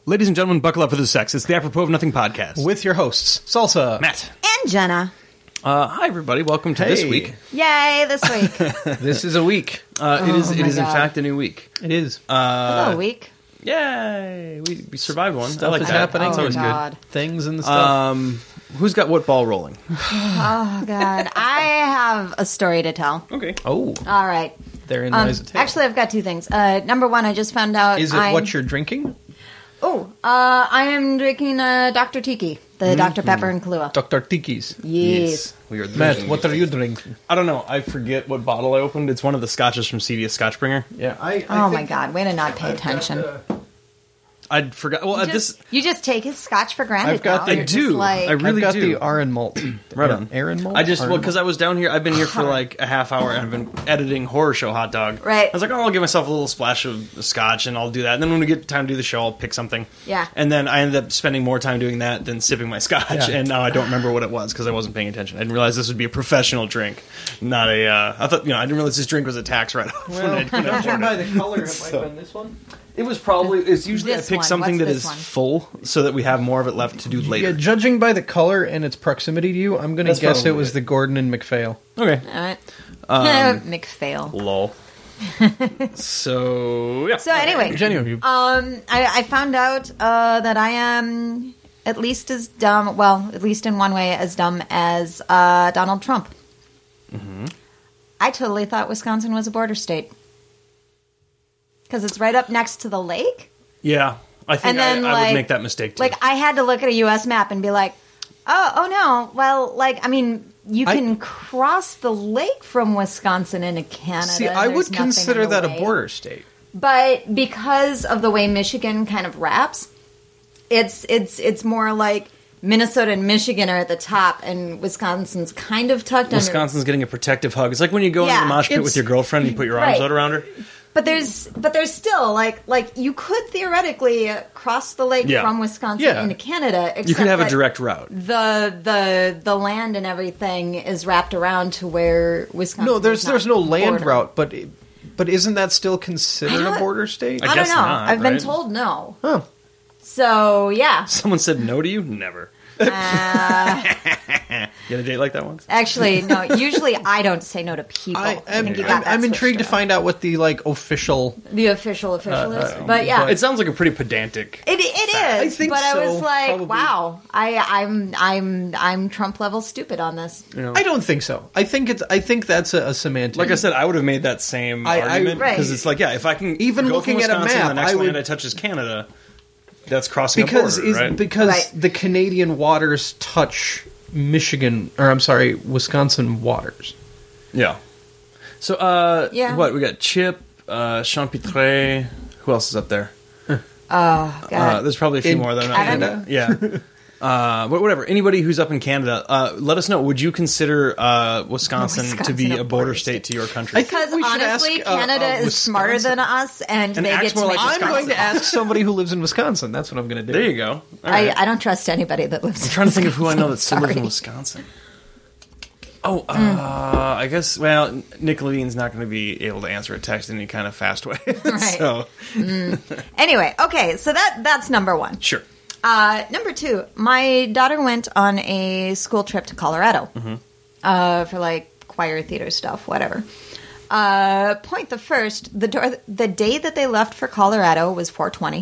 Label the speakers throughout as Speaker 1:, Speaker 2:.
Speaker 1: Ladies and gentlemen, buckle up for the sex. It's the Apropos of Nothing podcast.
Speaker 2: With your hosts, Salsa,
Speaker 1: Matt.
Speaker 3: And Jenna.
Speaker 1: Hi, everybody. Welcome to this week.
Speaker 3: Yay, this week.
Speaker 2: This is a week.
Speaker 1: It is in
Speaker 3: God.
Speaker 1: fact, a new week.
Speaker 2: It is.
Speaker 3: Hello, week.
Speaker 1: Yay! We survived one.
Speaker 2: Stuff
Speaker 1: I like
Speaker 2: is
Speaker 1: that.
Speaker 2: happening.
Speaker 1: It's always
Speaker 3: God.
Speaker 2: Things and the stuff.
Speaker 1: good. Who's got what ball rolling?
Speaker 3: Oh, God. I have a story to tell.
Speaker 1: Okay.
Speaker 2: Oh,
Speaker 3: All right.
Speaker 2: therein lies a tale.
Speaker 3: Actually, I've got two things. Number one, I just found out.
Speaker 2: Is it what you're drinking?
Speaker 3: Oh, I am drinking Dr. Tiki, the Dr. Pepper and Kahlua.
Speaker 2: Dr. Tiki's.
Speaker 3: Yes.
Speaker 1: We are
Speaker 2: Matt,
Speaker 1: drinking
Speaker 2: what
Speaker 1: it.
Speaker 2: are you drinking?
Speaker 1: I don't know. I forget what bottle I opened. It's one of the scotches from CVS Scotchbringer.
Speaker 2: Yeah,
Speaker 3: Oh, my God. Way to not pay attention.
Speaker 1: I'd forgot. Well,
Speaker 3: You just take his scotch for granted.
Speaker 2: I've got
Speaker 3: now.
Speaker 2: the-
Speaker 3: You're
Speaker 1: I
Speaker 3: just
Speaker 1: do.
Speaker 3: Like,
Speaker 1: I really
Speaker 2: I've got
Speaker 1: do.
Speaker 2: the Aaron malt.
Speaker 1: Right on.
Speaker 2: Aaron malt?
Speaker 1: I just,
Speaker 2: Aaron
Speaker 1: because I was down here, I've been here for like a half hour and I've been editing Horror Show Hot Dog.
Speaker 3: Right.
Speaker 1: I was like, oh, I'll give myself a little splash of scotch and I'll do that. And then when we get time to do the show, I'll pick something.
Speaker 3: Yeah.
Speaker 1: And then I ended up spending more time doing that than sipping my scotch.
Speaker 2: Yeah.
Speaker 1: And now I don't remember what it was because I wasn't paying attention. I didn't realize this would be a professional drink, not a, I thought, I didn't realize this drink was a tax write-off. when I
Speaker 2: Judging by the color, it
Speaker 1: So-
Speaker 2: might have been this one.
Speaker 1: It was probably, it's usually
Speaker 3: This
Speaker 1: I pick
Speaker 3: one.
Speaker 1: something
Speaker 3: What's
Speaker 1: that
Speaker 3: this
Speaker 1: is
Speaker 3: one?
Speaker 1: full so that we have more of it left to do later.
Speaker 2: Yeah, judging by the color and its proximity to you, I'm going to
Speaker 1: That's
Speaker 2: guess it
Speaker 1: probably
Speaker 2: was
Speaker 1: it.
Speaker 2: the Gordon and McPhail.
Speaker 1: Okay.
Speaker 3: all right. McPhail.
Speaker 1: Lol. So, yeah.
Speaker 3: So anyway,
Speaker 2: Jenny, you
Speaker 3: I found out that I am at least as dumb, well, at least in one way, as dumb as Donald Trump. Mm-hmm. I totally thought Wisconsin was a border state. Because it's right up next to the lake.
Speaker 1: Yeah, I think
Speaker 3: And then,
Speaker 1: I
Speaker 3: like-
Speaker 1: would make that mistake too.
Speaker 3: Like, I had to look at a U.S. map and be like, oh no, well, like, I mean, you can cross the lake from Wisconsin into Canada.
Speaker 2: see, I would
Speaker 3: There's nothing
Speaker 2: consider
Speaker 3: in the
Speaker 2: that a
Speaker 3: way.
Speaker 2: border state.
Speaker 3: But because of the way Michigan kind of wraps, it's more like Minnesota and Michigan are at the top, and Wisconsin's kind of tucked under.
Speaker 1: Wisconsin's getting a protective hug. It's like when you go into
Speaker 3: Yeah,
Speaker 1: the mosh pit with your girlfriend and you put your arms
Speaker 3: Right.
Speaker 1: out around her.
Speaker 3: But there's still like you could theoretically cross the lake
Speaker 1: Yeah.
Speaker 3: from Wisconsin
Speaker 2: Yeah.
Speaker 3: into Canada.
Speaker 1: You
Speaker 3: Except
Speaker 1: could have a
Speaker 3: that
Speaker 1: direct route.
Speaker 3: The land and everything is wrapped around to where Wisconsin.
Speaker 2: No, there's no land
Speaker 3: border.
Speaker 2: route, but isn't that still considered
Speaker 3: I
Speaker 2: a
Speaker 3: don't-
Speaker 2: border state?
Speaker 1: I
Speaker 3: I don't
Speaker 1: guess
Speaker 3: know.
Speaker 1: not,
Speaker 3: I've been
Speaker 1: right?
Speaker 3: told no.
Speaker 2: Huh.
Speaker 3: So yeah.
Speaker 1: Someone said no to you? Never. You had a date like that once?
Speaker 3: Actually, no. Usually, I don't say no to people. I think you got that
Speaker 2: I'm
Speaker 3: switched
Speaker 2: intrigued to
Speaker 3: around.
Speaker 2: find out what the official.
Speaker 3: The official is. But yeah,
Speaker 1: It sounds like a pretty pedantic.
Speaker 3: it is.
Speaker 2: I think
Speaker 3: but I
Speaker 2: so,
Speaker 3: was like,
Speaker 2: probably.
Speaker 3: wow, I'm Trump level stupid on this.
Speaker 2: I don't think so. I think that's a semantic.
Speaker 1: Like I said, I would have made that same
Speaker 2: I-
Speaker 1: argument
Speaker 3: Right.
Speaker 1: because it's like, yeah, if I can
Speaker 2: Even
Speaker 1: go
Speaker 2: looking
Speaker 1: from
Speaker 2: at a
Speaker 1: Wisconsin,
Speaker 2: map,
Speaker 1: the next
Speaker 2: I would-
Speaker 1: land I touch is Canada. That's crossing
Speaker 2: because
Speaker 1: a border, right?
Speaker 2: because
Speaker 3: Right.
Speaker 2: the Canadian waters touch Michigan, or I'm sorry, Wisconsin waters.
Speaker 1: Yeah. So,
Speaker 3: Yeah.
Speaker 1: what we got? Chip, Champitre. Who else is up there?
Speaker 3: Oh God.
Speaker 1: There's probably a few
Speaker 2: In
Speaker 1: more that I'm not
Speaker 3: Canada?
Speaker 1: Yeah. But whatever. Anybody who's up in Canada, let us know. Would you consider Wisconsin to be
Speaker 3: Wisconsin
Speaker 1: a border state to your country?
Speaker 3: because
Speaker 2: we should
Speaker 3: honestly,
Speaker 2: ask,
Speaker 3: Canada is
Speaker 2: Wisconsin.
Speaker 3: smarter than us, and they
Speaker 1: acts
Speaker 3: get to
Speaker 1: more
Speaker 3: make
Speaker 1: like
Speaker 2: I'm going to ask somebody who lives in Wisconsin. That's what I'm going to do.
Speaker 1: there you go. All right.
Speaker 3: I don't trust anybody that lives.
Speaker 1: I'm trying to think of who I know that still lives in
Speaker 3: Sorry.
Speaker 1: Wisconsin. Oh, I guess, well, Nick Levine's not going to be able to answer a text in any kind of fast way.
Speaker 3: Right.
Speaker 1: So,
Speaker 3: Anyway, okay, so that's number one.
Speaker 1: sure.
Speaker 3: Number two, my daughter went on a school trip to Colorado for like choir, theater stuff, whatever. Point the first, the day that they left for Colorado was 4/20.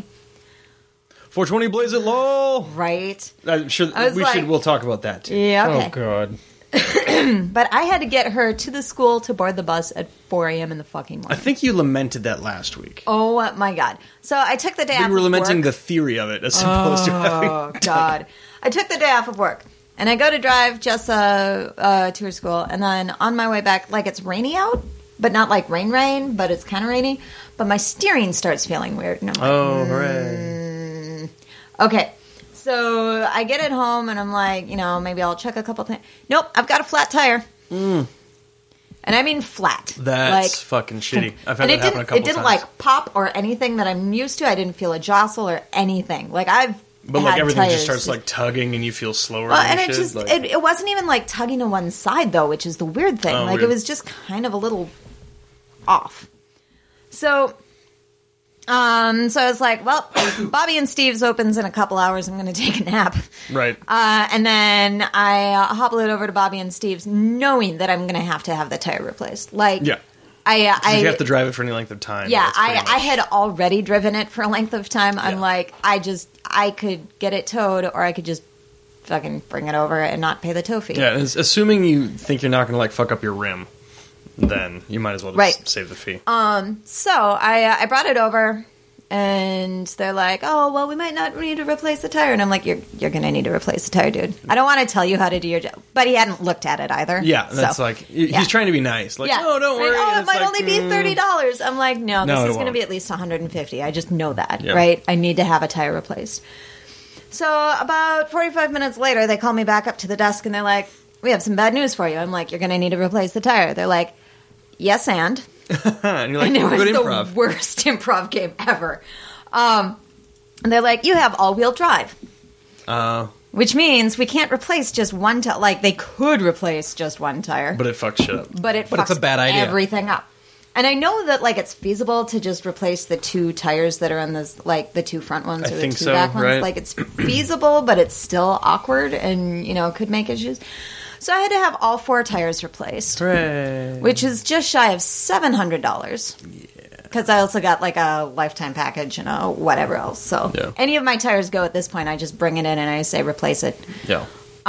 Speaker 1: 420 Blaze it low.
Speaker 3: Right.
Speaker 1: I'm sure
Speaker 3: I was like-
Speaker 1: we'll talk about that too.
Speaker 3: Yeah. Okay.
Speaker 2: Oh God.
Speaker 3: But I had to get her to the school to board the bus at 4 a.m. in the fucking
Speaker 1: I
Speaker 3: morning.
Speaker 1: think you lamented that last week.
Speaker 3: Oh my God! So I took the day off.
Speaker 1: We were
Speaker 3: of
Speaker 1: lamenting
Speaker 3: work.
Speaker 1: the theory of it as opposed to having.
Speaker 3: Oh God! I took the day off of work, and I go to drive Jessa to her school, and then on my way back, like it's rainy out, but not like rain, but it's kind of rainy. But my steering starts feeling weird, and I'm like,
Speaker 1: Oh, hooray.
Speaker 3: okay. So I get it home, and I'm like, maybe I'll check a couple things. Nope, I've got a flat tire. And I mean flat.
Speaker 1: That's fucking shitty. I've had
Speaker 3: and
Speaker 1: that happen a couple
Speaker 3: it didn't
Speaker 1: times.
Speaker 3: like pop or anything that I'm used to. I didn't feel a jostle or anything. Like I've
Speaker 1: But like
Speaker 3: had
Speaker 1: everything
Speaker 3: tires.
Speaker 1: just starts like tugging and you feel slower.
Speaker 3: Well,
Speaker 1: and
Speaker 3: and it
Speaker 1: shit.
Speaker 3: just
Speaker 1: like,
Speaker 3: it wasn't even like tugging to one side though, which is the weird thing.
Speaker 1: Oh,
Speaker 3: like
Speaker 1: weird.
Speaker 3: it was just kind of a little off. So So I was like, well, Bobby and Steve's opens in a couple hours. I'm going to take a nap.
Speaker 1: Right.
Speaker 3: And then I hobbled over to Bobby and Steve's, knowing that I'm going to have the tire replaced. Like,
Speaker 1: Yeah.
Speaker 3: I
Speaker 1: you have to drive it for any length of time.
Speaker 3: yeah,
Speaker 1: that's pretty
Speaker 3: I
Speaker 1: much-
Speaker 3: had already driven it for a length of time. I'm
Speaker 1: Yeah.
Speaker 3: like, I could get it towed, or I could just fucking bring it over and not pay the tow fee.
Speaker 1: Yeah, assuming you think you're not going to like fuck up your rim, then you might as well just
Speaker 3: Right.
Speaker 1: save the fee.
Speaker 3: So I brought it over, and they're like, "Oh, well, we might not need to replace the tire." And I'm like, "You're going to need to replace the tire, dude. I don't want to tell you how to do your job." But he hadn't looked at it either.
Speaker 1: Yeah, that's
Speaker 3: so,
Speaker 1: like
Speaker 3: yeah.
Speaker 1: he's trying to be nice. Like,
Speaker 3: yeah.
Speaker 1: oh, don't worry.
Speaker 3: Right? Oh,
Speaker 1: And
Speaker 3: it
Speaker 1: it's
Speaker 3: might
Speaker 1: like,
Speaker 3: only be $30. I'm like, no,
Speaker 1: No,
Speaker 3: this
Speaker 1: it
Speaker 3: is going to
Speaker 1: won't.
Speaker 3: be at least $150. I just know that,
Speaker 1: Yeah.
Speaker 3: right? I need to have a tire replaced. So about 45 minutes later, they call me back up to the desk, and they're like, "We have some bad news for you." I'm like, "You're going to need to replace the tire." They're like, "Yes, and."
Speaker 1: and you're like,
Speaker 3: And it was
Speaker 1: good
Speaker 3: the
Speaker 1: improv.
Speaker 3: worst improv game ever. And they're like, "You have all-wheel drive," which means we can't replace just one tire. Like, they could replace just one tire,
Speaker 1: But it fucks shit up.
Speaker 3: but it
Speaker 2: But it's
Speaker 3: fucks
Speaker 2: a bad idea.
Speaker 3: everything up. And I know that, like, it's feasible to just replace the two tires that are in this, like, the two front ones
Speaker 1: I
Speaker 3: or the
Speaker 1: think
Speaker 3: two
Speaker 1: so,
Speaker 3: back ones.
Speaker 1: right?
Speaker 3: Like, it's feasible, but it's still awkward and, could make issues. So I had to have all 4 tires replaced,
Speaker 1: Hooray.
Speaker 3: which is just shy of $700. Because I also got, like, a lifetime package and a whatever else. So
Speaker 1: Yeah.
Speaker 3: any of my tires go at this point, I just bring it in and I say replace it.
Speaker 1: Yeah.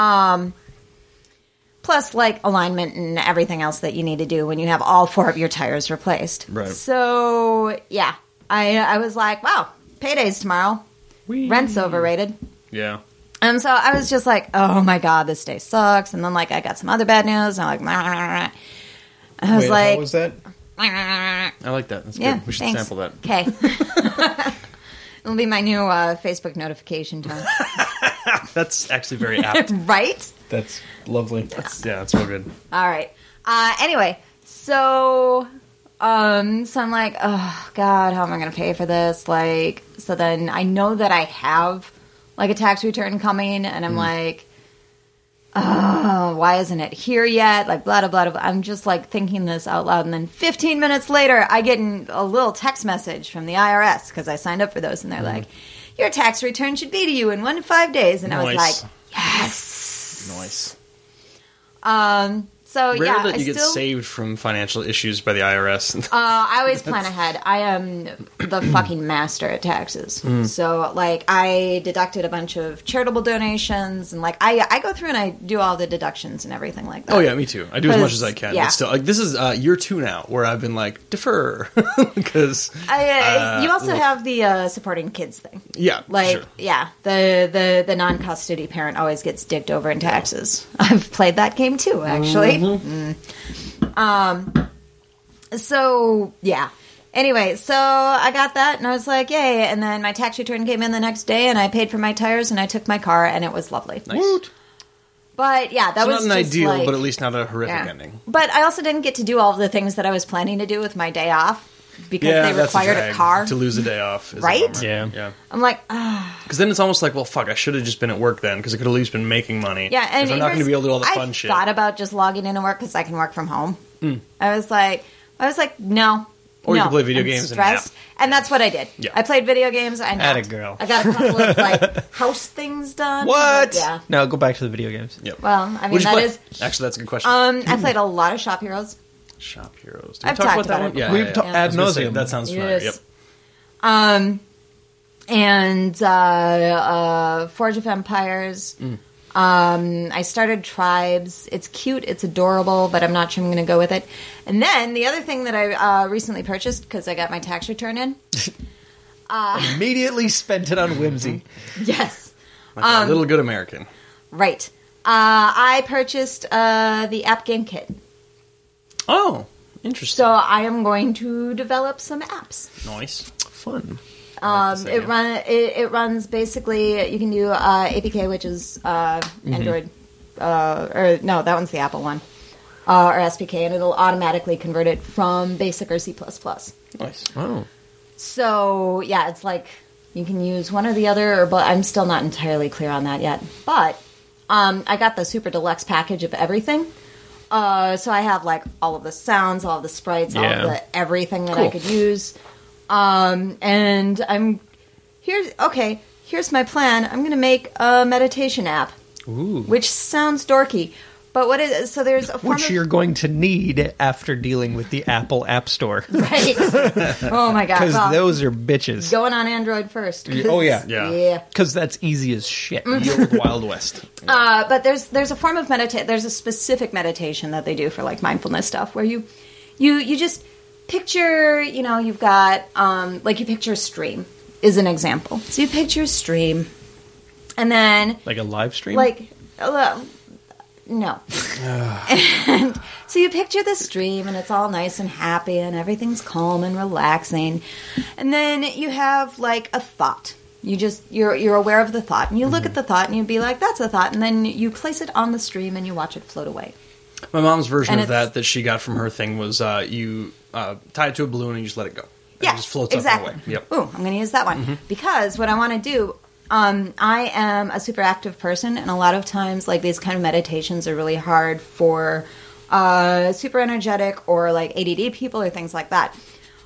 Speaker 3: Plus, like, alignment and everything else that you need to do when you have all 4 of your tires replaced.
Speaker 1: Right.
Speaker 3: So, yeah. I was like, wow, payday's tomorrow. Rent's overrated.
Speaker 1: Yeah.
Speaker 3: And so I was just like, oh my God, this day sucks. And then, like, I got some other bad news. And I'm like, I was
Speaker 2: Wait,
Speaker 3: like,
Speaker 2: how was that?
Speaker 1: I like that. That's
Speaker 3: yeah,
Speaker 1: good. We should
Speaker 3: thanks.
Speaker 1: sample that.
Speaker 3: Okay. It'll be my new Facebook notification tone.
Speaker 1: That's actually very apt.
Speaker 3: Right?
Speaker 2: That's lovely.
Speaker 1: That's real good.
Speaker 3: All right. Anyway, so I'm like, oh God, how am I going to pay for this? Like, so then I know that I have like a tax return coming, and I'm like, oh, why isn't it here yet? Like, blah, blah, blah, blah. I'm just like thinking this out loud, and then 15 minutes later, I get a little text message from the IRS because I signed up for those, and they're like, your tax return should be to you in 1 to 5 days, and I was
Speaker 1: Nice.
Speaker 3: like, yes.
Speaker 1: Nice.
Speaker 3: So
Speaker 1: Rare
Speaker 3: yeah,
Speaker 1: that
Speaker 3: I
Speaker 1: you get
Speaker 3: still,
Speaker 1: saved from financial issues by the IRS.
Speaker 3: I always plan ahead. I am the fucking master at taxes.
Speaker 1: Hmm.
Speaker 3: So, like, I deducted a bunch of charitable donations, and like, I go through and I do all the deductions and everything like that.
Speaker 1: Oh yeah, me too. I do as much as I can.
Speaker 3: Yeah.
Speaker 1: But still, like, this is year 2 now, where I've been like defer because
Speaker 3: You also have the supporting kids thing.
Speaker 1: yeah,
Speaker 3: Like,
Speaker 1: sure.
Speaker 3: yeah, the non-custody parent always gets dicked over in taxes. I've played that game too, actually. So, yeah. Anyway, so I got that, and I was like, yay. And then my tax return came in the next day, and I paid for my tires, and I took my car, and it was lovely.
Speaker 1: Nice.
Speaker 3: But, yeah, that
Speaker 1: So
Speaker 3: was
Speaker 1: not an
Speaker 3: just
Speaker 1: ideal,
Speaker 3: like,
Speaker 1: but at least not a horrific
Speaker 3: yeah.
Speaker 1: ending.
Speaker 3: But I also didn't get to do all of the things that I was planning to do with my day off because
Speaker 1: Yeah,
Speaker 3: they
Speaker 1: that's
Speaker 3: required a
Speaker 1: drag.
Speaker 3: car.
Speaker 1: To lose a day off, is a
Speaker 3: Right?
Speaker 1: bummer.
Speaker 2: Yeah.
Speaker 1: yeah.
Speaker 3: I'm like, ah.
Speaker 1: Because then it's almost like, well, fuck, I should have just been at work then, because I could at least been making money.
Speaker 3: Yeah, and
Speaker 1: if I'm not going to be able to do all the fun
Speaker 3: I
Speaker 1: shit.
Speaker 3: thought about just logging into work because I can work from home. I was like, no.
Speaker 1: Or you
Speaker 3: no,
Speaker 1: can play video
Speaker 3: I'm
Speaker 1: games and
Speaker 3: stressed.
Speaker 1: nap.
Speaker 3: And that's what I did.
Speaker 1: Yeah.
Speaker 3: I played video games. I napped.
Speaker 2: Atta girl.
Speaker 3: I got a couple of like house things done.
Speaker 2: What?
Speaker 3: Yeah.
Speaker 2: No, go back to the video games.
Speaker 1: Yep.
Speaker 3: Well, I mean
Speaker 1: What'd you
Speaker 3: that
Speaker 1: play?
Speaker 3: is.
Speaker 1: Actually, that's a good question.
Speaker 3: I played a lot of Shop Heroes.
Speaker 1: Shop Heroes. Did we
Speaker 3: I've
Speaker 1: talk
Speaker 3: talked
Speaker 1: about that
Speaker 3: about
Speaker 1: one?
Speaker 3: it
Speaker 1: Yeah,
Speaker 3: before.
Speaker 1: yeah,
Speaker 2: We've
Speaker 1: yeah.
Speaker 2: ta-
Speaker 1: I
Speaker 2: ad
Speaker 1: was gonna say,
Speaker 2: nauseum.
Speaker 1: that sounds familiar.
Speaker 3: Yes.
Speaker 1: Yep.
Speaker 3: And Forge of Empires. I started Tribes. It's cute. It's adorable, but I'm not sure I'm going to go with it. And then the other thing that I recently purchased because I got my tax return in.
Speaker 2: Immediately spent it on whimsy.
Speaker 3: Yes.
Speaker 1: Like a little good American.
Speaker 3: Right. I purchased the app game kit.
Speaker 1: Oh, interesting.
Speaker 3: So I am going to develop some apps.
Speaker 1: Nice.
Speaker 2: Fun.
Speaker 3: It runs basically, you can do APK, which is Android, or no, that one's the Apple one, or SPK, and it'll automatically convert it from BASIC or C++.
Speaker 1: Nice.
Speaker 2: Oh.
Speaker 3: So, yeah, it's like you can use one or the other, but I'm still not entirely clear on that yet. But I got the Super Deluxe package of everything. So I have like all of the sounds, all of the sprites, all
Speaker 2: Yeah.
Speaker 3: of the everything that
Speaker 1: Cool.
Speaker 3: I could use. And here's my plan. I'm going to make a meditation app, which sounds dorky. But what is so there's a form
Speaker 2: Which you're going to need after dealing with the Apple App Store.
Speaker 3: right? Oh my god!
Speaker 2: Because
Speaker 3: Well,
Speaker 2: those are bitches.
Speaker 3: going on Android first.
Speaker 2: Oh, yeah.
Speaker 1: Yeah.
Speaker 2: Because that's easy as shit.
Speaker 1: The old Wild West.
Speaker 3: But there's a form of meditation. There's a specific meditation that they do for like mindfulness stuff where you just picture. You've got like you picture a stream is an example. So you picture a stream, and then
Speaker 2: Like a live stream?
Speaker 3: like. No. And so you picture the stream and it's all nice and happy and everything's calm and relaxing. And then you have like a thought. You're aware of the thought and you look at the thought and you'd be like, that's a thought. And then you place it on the stream and you watch it float away.
Speaker 1: My mom's version
Speaker 3: And
Speaker 1: of that she got from her thing was you tie it to a balloon and you just let it go. And
Speaker 3: Yeah,
Speaker 1: it just floats
Speaker 3: exactly.
Speaker 1: up and away. Yep.
Speaker 3: Ooh, I'm going to use that one because what I want to do. I am a super active person, and a lot of times, like these kind of meditations are really hard for super energetic or like ADD people or things like that.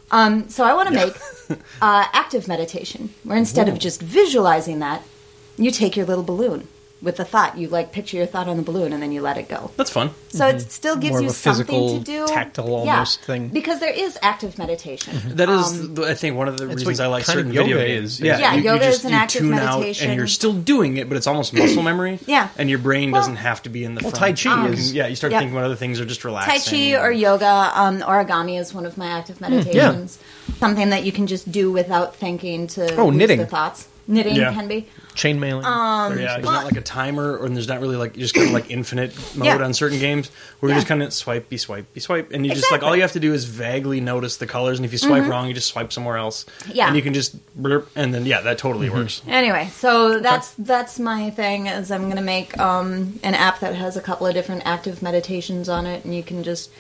Speaker 3: So I want to make active meditation, where instead of just visualizing that, you take your little balloon with the thought. You like picture your thought on the balloon, and then you let it go.
Speaker 1: That's fun.
Speaker 3: So it still gives
Speaker 2: More of
Speaker 3: you
Speaker 2: a
Speaker 3: something
Speaker 2: physical,
Speaker 3: to do,
Speaker 2: tactile almost thing.
Speaker 3: because there is active meditation.
Speaker 1: That is, I think, one of the reasons
Speaker 2: what
Speaker 1: I like
Speaker 2: kind of
Speaker 1: certain
Speaker 2: yoga
Speaker 1: video games.
Speaker 2: is.
Speaker 3: Yeah,
Speaker 1: you
Speaker 3: yoga
Speaker 1: just-
Speaker 3: is an
Speaker 1: you
Speaker 3: active
Speaker 1: tune out
Speaker 3: meditation.
Speaker 1: and you're still doing it, but it's almost muscle memory.
Speaker 3: Yeah.
Speaker 1: And your brain
Speaker 3: Well-
Speaker 1: doesn't have to be in the front.
Speaker 2: Tai Chi
Speaker 1: You
Speaker 2: is-
Speaker 1: can- you start
Speaker 3: Yep.
Speaker 1: thinking about other things or just
Speaker 3: Tai
Speaker 1: relaxing.
Speaker 3: Chi or yoga, origami is one of my active meditations. Something that you can just do without thinking to lose
Speaker 2: knitting.
Speaker 3: the thoughts. Knitting
Speaker 1: Yeah.
Speaker 3: can be.
Speaker 2: Chainmailing.
Speaker 1: Yeah, there's not like a timer, or there's not really like you just kind of like infinite mode
Speaker 3: Yeah.
Speaker 1: on certain games where you
Speaker 3: Yeah.
Speaker 1: just kind of swipey, and you just like
Speaker 3: Exactly.
Speaker 1: all you have to do is vaguely notice the colors, and if you swipe wrong, you just swipe somewhere else.
Speaker 3: Yeah.
Speaker 1: and you can just blurp, and then that totally works.
Speaker 3: Anyway, so that's my thing. Is I'm going to make an app that has a couple of different active meditations on it, and you can just.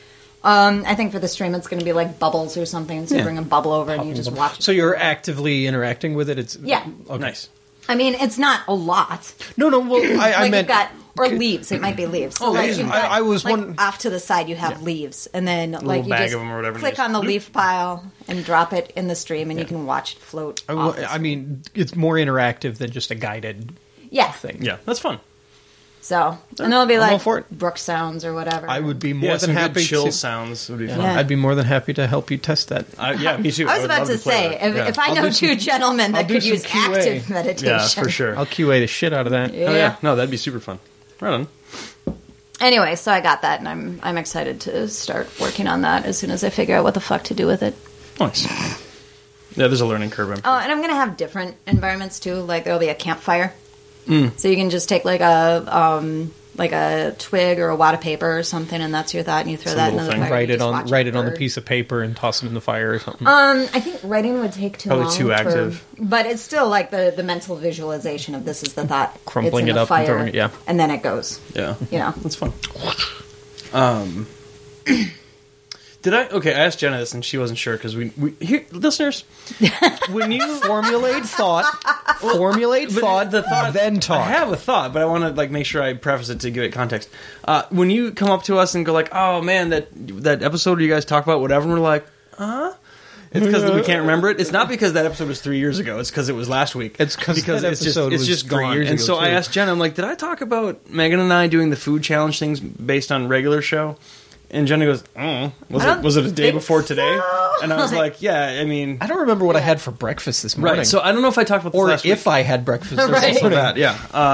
Speaker 3: I think for the stream, it's going to be like bubbles or something. So you bring a bubble over and you just watch it.
Speaker 2: So you're actively interacting with it? It's
Speaker 3: Yeah.
Speaker 2: Okay.
Speaker 1: Nice.
Speaker 3: I mean, it's not a lot.
Speaker 2: No, well, I
Speaker 3: Like
Speaker 2: meant...
Speaker 3: you've got or leaves. It might be leaves. So like
Speaker 1: leaves.
Speaker 3: you've got,
Speaker 2: I was
Speaker 3: like
Speaker 2: one-
Speaker 3: off to the side. You have leaves, and then like you
Speaker 1: bag
Speaker 3: just
Speaker 1: of 'em or whatever, and
Speaker 3: click
Speaker 1: just
Speaker 3: on the
Speaker 1: bloop.
Speaker 3: leaf pile and drop it in the stream, and you can watch it float. off the
Speaker 2: I mean, it's more interactive than just a guided
Speaker 3: yeah.
Speaker 2: thing.
Speaker 1: Yeah, that's fun.
Speaker 3: So and it'll be
Speaker 2: I'm all
Speaker 3: like
Speaker 2: for it.
Speaker 3: brook sounds or whatever.
Speaker 2: I would be more
Speaker 1: Yeah,
Speaker 2: than
Speaker 1: some
Speaker 2: happy
Speaker 1: good chill
Speaker 2: to...
Speaker 1: sounds would be fun.
Speaker 3: Yeah.
Speaker 2: I'd be more than happy to help you test that.
Speaker 1: Yeah, me too.
Speaker 3: I was
Speaker 1: would
Speaker 3: about
Speaker 1: love
Speaker 3: to
Speaker 1: play
Speaker 3: say,
Speaker 1: with it. Yeah.
Speaker 3: if I
Speaker 2: I'll
Speaker 3: know
Speaker 2: do some-
Speaker 3: two gentlemen
Speaker 2: I'll
Speaker 3: that
Speaker 2: do
Speaker 3: could
Speaker 2: some
Speaker 3: use
Speaker 2: QA.
Speaker 3: active meditation,
Speaker 1: Yeah, for sure.
Speaker 2: I'll QA the shit out of that.
Speaker 3: Yeah.
Speaker 1: Oh, yeah, no, that'd be super fun. Right on.
Speaker 3: Anyway, so I got that, and I'm excited to start working on that as soon as I figure out what the fuck to do with it.
Speaker 1: Nice. Yeah, there's a learning curve.
Speaker 3: Oh, and I'm going to have different environments too. Like there'll be a campfire,
Speaker 1: Mm.
Speaker 3: so you can just take like a twig or a wad of paper or something, and that's your thought, and you throw
Speaker 1: Some
Speaker 3: that into
Speaker 1: little
Speaker 3: the
Speaker 1: thing.
Speaker 3: fire.
Speaker 2: Write
Speaker 3: You
Speaker 2: it
Speaker 3: just
Speaker 2: on
Speaker 3: watch
Speaker 2: the
Speaker 3: burn.
Speaker 2: piece of paper and toss it in the fire or something.
Speaker 3: I think writing would take too
Speaker 1: Probably
Speaker 3: long.
Speaker 1: too active.
Speaker 3: But it's still like the mental visualization of this is the thought.
Speaker 2: Crumpling
Speaker 3: it's in
Speaker 2: it
Speaker 3: the
Speaker 2: up
Speaker 3: fire,
Speaker 2: and throwing it, yeah.
Speaker 3: and then it goes.
Speaker 1: Yeah,
Speaker 3: You know.
Speaker 1: that's fun. Did I? Okay, I asked Jenna this, and she wasn't sure because we here, listeners, when you
Speaker 2: Formulate thought, then talk.
Speaker 1: I have a thought, but I want to like make sure I preface it to give it context. When you come up to us and go like, "Oh man, that episode where you guys talk about whatever," and we're like, it's because we can't remember it. It's not because that episode was 3 years ago. It's because it was last week.
Speaker 2: It's 'cause
Speaker 1: because
Speaker 2: that
Speaker 1: it's just
Speaker 2: episode
Speaker 1: it's
Speaker 2: was
Speaker 1: just
Speaker 2: 3
Speaker 1: gone.
Speaker 2: years
Speaker 1: And
Speaker 2: ago,
Speaker 1: so I
Speaker 2: too.
Speaker 1: asked Jenna, I'm like, "Did I talk about Megan and I doing the food challenge things based on regular show?" And Jenna goes, "Oh, was it a day
Speaker 3: think
Speaker 1: before today?"
Speaker 3: so.
Speaker 1: And I was like, "Yeah, I mean,
Speaker 2: I don't remember what I had for breakfast this morning.
Speaker 1: right." So I don't know if I talked about this
Speaker 2: or
Speaker 1: last
Speaker 2: if
Speaker 1: week.
Speaker 2: I had breakfast this
Speaker 3: Right.
Speaker 1: So
Speaker 2: morning.
Speaker 1: that, yeah.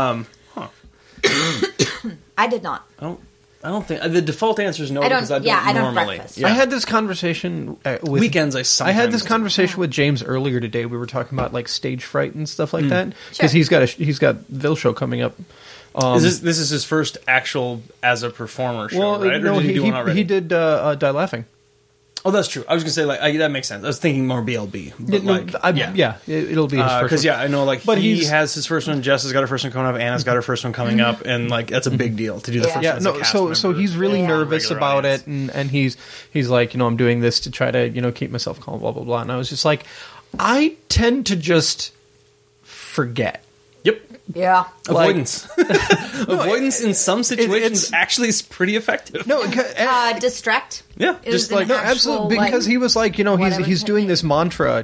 Speaker 3: I did not.
Speaker 1: I don't think the default answer is no
Speaker 3: I don't-
Speaker 1: because I don't
Speaker 3: yeah, I don't
Speaker 1: normally.
Speaker 3: breakfast.
Speaker 1: Yeah.
Speaker 2: I had this conversation with
Speaker 1: Weekends, I
Speaker 2: had this
Speaker 1: sometimes do.
Speaker 2: conversation with James earlier today. We were talking about like stage fright and stuff like that
Speaker 3: Sure.
Speaker 2: because he's got Vil show coming up.
Speaker 1: This is his first actual as a performer show, right? Or
Speaker 2: no,
Speaker 1: did he do one already?
Speaker 2: he did Die Laughing.
Speaker 1: Oh, that's true. I was gonna say that makes sense. I was thinking more BLB, but
Speaker 2: It'll be his first
Speaker 1: because
Speaker 2: one.
Speaker 1: I know
Speaker 2: But
Speaker 1: he
Speaker 2: he's-
Speaker 1: has his first one. Jess has got her first one coming up. Anna's got her first one coming up, and like that's a big deal to do the
Speaker 3: Yeah.
Speaker 1: first
Speaker 2: Yeah,
Speaker 1: one. as a
Speaker 2: no,
Speaker 1: cast
Speaker 2: so
Speaker 1: member
Speaker 2: he's really
Speaker 1: for a
Speaker 2: nervous
Speaker 1: regular
Speaker 2: about
Speaker 1: audience.
Speaker 2: it, and he's like, I'm doing this to try to keep myself calm, blah blah blah. And I was just like, I tend to just forget.
Speaker 1: Yep.
Speaker 3: Yeah.
Speaker 1: Avoidance. Avoidance in some situations actually is pretty effective.
Speaker 2: No,
Speaker 3: Distract.
Speaker 1: Yeah,
Speaker 3: is
Speaker 1: just
Speaker 3: an
Speaker 1: like
Speaker 2: no,
Speaker 3: actual,
Speaker 2: absolutely, because he was like,
Speaker 3: whatever
Speaker 2: he's doing this mantra,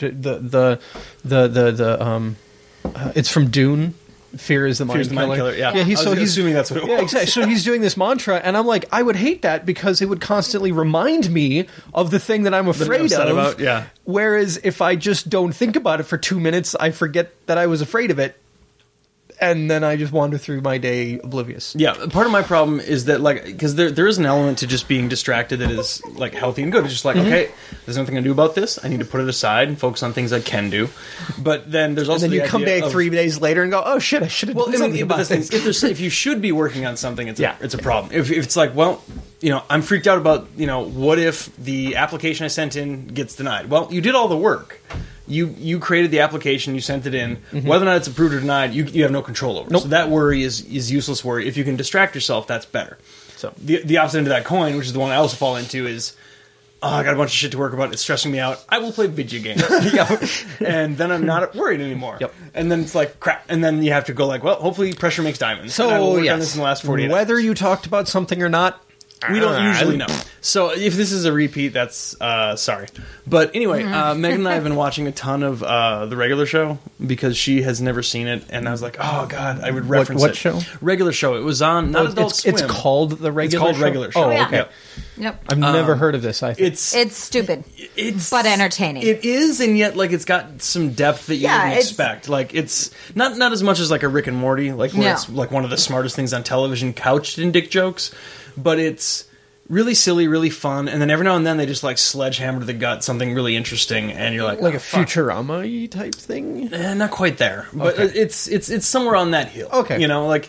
Speaker 2: it's from Dune. Fear is the mind killer.
Speaker 1: Yeah,
Speaker 2: he's
Speaker 1: assuming that's what it was.
Speaker 2: Yeah, exactly. So he's doing this mantra, and I'm like, I would hate that because it would constantly remind me of the thing that I'm afraid
Speaker 1: upset
Speaker 2: of.
Speaker 1: about, yeah.
Speaker 2: Whereas if I just don't think about it for 2 minutes, I forget that I was afraid of it, and then I just wander through my day oblivious.
Speaker 1: Yeah, part of my problem is that, like, because there is an element to just being distracted that is, like, healthy and good. It's just like, okay, there's nothing I can do about this. I need to put it aside and focus on things I can do. But then there's also
Speaker 2: And then you come
Speaker 1: idea
Speaker 2: back 3 days later and go, oh shit, I should have done something about this.
Speaker 1: If you should be working on something, it's a problem. If it's like, well, I'm freaked out about, what if the application I sent in gets denied? Well, you did all the work. You created the application, you sent it in. Whether or not it's approved or denied, you have no control over. So that worry is useless worry. If you can distract yourself, that's better. So the opposite end of that coin, which is the one I also fall into, is I got a bunch of shit to work about. It's stressing me out. I will play video games. And then I'm not worried anymore.
Speaker 2: Yep.
Speaker 1: And then it's like, crap. And then you have to go like, well, hopefully pressure makes diamonds.
Speaker 2: So,
Speaker 1: and I will work on this in the last 48 hours.
Speaker 2: Whether you talked about something or not,
Speaker 1: We don't usually know. So if this is a repeat, that's sorry. But anyway, Megan and I have been watching a ton of the regular show because she has never seen it, and I was like, oh god, I would reference
Speaker 2: what
Speaker 1: it.
Speaker 2: show?
Speaker 1: Regular show. It was on not Adult Swim.
Speaker 2: It's called the regular.
Speaker 1: It's called Regular Show.
Speaker 2: Oh,
Speaker 3: yeah.
Speaker 2: okay.
Speaker 3: Yep.
Speaker 2: I've never heard of this. I think
Speaker 3: It's stupid,
Speaker 1: it's
Speaker 3: but entertaining.
Speaker 1: It is, and yet like it's got some depth that you wouldn't expect. Like it's not as much as like a Rick and Morty, like where it's like one of the smartest things on television, couched in dick jokes, but it's really silly, really fun, and then every now and then they just like sledgehammer to the gut something really interesting, and you're like
Speaker 2: a Futurama-y type thing.
Speaker 1: Not quite there, but it's somewhere on that hill.
Speaker 2: Okay,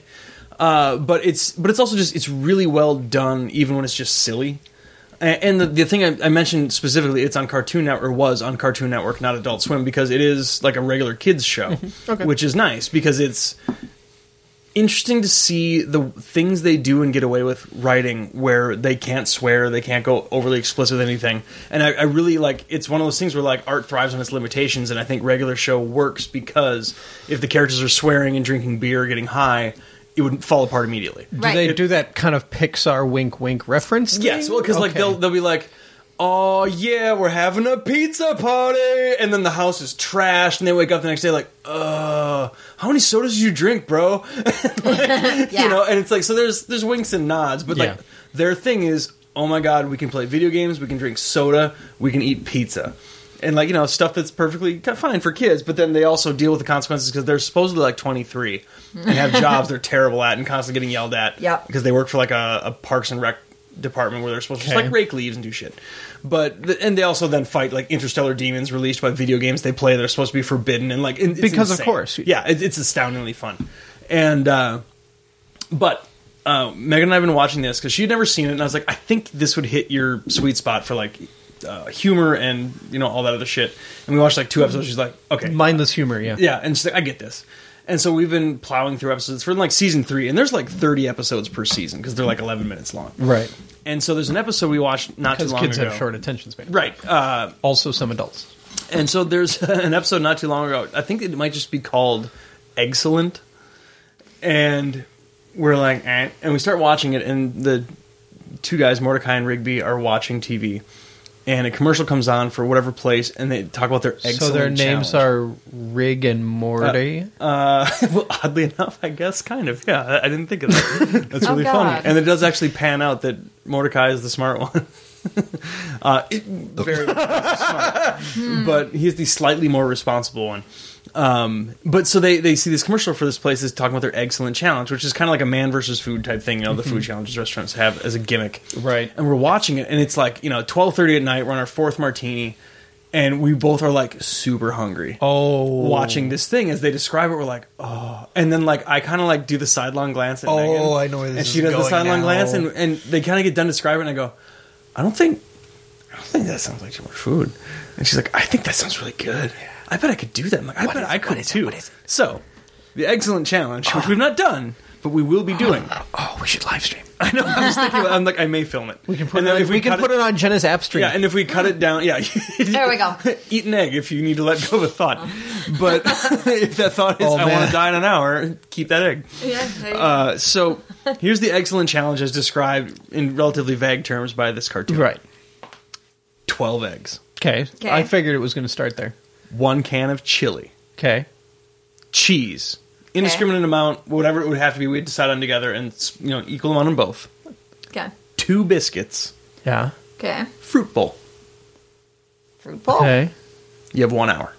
Speaker 1: but it's also just it's really well done, even when it's just silly. And the thing I mentioned specifically, it's on Cartoon Network, or was on Cartoon Network, not Adult Swim, because it is like a regular kids show, which is nice because it's interesting to see the things they do and get away with writing where they can't swear, they can't go overly explicit with anything. And I really like, it's one of those things where like art thrives on its limitations, and I think regular show works because if the characters are swearing and drinking beer or getting high, it would fall apart immediately.
Speaker 3: Right.
Speaker 2: Do they do that kind of Pixar wink wink reference thing?
Speaker 1: Yes, well, because like they'll be like, oh yeah, we're having a pizza party, and then the house is trashed, and they wake up the next day like, how many sodas did you drink, bro? And it's like, so there's winks and nods, but like their thing is, oh my god, we can play video games, we can drink soda, we can eat pizza. And like, stuff that's perfectly fine for kids, but then they also deal with the consequences because they're supposedly like 23 and have jobs they're terrible at and constantly getting yelled at because they work for like a Parks and Rec department where they're supposed to just like rake leaves and do shit. And they also then fight like interstellar demons released by video games they play that are supposed to be forbidden, and like it's
Speaker 2: because
Speaker 1: insane.
Speaker 2: Of course,
Speaker 1: it's astoundingly fun. And but Megan and I have been watching this because she had never seen it, and I was like, I think this would hit your sweet spot for like humor and all that other shit. And we watched like 2 episodes. She's like, okay,
Speaker 2: mindless humor,
Speaker 1: yeah, and she's like, I get this. And so we've been plowing through episodes for like season 3, and there's like 30 episodes per season because they're like 11 minutes long,
Speaker 2: right?
Speaker 1: And so there's an episode we watched not too long ago.
Speaker 2: Because kids have short attention span,
Speaker 1: right?
Speaker 2: Also, some adults.
Speaker 1: And so there's an episode not too long ago. I think it might just be called Excellent. And we're like, and we start watching it, and the 2 guys, Mordecai and Rigby, are watching TV. And a commercial comes on for whatever place, and they talk about their excellent
Speaker 2: So their names
Speaker 1: challenge.
Speaker 2: are Rig and Morty?
Speaker 1: Well, oddly enough, I guess, kind of. Yeah, I didn't think of that. That's really funny. And it does actually pan out that Mordecai is the smart one. Very smart. But he's the slightly more responsible one. But so they see this commercial for this place is talking about their excellent challenge, which is kind of like a man versus food type thing, the food challenges restaurants have as a gimmick.
Speaker 2: Right.
Speaker 1: And we're watching it, and it's like, 12:30 at night, we're on our 4th martini, and we both are like super hungry.
Speaker 2: Oh.
Speaker 1: Watching this thing as they describe it, we're like, oh. And then like I kind of like do the sidelong glance at Megan.
Speaker 2: Oh, I know where this
Speaker 1: and
Speaker 2: is
Speaker 1: she does
Speaker 2: going
Speaker 1: the sidelong
Speaker 2: now.
Speaker 1: glance, and they kind of get done describing it, and I go, I don't think that sounds like too much food. And she's like, I think that sounds really good. I bet I could do that. I'm like, I bet I could too.
Speaker 2: What is it?
Speaker 1: So, the excellent challenge, which we've not done, but we will be doing.
Speaker 2: Oh, we should live stream.
Speaker 1: I know. I was thinking. I'm like, I may film it.
Speaker 2: We can put
Speaker 1: And
Speaker 2: it
Speaker 1: then
Speaker 2: on,
Speaker 1: if
Speaker 2: we can put it on Jenna's app stream.
Speaker 1: Yeah, and if we cut it down, yeah.
Speaker 3: There we go.
Speaker 1: Eat an egg if you need to let go of a thought. But if that thought is,
Speaker 2: Oh,
Speaker 1: I
Speaker 2: man.
Speaker 1: want to die in an hour, keep that egg.
Speaker 3: Yeah. There you go.
Speaker 1: So here's the excellent challenge as described in relatively vague terms by this cartoon.
Speaker 2: Right.
Speaker 1: 12 eggs.
Speaker 2: Okay.
Speaker 3: Okay.
Speaker 2: I figured it was going to start there.
Speaker 1: 1 can of chili.
Speaker 2: Okay.
Speaker 1: Cheese. Indiscriminate amount, whatever it would have to be, we'd decide on together, and equal amount on both.
Speaker 3: Okay.
Speaker 1: 2 biscuits.
Speaker 2: Yeah.
Speaker 3: Okay.
Speaker 1: Fruit bowl.
Speaker 3: Fruit bowl.
Speaker 2: Okay.
Speaker 1: You have 1 hour.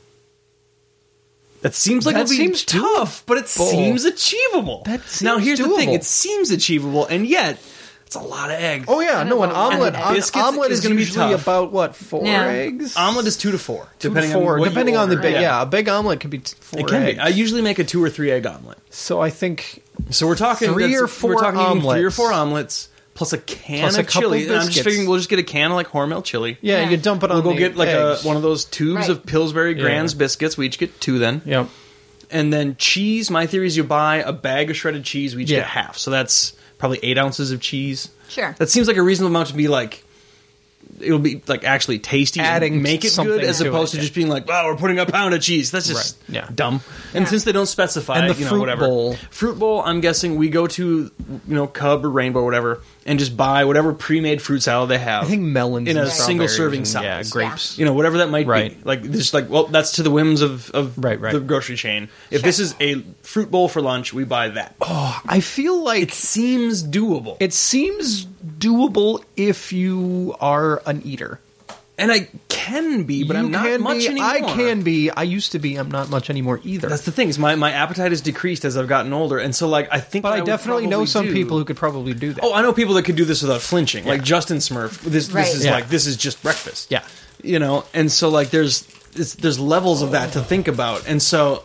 Speaker 1: That seems like
Speaker 2: That
Speaker 1: it'll be
Speaker 2: seems
Speaker 1: tough, but it
Speaker 2: doable.
Speaker 1: seems achievable.
Speaker 2: That
Speaker 1: now,
Speaker 2: seems
Speaker 1: here's the thing:
Speaker 2: doable.
Speaker 1: it seems achievable, and yet it's a lot of eggs.
Speaker 2: Oh yeah,
Speaker 3: And
Speaker 2: no, an
Speaker 3: it's a
Speaker 2: omelet.
Speaker 3: lot of
Speaker 2: An
Speaker 1: biscuits
Speaker 2: omelet
Speaker 1: is
Speaker 2: is
Speaker 1: gonna be
Speaker 2: usually
Speaker 1: tough.
Speaker 2: about what 4
Speaker 3: Yeah.
Speaker 2: eggs.
Speaker 1: Omelet is 2 to 4,
Speaker 2: 2
Speaker 1: depending
Speaker 2: to 4,
Speaker 1: on what
Speaker 2: depending
Speaker 1: you
Speaker 2: on the
Speaker 1: order.
Speaker 2: big. Yeah, a big omelet could be 4
Speaker 1: It can
Speaker 2: eggs.
Speaker 1: be. I usually make a 2 or 3 egg omelet.
Speaker 2: So I think
Speaker 1: So we're talking
Speaker 2: 3 or
Speaker 1: we're
Speaker 2: 4
Speaker 1: talking eating 3 or
Speaker 2: omelets.
Speaker 1: 4 omelets plus a can
Speaker 2: Plus a
Speaker 1: of
Speaker 2: couple
Speaker 1: chili. And I'm just
Speaker 2: biscuits.
Speaker 1: figuring we'll just get a can of like Hormel chili.
Speaker 2: yeah,
Speaker 3: Yeah.
Speaker 2: you dump it on.
Speaker 1: We'll go
Speaker 2: the
Speaker 1: get like
Speaker 2: eggs.
Speaker 1: one of those tubes
Speaker 3: Right.
Speaker 1: of Pillsbury
Speaker 2: Yeah.
Speaker 1: Grands biscuits. We each get 2 then.
Speaker 2: Yeah.
Speaker 1: And then cheese. My theory is you buy a bag of shredded cheese. We each
Speaker 2: Yeah.
Speaker 1: get half. So that's probably 8 ounces of cheese.
Speaker 3: Sure.
Speaker 1: That seems like a reasonable amount to be like. It'll be like actually tasty,
Speaker 2: Adding
Speaker 1: and make it
Speaker 2: something
Speaker 1: good, as
Speaker 2: to
Speaker 1: opposed
Speaker 2: it,
Speaker 1: to
Speaker 2: yeah.
Speaker 1: just being like, "Wow, we're putting a pound of cheese." That's just
Speaker 2: Right, yeah.
Speaker 1: dumb. And
Speaker 3: Yeah.
Speaker 1: since they don't specify,
Speaker 2: And the fruit
Speaker 1: whatever
Speaker 2: bowl.
Speaker 1: fruit bowl, I'm guessing we go to Cub or Rainbow or whatever, and just buy whatever pre-made fruit salad they have.
Speaker 2: I think melons
Speaker 1: in
Speaker 2: and
Speaker 1: a single
Speaker 2: strawberries
Speaker 1: serving
Speaker 2: and, yeah,
Speaker 1: size.
Speaker 2: grapes.
Speaker 1: Whatever that might be.
Speaker 2: Right.
Speaker 1: Like just like, well, that's to the whims of
Speaker 2: Right, right.
Speaker 1: the grocery chain. If
Speaker 3: Sure.
Speaker 1: this is a fruit bowl for lunch, we buy that.
Speaker 2: I feel like
Speaker 1: It seems doable.
Speaker 2: it seems doable if you are an eater.
Speaker 1: And I can be, but
Speaker 2: You
Speaker 1: I'm not
Speaker 2: can
Speaker 1: much
Speaker 2: be,
Speaker 1: anymore.
Speaker 2: I can be. I used to be. I'm not much anymore either.
Speaker 1: That's the thing. Is my appetite has decreased as I've gotten older, and so like I think.
Speaker 2: but
Speaker 1: what
Speaker 2: I
Speaker 1: would
Speaker 2: definitely know
Speaker 1: probably
Speaker 2: some
Speaker 1: do-
Speaker 2: people who could probably do that.
Speaker 1: Oh, I know people that could do this without flinching, like Justin Smurf. This
Speaker 3: Right.
Speaker 1: is
Speaker 2: Yeah.
Speaker 1: like this is just breakfast.
Speaker 2: Yeah.
Speaker 1: And so like there's levels of that to think about, and so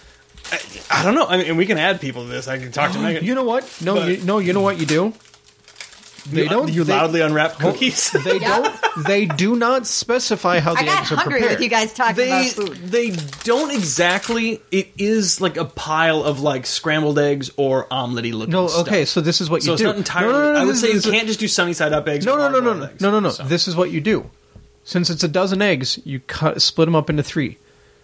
Speaker 1: I don't know. I mean, and we can add people to this. I can talk to Megan.
Speaker 2: You know what? No,
Speaker 1: But-
Speaker 2: you know what you do? They don't.
Speaker 1: You
Speaker 2: they,
Speaker 1: loudly unwrap cookies.
Speaker 2: They don't. They do not specify how the
Speaker 3: I got
Speaker 2: eggs are
Speaker 3: hungry
Speaker 2: prepared.
Speaker 3: with you guys talking about
Speaker 1: They
Speaker 3: food.
Speaker 1: they don't exactly. It is like a pile of like scrambled eggs or omelette-y looking
Speaker 2: No,
Speaker 1: stuff.
Speaker 2: okay. So this is what
Speaker 1: So
Speaker 2: you
Speaker 1: it's
Speaker 2: do.
Speaker 1: not entirely.
Speaker 2: No,
Speaker 1: I would say you
Speaker 2: this is-
Speaker 1: can't just do sunny side up eggs.
Speaker 2: No,
Speaker 1: or
Speaker 2: no, no, no,
Speaker 1: hard-boiled
Speaker 2: no,
Speaker 1: eggs.
Speaker 2: no, no.
Speaker 1: So.
Speaker 2: This is what you do. Since it's a dozen eggs, you split them up into 3.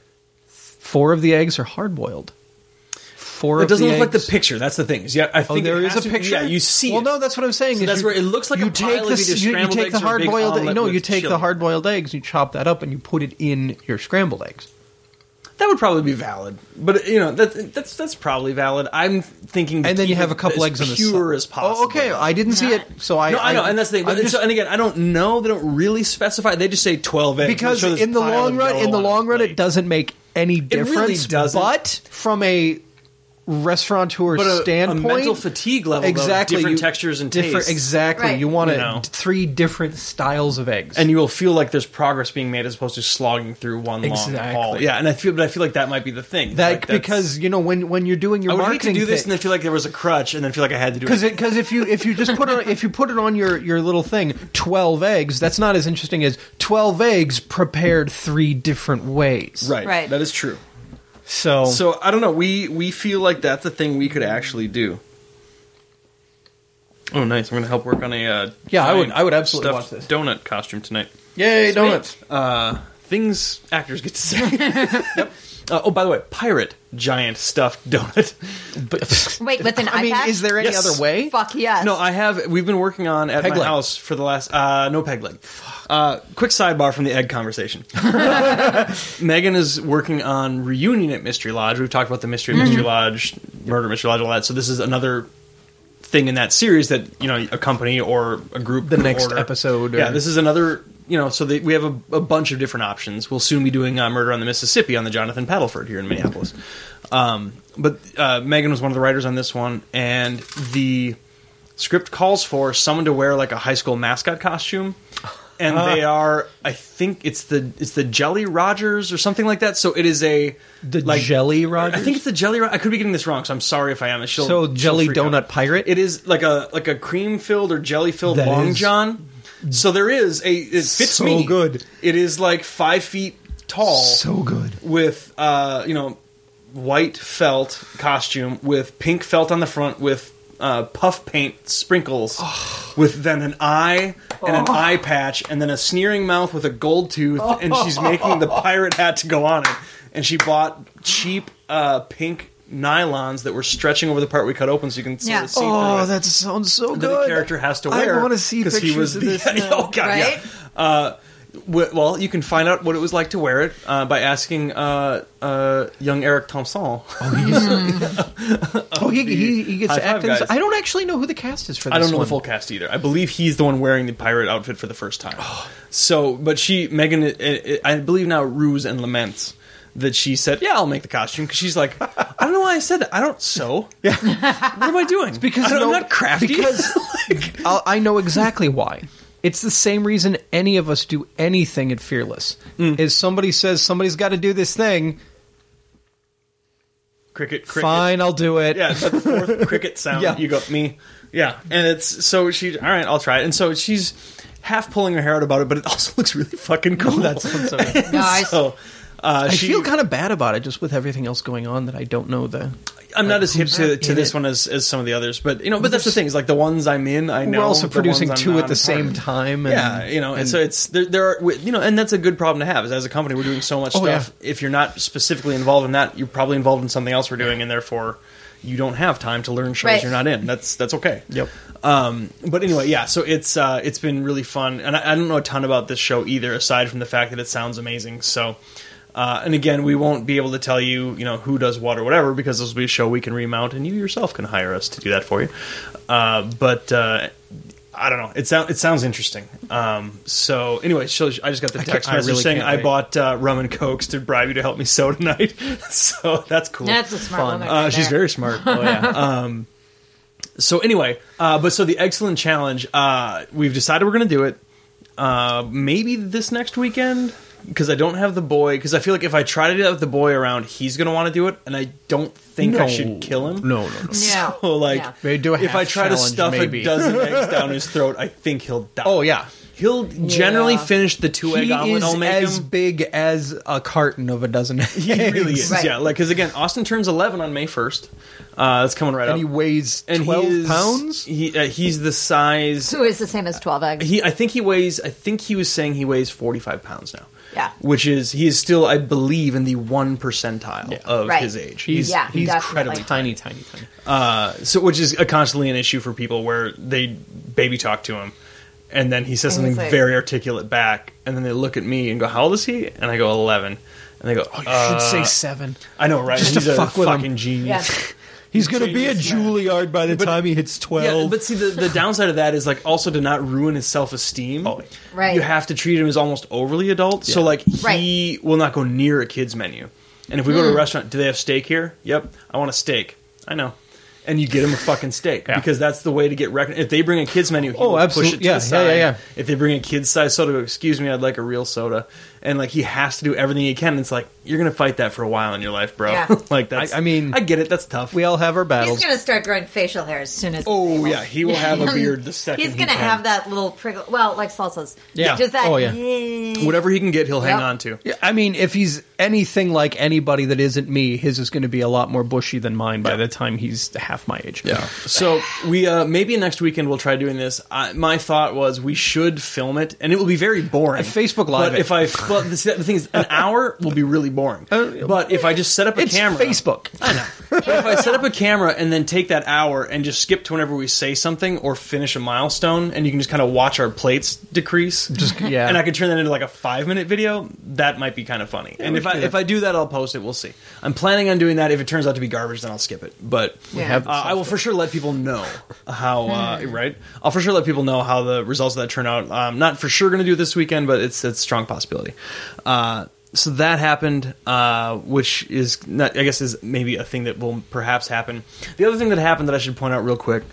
Speaker 2: 4 of the eggs are hard boiled. 4
Speaker 1: It
Speaker 2: of
Speaker 1: doesn't
Speaker 2: the
Speaker 1: look like the
Speaker 2: eggs-
Speaker 1: picture. That's the thing. Yeah, I
Speaker 2: Oh,
Speaker 1: think
Speaker 2: there
Speaker 1: it
Speaker 2: is
Speaker 1: has
Speaker 2: a
Speaker 1: to-
Speaker 2: picture.
Speaker 1: Yeah, you see.
Speaker 2: Well,
Speaker 1: it.
Speaker 2: no, that's what I'm saying.
Speaker 1: So
Speaker 2: is
Speaker 1: that's
Speaker 2: you-
Speaker 1: where it looks like
Speaker 2: you
Speaker 1: a
Speaker 2: take
Speaker 1: pile of
Speaker 2: this-
Speaker 1: either
Speaker 2: you
Speaker 1: scrambled
Speaker 2: take
Speaker 1: eggs
Speaker 2: the
Speaker 1: or a
Speaker 2: hard
Speaker 1: big
Speaker 2: boiled.
Speaker 1: omelet
Speaker 2: No,
Speaker 1: with
Speaker 2: you take
Speaker 1: chili.
Speaker 2: the hard boiled eggs. You chop that up and you put it in your scrambled eggs.
Speaker 1: That would probably be valid, but that's probably valid. I'm thinking, to
Speaker 2: And then you
Speaker 1: keep
Speaker 2: have a
Speaker 1: it
Speaker 2: couple
Speaker 1: as
Speaker 2: eggs on the
Speaker 1: pure
Speaker 2: side.
Speaker 1: as possible.
Speaker 2: Oh, okay. I didn't see it, so I.
Speaker 1: No, I know, and that's the thing.
Speaker 2: I'm
Speaker 1: But,
Speaker 2: just-
Speaker 1: and again, I don't know. They don't really specify. They just say 12 eggs
Speaker 2: because
Speaker 1: Show this
Speaker 2: in the
Speaker 1: pile
Speaker 2: long
Speaker 1: of
Speaker 2: run,
Speaker 1: yellow on a plate.
Speaker 2: it doesn't make any
Speaker 1: really
Speaker 2: difference.
Speaker 1: doesn't.
Speaker 2: But from a restaurateur
Speaker 1: But a
Speaker 2: standpoint,
Speaker 1: mental fatigue level,
Speaker 2: exactly,
Speaker 1: though, different
Speaker 2: you-
Speaker 1: textures and
Speaker 2: different.
Speaker 1: tastes.
Speaker 2: Exactly,
Speaker 3: Right.
Speaker 2: you want
Speaker 1: You know.
Speaker 2: 3 different styles of eggs,
Speaker 1: And you will feel like there's progress being made as opposed to slogging through one long
Speaker 2: Exactly.
Speaker 1: haul. Yeah, and I feel like that might be the thing.
Speaker 2: that
Speaker 1: Like, that's-
Speaker 2: because when you're doing your
Speaker 1: I would hate to
Speaker 2: marketing
Speaker 1: do this
Speaker 2: pitch-
Speaker 1: and then feel like there was a crutch, and then feel like I had to do
Speaker 2: Because
Speaker 1: it.
Speaker 2: because if you just put it if you put it on your little thing, 12 eggs, that's not as interesting as 12 eggs prepared 3 different ways.
Speaker 3: Right.
Speaker 1: That is true.
Speaker 2: So,
Speaker 1: So I don't know. We feel like that's a thing we could actually do. Oh, nice! I'm going to help work on a
Speaker 2: Yeah, I would-
Speaker 1: giant
Speaker 2: I would absolutely
Speaker 1: stuffed
Speaker 2: watch this.
Speaker 1: donut costume tonight.
Speaker 2: yay donuts.
Speaker 1: Things actors get to say. Yep. Oh, by the way, pirate giant stuffed donut.
Speaker 2: But
Speaker 3: Wait, with an
Speaker 2: I mean,
Speaker 3: iPad?
Speaker 2: is there any
Speaker 1: Yes.
Speaker 2: other way?
Speaker 3: Fuck yes.
Speaker 1: No, we've been working on at
Speaker 2: Peg
Speaker 1: my
Speaker 2: leg.
Speaker 1: house for the last no peg leg. Quick sidebar from the egg conversation. Megan is working on Reunion at Mystery Lodge. We've talked about the Mystery at Mystery Lodge, Murder at Mystery Lodge, all that. So this is another thing in that series that a company or a group
Speaker 2: The
Speaker 1: can
Speaker 2: next
Speaker 1: order.
Speaker 2: episode,
Speaker 1: Yeah,
Speaker 2: or-
Speaker 1: this is another. So we have a bunch of different options. We'll soon be doing Murder on the Mississippi on the Jonathan Paddleford here in Minneapolis. But Megan was one of the writers on this one, and the script calls for someone to wear like a high school mascot costume, and they are, I think it's the Jelly Rogers or something like that. So it is
Speaker 2: The Jelly Rogers?
Speaker 1: I think it's the Jelly. I could be getting this wrong, so I'm sorry if I am.
Speaker 2: So Jelly Donut Pirate?
Speaker 1: It is like a cream filled or jelly filled
Speaker 2: That
Speaker 1: Long
Speaker 2: is-
Speaker 1: John. So there is it fits
Speaker 2: So
Speaker 1: me
Speaker 2: good.
Speaker 1: It is like 5 feet tall.
Speaker 2: So good.
Speaker 1: With white felt costume with pink felt on the front with puff paint sprinkles with then an eye and an eye patch and then a sneering mouth with a gold tooth, and she's making the pirate hat to go on it. And she bought cheap pink nylons that were stretching over the part we cut open so you can sort of see through it.
Speaker 2: That sounds so
Speaker 1: That
Speaker 2: good.
Speaker 1: the character has to wear.
Speaker 2: I want to see
Speaker 1: 'cause
Speaker 2: pictures of this now.
Speaker 1: Oh, God,
Speaker 3: Right?
Speaker 1: yeah. Well, you can find out what it was like to wear it by asking young Eric Thompson.
Speaker 2: He gets
Speaker 1: High
Speaker 2: to
Speaker 1: Five
Speaker 2: act in
Speaker 1: guys.
Speaker 2: this. I don't actually know who the cast is for this
Speaker 1: I don't know
Speaker 2: one.
Speaker 1: the full cast either. I believe he's the one wearing the pirate outfit for the first time. So, but Megan, I believe now Ruse and Laments, that she said, yeah, I'll make the costume, because she's like, I don't know why I said that. I don't sew. Yeah. What am I doing?
Speaker 2: Because
Speaker 1: I'm not crafty.
Speaker 2: Because I know exactly why. It's the same reason any of us do anything at Fearless. Is somebody says somebody's got to do this thing.
Speaker 1: Cricket.
Speaker 2: Fine, I'll do it.
Speaker 1: Yeah, it's like the fourth cricket sound.
Speaker 2: Yeah.
Speaker 1: You go, me. Yeah. And it's, so she, all right, I'll try it. And so she's half pulling her hair out about it, but it also looks really fucking cool.
Speaker 2: That sounds so good.
Speaker 3: Nice.
Speaker 1: So,
Speaker 2: I feel kind of bad about it, just with everything else going on that I don't know
Speaker 1: I'm not as hip to
Speaker 2: in
Speaker 1: this
Speaker 2: it.
Speaker 1: one as some of the others, but but that's the thing, is like the ones I'm in, I know.
Speaker 2: We're also
Speaker 1: the
Speaker 2: producing
Speaker 1: ones I'm
Speaker 2: two
Speaker 1: not,
Speaker 2: at the
Speaker 1: it's
Speaker 2: same
Speaker 1: hard.
Speaker 2: time. And,
Speaker 1: Yeah, and so it's there are, and that's a good problem to have. Is as a company, we're doing so much
Speaker 2: Oh,
Speaker 1: stuff.
Speaker 2: yeah.
Speaker 1: If you're not specifically involved in that, you're probably involved in something else we're doing, and therefore you don't have time to learn shows
Speaker 3: Right.
Speaker 1: you're not in. That's okay.
Speaker 2: Yep.
Speaker 1: But anyway, yeah. So it's been really fun, and I don't know a ton about this show either, aside from the fact that it sounds amazing. So. And again, we won't be able to tell you, who does what or whatever, because this will be a show we can remount, and you yourself can hire us to do that for you. But I don't know. It sounds interesting. So anyway, so I just got the text
Speaker 2: I
Speaker 1: message
Speaker 2: really
Speaker 1: saying
Speaker 2: can't
Speaker 1: I
Speaker 2: wait.
Speaker 1: bought rum and cokes to bribe you to help me sew tonight. So that's cool.
Speaker 3: That's a smart
Speaker 2: Fun.
Speaker 3: woman. Right
Speaker 1: She's
Speaker 3: there.
Speaker 1: very smart.
Speaker 2: Oh yeah.
Speaker 1: So anyway, so the excellent challenge, we've decided we're going to do it. Maybe this next weekend, because I don't have the boy. Because I feel like if I try to do that with the boy around, he's going to want to do it, and I don't think I should kill him.
Speaker 2: No.
Speaker 3: Yeah.
Speaker 1: So like,
Speaker 3: Yeah.
Speaker 2: Maybe do a
Speaker 1: if I
Speaker 2: half
Speaker 1: try to
Speaker 2: challenge,
Speaker 1: stuff
Speaker 2: maybe.
Speaker 1: a dozen eggs down his throat, I think he'll die.
Speaker 2: Oh yeah.
Speaker 1: He'll generally
Speaker 3: Yeah.
Speaker 1: finish the 2-egg
Speaker 2: He
Speaker 1: omelet
Speaker 2: is
Speaker 1: I'll make
Speaker 2: as
Speaker 1: him.
Speaker 2: big as a carton of a dozen eggs.
Speaker 1: He really is.
Speaker 3: Right.
Speaker 1: Yeah, like, because again, Austin turns 11 on May 1st. That's coming right
Speaker 2: And
Speaker 1: up.
Speaker 2: he weighs
Speaker 1: And
Speaker 2: 12 pounds?
Speaker 1: He's the size.
Speaker 3: Who is the same as 12 eggs?
Speaker 1: I think he was saying he weighs 45 pounds now.
Speaker 3: Yeah.
Speaker 1: Which he is still, I believe, in the 1 percentile of
Speaker 3: Right.
Speaker 1: his age.
Speaker 2: He's
Speaker 3: definitely.
Speaker 1: incredibly
Speaker 2: tiny.
Speaker 1: So, which is constantly an issue for people where they baby talk to him, and then he says
Speaker 3: And
Speaker 1: something
Speaker 3: he's like-
Speaker 1: very articulate back, and then they look at me and go, "How old is he?" And I go, 11. And they go,
Speaker 2: You should say 7.
Speaker 1: I know, right?
Speaker 2: Just to
Speaker 1: He's a
Speaker 2: fuck with him.
Speaker 1: fucking genius.
Speaker 2: He's going to be a
Speaker 1: Genius.
Speaker 2: Juilliard by the time he hits 12.
Speaker 1: Yeah, but see, the downside of that is like also to not ruin his self-esteem.
Speaker 2: Oh,
Speaker 3: Right.
Speaker 1: You have to treat him as almost overly adult. So like
Speaker 3: Right.
Speaker 1: he will not go near a kid's menu. And if we go to a restaurant, do they have steak here? Yep. I want a steak. I know. And you get him a fucking steak because that's the way to get recognized. If they bring a kid's menu, he will push
Speaker 2: absolutely.
Speaker 1: it to
Speaker 2: Yeah,
Speaker 1: the side.
Speaker 2: yeah.
Speaker 1: If they bring a kid's size soda, excuse me, I'd like a real soda. And like he has to do everything he can. And it's like you're gonna fight that for a while in your life, bro.
Speaker 3: Yeah.
Speaker 1: Like that's.
Speaker 2: I mean,
Speaker 1: I get it. That's tough.
Speaker 2: we all have our battles.
Speaker 3: He's going to start growing facial hair as soon as.
Speaker 1: Oh
Speaker 3: he's able.
Speaker 1: yeah, he will have a beard the second.
Speaker 3: He's
Speaker 1: he
Speaker 3: going to
Speaker 1: can.
Speaker 3: have that little priggle. Well, like salsas.
Speaker 2: Yeah.
Speaker 3: Just that.
Speaker 2: Oh, yeah.
Speaker 1: Whatever he can get, he'll hang
Speaker 3: Yep.
Speaker 1: on to.
Speaker 2: Yeah, I mean, if he's anything like anybody that isn't me, his is going to be a lot more bushy than mine by the time he's half my age.
Speaker 1: Yeah. So we maybe next weekend we'll try doing this. My thought was we should film it, and it will be very boring.
Speaker 2: Facebook Live
Speaker 1: But
Speaker 2: it.
Speaker 1: if the thing is, an hour will be really boring. But if I just set up a
Speaker 2: It's
Speaker 1: camera,
Speaker 2: Facebook.
Speaker 1: I know. But if I set up a camera and then take that hour and just skip to whenever we say something or finish a milestone, and you can just kind of watch our plates decrease.
Speaker 2: Yeah.
Speaker 1: And I could turn that into like a 5-minute video. That might be kind of funny. And if I do that, I'll post it. We'll see. I'm planning on doing that. If it turns out to be garbage, then I'll skip it. But
Speaker 3: Yeah.
Speaker 1: I will for sure let people know how. Right. I'll for sure let people know how the results of that turn out. I'm not for sure going to do it this weekend, but it's a strong possibility. So that happened, which is not, I guess, is maybe a thing that will perhaps happen. The other thing that happened that I should point out real quick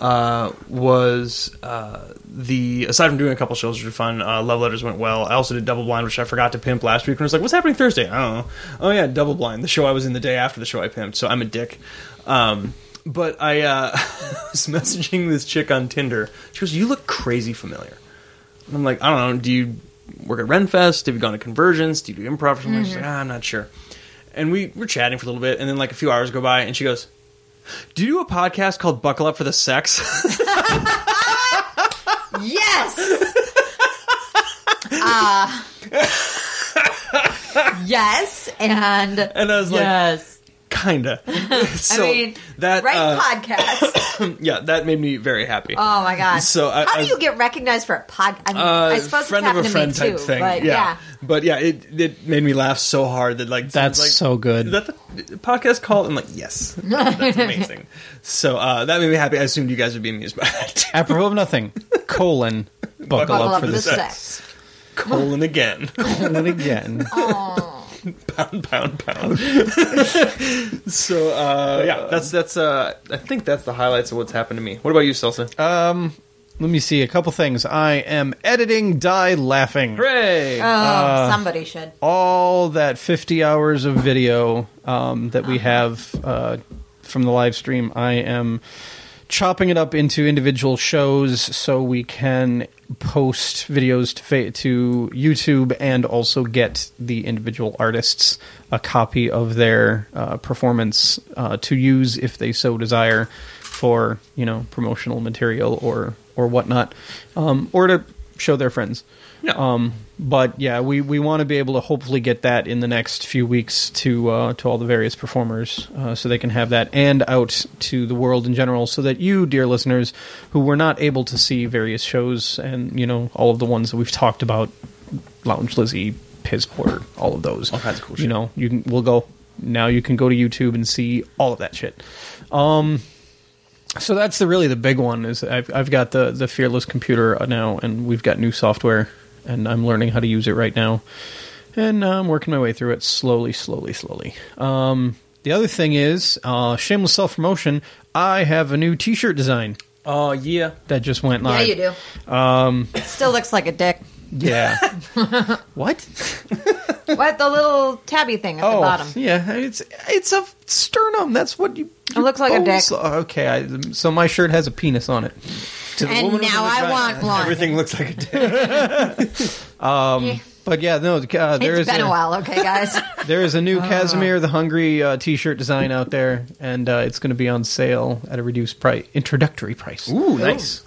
Speaker 1: was aside from doing a couple shows which were fun, Love Letters went well. I also did Double Blind, which I forgot to pimp last week. And I was like, what's happening Thursday? I don't know. Oh yeah, Double Blind, the show I was in the day after the show I pimped. So I'm a dick. But I was messaging this chick on Tinder. She goes, "You look crazy familiar." And I'm like, I don't know. Do you work at Renfest? Have you gone to Convergence? Do you do improv or something? She's like, I'm not sure. And we were chatting for a little bit, and then like a few hours go by, and she goes, Do you do a podcast called Buckle Up for the Sex?
Speaker 3: Yes. Yes, and
Speaker 1: I was like,
Speaker 3: yes.
Speaker 1: kinda. So
Speaker 3: I mean,
Speaker 1: that
Speaker 3: podcast.
Speaker 1: yeah, that made me very happy.
Speaker 3: Oh my god!
Speaker 1: So
Speaker 3: how do you get recognized for a pod? I mean, I suppose
Speaker 1: friend
Speaker 3: it's
Speaker 1: of a
Speaker 3: happened
Speaker 1: friend
Speaker 3: to me
Speaker 1: type
Speaker 3: too.
Speaker 1: thing.
Speaker 3: But
Speaker 1: But yeah, it made me laugh so hard that like
Speaker 2: That's
Speaker 1: like,
Speaker 2: so good.
Speaker 1: Is that the podcast called? I'm like, yes, that's amazing. So that made me happy. I assumed you guys would be amused by that.
Speaker 2: Apropos of nothing, colon, buckle up for the
Speaker 3: sex.
Speaker 1: Colon again.
Speaker 2: colon again.
Speaker 1: pound. So yeah, that's I think that's the highlights of what's happened to me. What about you, Celsa?
Speaker 2: Let me see a couple things. I am editing Die Laughing.
Speaker 1: Hooray!
Speaker 3: Oh, somebody should.
Speaker 2: All that 50 hours of video that we have from the live stream, I am chopping it up into individual shows so we can post videos to YouTube and also get the individual artists a copy of their performance to use if they so desire for, promotional material or whatnot, or to show their friends.
Speaker 1: Yeah.
Speaker 2: But yeah, we want to be able to hopefully get that in the next few weeks to all the various performers, so they can have that and out to the world in general, so that you, dear listeners, who were not able to see various shows and all of the ones that we've talked about, Lounge Lizzie, Piss Poor, all of those,
Speaker 1: all kinds of cool shit.
Speaker 2: You can go to YouTube and see all of that shit. So that's really the big one. Is I've got the Fearless computer now, and we've got new software, and I'm learning how to use it right now, and I'm working my way through it slowly. The other thing is, shameless self-promotion, I have a new T-shirt design.
Speaker 1: Oh yeah,
Speaker 2: that just went
Speaker 3: Yeah,
Speaker 2: live.
Speaker 3: you do. It still looks like a dick.
Speaker 2: Yeah. What?
Speaker 3: What? The little tabby thing at the bottom.
Speaker 2: Yeah, it's a sternum. That's what you.
Speaker 3: It looks like a dick.
Speaker 2: Okay, so my shirt has a penis on it.
Speaker 3: And now I want one.
Speaker 1: Everything looks like a dick.
Speaker 2: But yeah, no. There
Speaker 3: It's been a while, okay, guys.
Speaker 2: There is a new Casimir the Hungry T-shirt design out there, and it's going to be on sale at a reduced price, introductory price.
Speaker 1: Ooh, nice.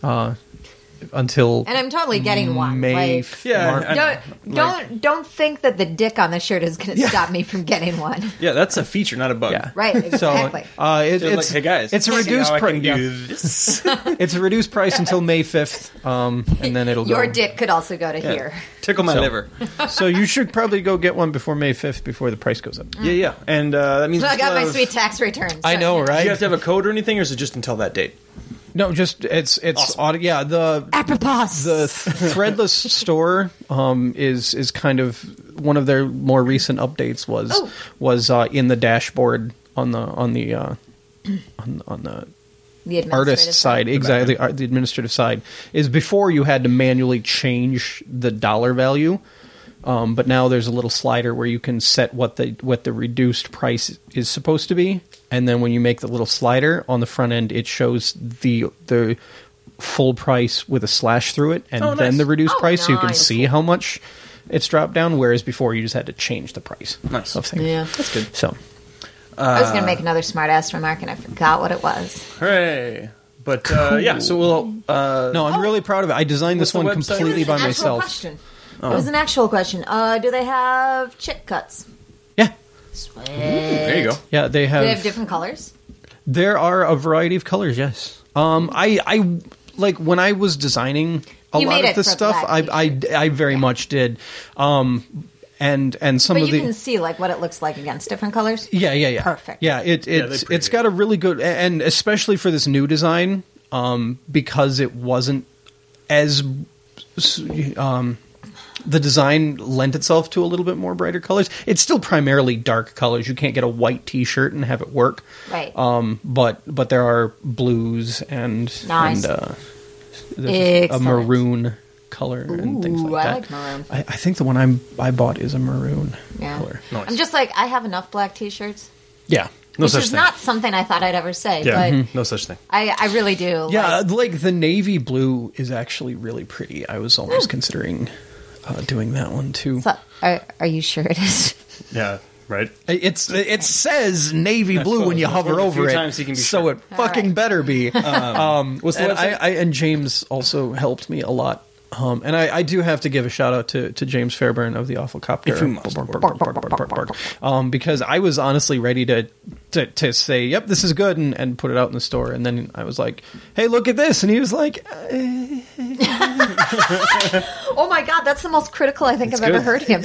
Speaker 2: Until
Speaker 3: And I'm totally getting one.
Speaker 2: May.
Speaker 3: Like,
Speaker 1: Yeah,
Speaker 3: don't think that the dick on the shirt is going to stop me from getting one.
Speaker 1: Yeah, that's a feature, not a bug.
Speaker 2: Yeah.
Speaker 3: Right, exactly.
Speaker 2: It's
Speaker 1: like, hey guys,
Speaker 2: it's a
Speaker 1: see
Speaker 2: reduced
Speaker 1: how I
Speaker 2: price.
Speaker 1: can do this.
Speaker 2: It's a reduced price until May 5th, and then it'll
Speaker 3: Your
Speaker 2: go.
Speaker 3: dick could also go to here.
Speaker 1: Tickle my
Speaker 2: So-
Speaker 1: liver.
Speaker 2: So you should probably go get one before May 5th before the price goes up.
Speaker 1: Yeah, and that means
Speaker 3: I got my
Speaker 1: do
Speaker 3: sweet tax returns.
Speaker 2: I know, right?
Speaker 1: you have to have a code or anything, or is it just until that date?
Speaker 2: No, just it's
Speaker 1: Awesome.
Speaker 2: yeah, the
Speaker 3: Apropos.
Speaker 2: Threadless store is kind of one of their more recent updates was in the dashboard on the
Speaker 3: The administrative
Speaker 2: artist side, exactly, the administrative side is before you had to manually change the dollar value. But now there's a little slider where you can set what the reduced price is supposed to be, and then when you make the little slider on the front end, it shows the full price with a slash through it, and then the reduced price, so you can
Speaker 3: nice.
Speaker 2: see how much it's dropped down. Whereas before, you just had to change the price
Speaker 1: Nice.
Speaker 2: of things.
Speaker 3: Yeah.
Speaker 1: That's good.
Speaker 2: So
Speaker 3: I was going to make another smart-ass remark, and I forgot what it was.
Speaker 1: Hooray! But yeah, so we'll.
Speaker 2: no, I'm really proud of it. I designed this
Speaker 1: What's the
Speaker 2: one
Speaker 1: website?
Speaker 2: completely by
Speaker 3: It was an actual
Speaker 2: myself.
Speaker 3: question. It was an actual question. Do they have chick cuts?
Speaker 2: Yeah,
Speaker 3: Sweet.
Speaker 1: There you go.
Speaker 2: yeah, they
Speaker 3: Do
Speaker 2: have.
Speaker 3: they have different colors?
Speaker 2: There are a variety of colors, yes. I like when I was designing
Speaker 3: You
Speaker 2: lot
Speaker 3: made
Speaker 2: of
Speaker 3: it
Speaker 2: this
Speaker 3: for
Speaker 2: stuff.
Speaker 3: Black
Speaker 2: I very much did. And some
Speaker 3: But
Speaker 2: of
Speaker 3: you
Speaker 2: the
Speaker 3: can see like what it looks like against different colors.
Speaker 2: yeah.
Speaker 3: Perfect.
Speaker 2: Yeah,
Speaker 1: they
Speaker 2: it's
Speaker 1: preview
Speaker 2: got a really good, and especially for this new design, because it wasn't as the design lent itself to a little bit more brighter colors. It's still primarily dark colors. You can't get a white T-shirt and have it work.
Speaker 3: Right.
Speaker 2: But there are blues and
Speaker 3: Nice.
Speaker 2: there's a
Speaker 3: Excellent.
Speaker 2: maroon color and things
Speaker 3: Ooh,
Speaker 2: like
Speaker 3: I
Speaker 2: that.
Speaker 3: like maroon.
Speaker 2: I think the one I bought is a maroon
Speaker 3: Yeah.
Speaker 2: color.
Speaker 1: Nice.
Speaker 3: I'm just like, I have enough black T-shirts.
Speaker 2: Yeah.
Speaker 1: No
Speaker 3: which
Speaker 1: such
Speaker 3: is
Speaker 1: thing.
Speaker 3: not something I thought I'd ever say,
Speaker 1: Yeah,
Speaker 3: but
Speaker 1: no such thing.
Speaker 3: I really do.
Speaker 2: Yeah,
Speaker 3: Like,
Speaker 2: like the navy blue is actually really pretty. I was almost considering doing that one too.
Speaker 3: so, are you sure it is?
Speaker 1: Yeah, Right.
Speaker 2: It says navy blue when you hover
Speaker 1: a few
Speaker 2: over
Speaker 1: times
Speaker 2: it,
Speaker 1: you can be
Speaker 2: so
Speaker 1: sure.
Speaker 2: it fucking
Speaker 3: right.
Speaker 2: better be.
Speaker 1: What's the
Speaker 2: And
Speaker 1: website?
Speaker 2: and James also helped me a lot. And I do have to give a shout out to James Fairburn of the Awful Copter.
Speaker 1: If you must.
Speaker 2: Because I was honestly ready to say, yep, this is good, and put it out in the store. And then I was like, hey, look at this. And he was like,
Speaker 3: Oh my god, that's the most critical I think I've ever
Speaker 1: good.
Speaker 3: heard him.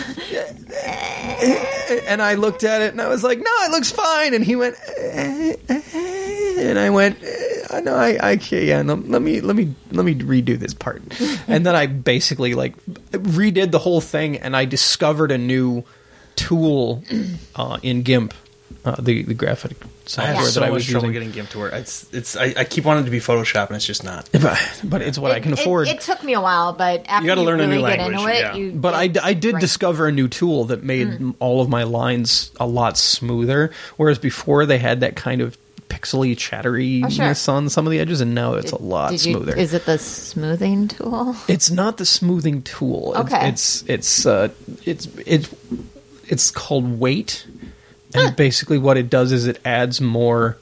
Speaker 2: and I looked at it and I was like, no, it looks fine. And he went, and I went, no, I can't. Yeah, no, let me redo this part. And then I basically like redid the whole thing, and I discovered a new tool in GIMP, the graphic
Speaker 1: I
Speaker 2: software
Speaker 1: have so
Speaker 2: that I
Speaker 1: much
Speaker 2: was
Speaker 1: trouble
Speaker 2: using.
Speaker 1: getting GIMP to work. I keep wanting it to be Photoshop, and it's just not.
Speaker 2: But it's what I can afford.
Speaker 3: It took me a while, but after
Speaker 1: You gotta learn a
Speaker 3: really
Speaker 1: new
Speaker 3: get
Speaker 1: language,
Speaker 3: into it,
Speaker 1: yeah.
Speaker 2: But I did
Speaker 3: right.
Speaker 2: discover a new tool that made all of my lines a lot smoother, whereas before they had that kind of pixely chatteriness on some of the edges, and now it's a lot smoother.
Speaker 3: Is it the smoothing tool?
Speaker 2: It's not the smoothing tool.
Speaker 3: Okay.
Speaker 2: It's called weight, and basically what it does is it adds more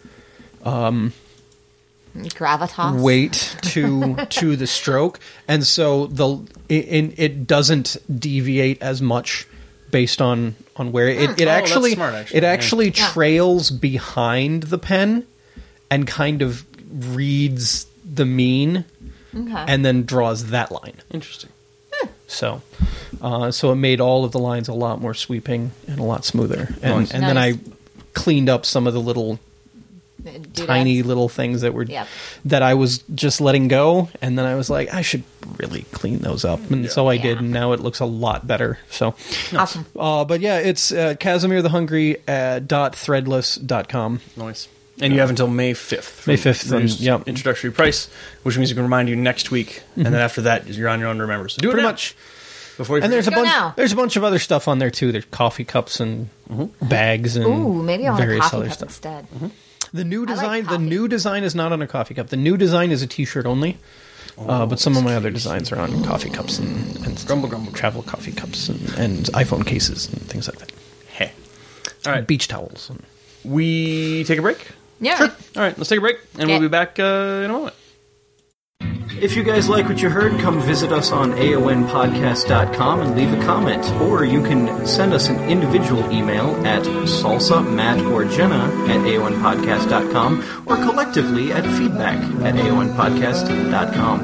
Speaker 3: Gravitas.
Speaker 2: weight to the stroke, and so it doesn't deviate as much based on where it
Speaker 1: that's
Speaker 2: actually
Speaker 1: smart, actually.
Speaker 2: it actually
Speaker 3: Yeah.
Speaker 2: trails behind the pen and kind of reads the mean
Speaker 3: Okay.
Speaker 2: and then draws that line.
Speaker 1: Interesting.
Speaker 2: So it made all of the lines a lot more sweeping and a lot smoother, and
Speaker 1: Nice.
Speaker 2: and then I
Speaker 3: Nice.
Speaker 2: cleaned up some of the little tiny little things that were
Speaker 3: Yep.
Speaker 2: that I was just letting go, and then I was like, I should really clean those up, and so I did,
Speaker 3: Yeah.
Speaker 2: and now it looks a lot better. So,
Speaker 3: Awesome.
Speaker 2: but yeah, it's Casimir the Hungry .threadless.com.
Speaker 1: Nice. And you have until May 5th.
Speaker 2: May 5th, and,
Speaker 1: Reduced
Speaker 2: yep.
Speaker 1: introductory price, which means we can remind you next week, and then after that, you're on your own to remember. So do it
Speaker 2: Pretty
Speaker 1: now,
Speaker 2: much.
Speaker 1: before you
Speaker 2: And there's a
Speaker 3: Go
Speaker 2: bunch.
Speaker 3: now.
Speaker 2: There's a bunch of other stuff on there too. There's coffee cups and bags and
Speaker 3: Ooh, maybe I want a
Speaker 2: various
Speaker 3: coffee
Speaker 2: other
Speaker 3: cup
Speaker 2: stuff.
Speaker 3: instead.
Speaker 2: The new
Speaker 3: I like
Speaker 2: design. the
Speaker 3: coffee.
Speaker 2: new design is not on a coffee cup. The new design is a T-shirt only. But some of my other designs are on coffee cups and
Speaker 1: Grumble.
Speaker 2: travel coffee cups and iPhone cases and things like that.
Speaker 1: Hey. All right.
Speaker 2: Beach towels. And
Speaker 1: We take a break?
Speaker 3: Yeah.
Speaker 1: Sure. All right, let's take a break, and we'll
Speaker 3: Okay.
Speaker 1: be back in a moment.
Speaker 2: if you guys like what you heard, come visit us on aonpodcast.com and leave a comment. Or you can send us an individual email at salsa, Matt, or Jenna at aonpodcast.com, or collectively at feedback at aonpodcast.com.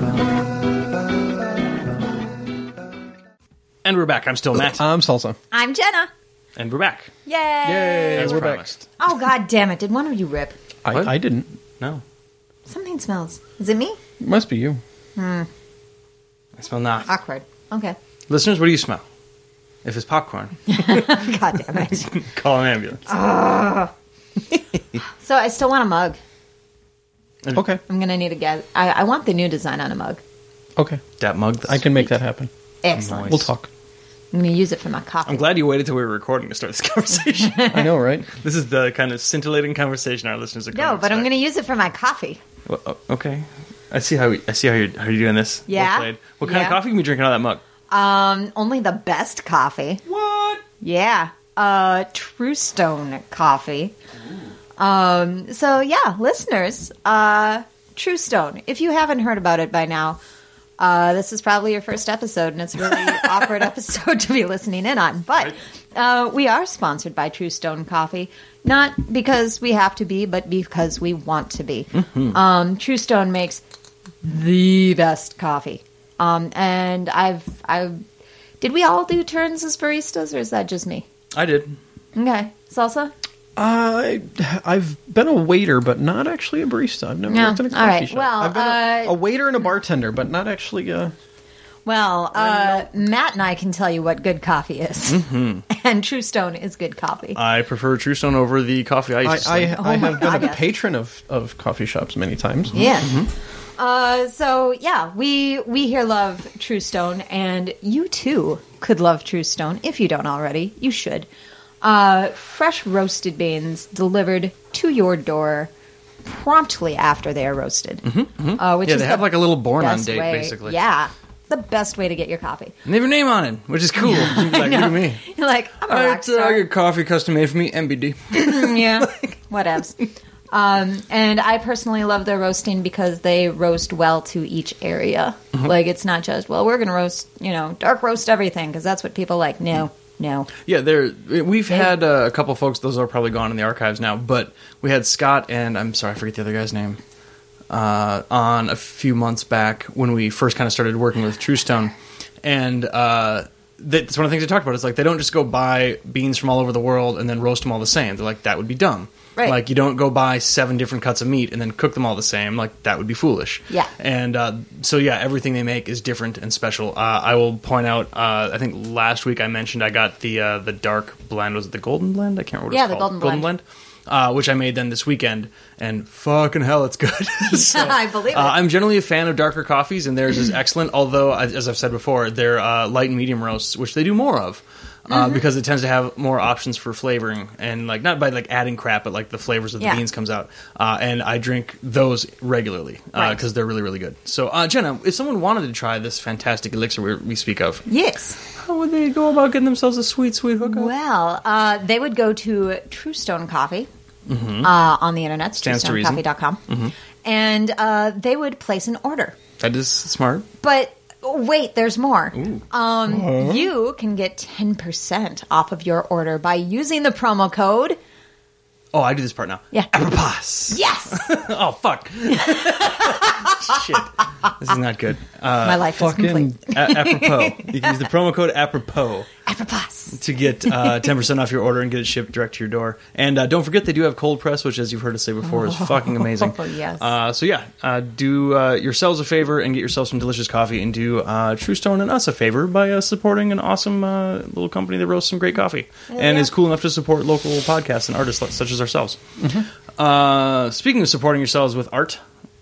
Speaker 1: And we're back. I'm still Matt,
Speaker 2: I'm Salsa.
Speaker 3: I'm Jenna.
Speaker 1: and we're back.
Speaker 3: Yay.
Speaker 1: As
Speaker 2: we're back.
Speaker 1: promised.
Speaker 3: Oh, god damn it. Did one of you rip?
Speaker 1: What?
Speaker 2: I didn't.
Speaker 1: No,
Speaker 3: Something smells. Is it me?
Speaker 2: It must be you.
Speaker 1: I smell nothing.
Speaker 3: Awkward. Okay.
Speaker 1: Listeners, what do you smell? If it's popcorn,
Speaker 3: God damn it.
Speaker 1: call an ambulance.
Speaker 3: So I still want a mug.
Speaker 2: Okay.
Speaker 3: I'm going to need a get. I want the new design on a mug.
Speaker 2: Okay.
Speaker 1: That mug.
Speaker 2: I can make that happen.
Speaker 3: Excellent.
Speaker 1: Nice.
Speaker 2: We'll talk.
Speaker 3: I'm going to use it for my coffee.
Speaker 1: I'm glad you waited till we were recording to start this conversation.
Speaker 2: I know, right?
Speaker 1: This is the kind of scintillating conversation our listeners are going
Speaker 3: No,
Speaker 1: to
Speaker 3: but I'm going
Speaker 1: expect.
Speaker 3: to use it for my coffee.
Speaker 1: Well, okay. I see how you're doing this.
Speaker 3: Yeah?
Speaker 1: Well played. What kind of
Speaker 3: Yeah.
Speaker 1: coffee can we drink out of that mug?
Speaker 3: Only the best coffee.
Speaker 1: What?
Speaker 3: Yeah. True Stone coffee. So yeah, listeners, True Stone. If you haven't heard about it by now, this is probably your first episode, and it's a really awkward episode to be listening in on. But we are sponsored by True Stone Coffee, not because we have to be, but because we want to be. True Stone makes the best coffee. And I've did we all do turns as baristas, or is that just me?
Speaker 1: I did.
Speaker 3: Okay, salsa.
Speaker 2: I've been a waiter, but not actually a barista. I've never
Speaker 3: No.
Speaker 2: worked in a coffee
Speaker 3: All right.
Speaker 2: shop.
Speaker 3: Well,
Speaker 2: I've been a waiter and a bartender, but not actually.
Speaker 3: Well, Matt and I can tell you what good coffee is, and True Stone is good coffee.
Speaker 1: I prefer True Stone over the coffee I used to
Speaker 2: I
Speaker 1: sling.
Speaker 3: my
Speaker 2: have been
Speaker 3: God,
Speaker 2: a
Speaker 3: yes.
Speaker 2: patron of coffee shops many times.
Speaker 3: Yeah. So yeah, we here love True Stone, and you too could love True Stone if you don't already. You should. Fresh roasted beans delivered to your door promptly after they are roasted. Which
Speaker 1: Yeah,
Speaker 3: is
Speaker 1: they have
Speaker 3: the
Speaker 1: like a little born on
Speaker 3: best
Speaker 1: date,
Speaker 3: way.
Speaker 1: basically.
Speaker 3: Yeah. the best way to get your coffee.
Speaker 1: And they have your name on it, which is cool. Like, look at me.
Speaker 3: You're like, I'm a rock
Speaker 1: I
Speaker 3: star.
Speaker 1: get coffee custom made for me, MBD.
Speaker 3: Yeah, whatevs. And I personally love their roasting because they roast well to each area. Like, it's not just, well, we're going to roast, dark roast everything because that's what people like. No.
Speaker 1: Yeah, we've had a couple folks, those are probably gone in the archives now, but we had Scott and, I'm sorry, I forget the other guy's name, on a few months back when we first kind of started working with True Stone. And that's one of the things they talked about. It's like they don't just go buy beans from all over the world and then roast them all the same. They're like, that would be dumb.
Speaker 3: Right.
Speaker 1: Like, you don't go buy 7 different cuts of meat and then cook them all the same. Like, that would be foolish.
Speaker 3: Yeah.
Speaker 1: And so, yeah, everything they make is different and special. I will point out, I think last week I mentioned I got the dark blend. Was it the golden blend? I can't remember what it's called.
Speaker 3: Yeah, the golden blend.
Speaker 1: Which I made then this weekend. And fucking hell, it's good. So,
Speaker 3: I believe it.
Speaker 1: I'm generally a fan of darker coffees, and theirs is excellent. Although, as I've said before, they're light and medium roasts, which they do more of. Because it tends to have more options for flavoring, and like not by like adding crap, but like the flavors of the beans comes out. And I drink those regularly because they're really, really good. So, Jenna, if someone wanted to try this fantastic elixir we speak of,
Speaker 3: Yes.
Speaker 1: how would they go about getting themselves a sweet, sweet hookup?
Speaker 3: Well, they would go to True Stone Coffee on the internet, truestonecoffee.com, and they would place an order.
Speaker 1: That is smart.
Speaker 3: But wait, there's more. You can get 10% off of your order by using the promo code.
Speaker 1: Oh, I do this part now.
Speaker 3: Yeah.
Speaker 1: Apropos.
Speaker 3: Yes.
Speaker 1: Oh, fuck. Shit. This is not good.
Speaker 3: My life is complete.
Speaker 1: Apropos. You can use the promo code apropos
Speaker 3: Apropos.
Speaker 1: to get 10% off your order and get it shipped direct to your door. And don't forget, they do have cold press, which, as you've heard us say before, is fucking amazing.
Speaker 3: Yes.
Speaker 1: So yeah, do yourselves a favor and get yourself some delicious coffee, and do True Stone and us a favor by supporting an awesome little company that roasts some great coffee and is cool enough to support local podcasts and artists such as ourselves. Speaking of supporting yourselves with art,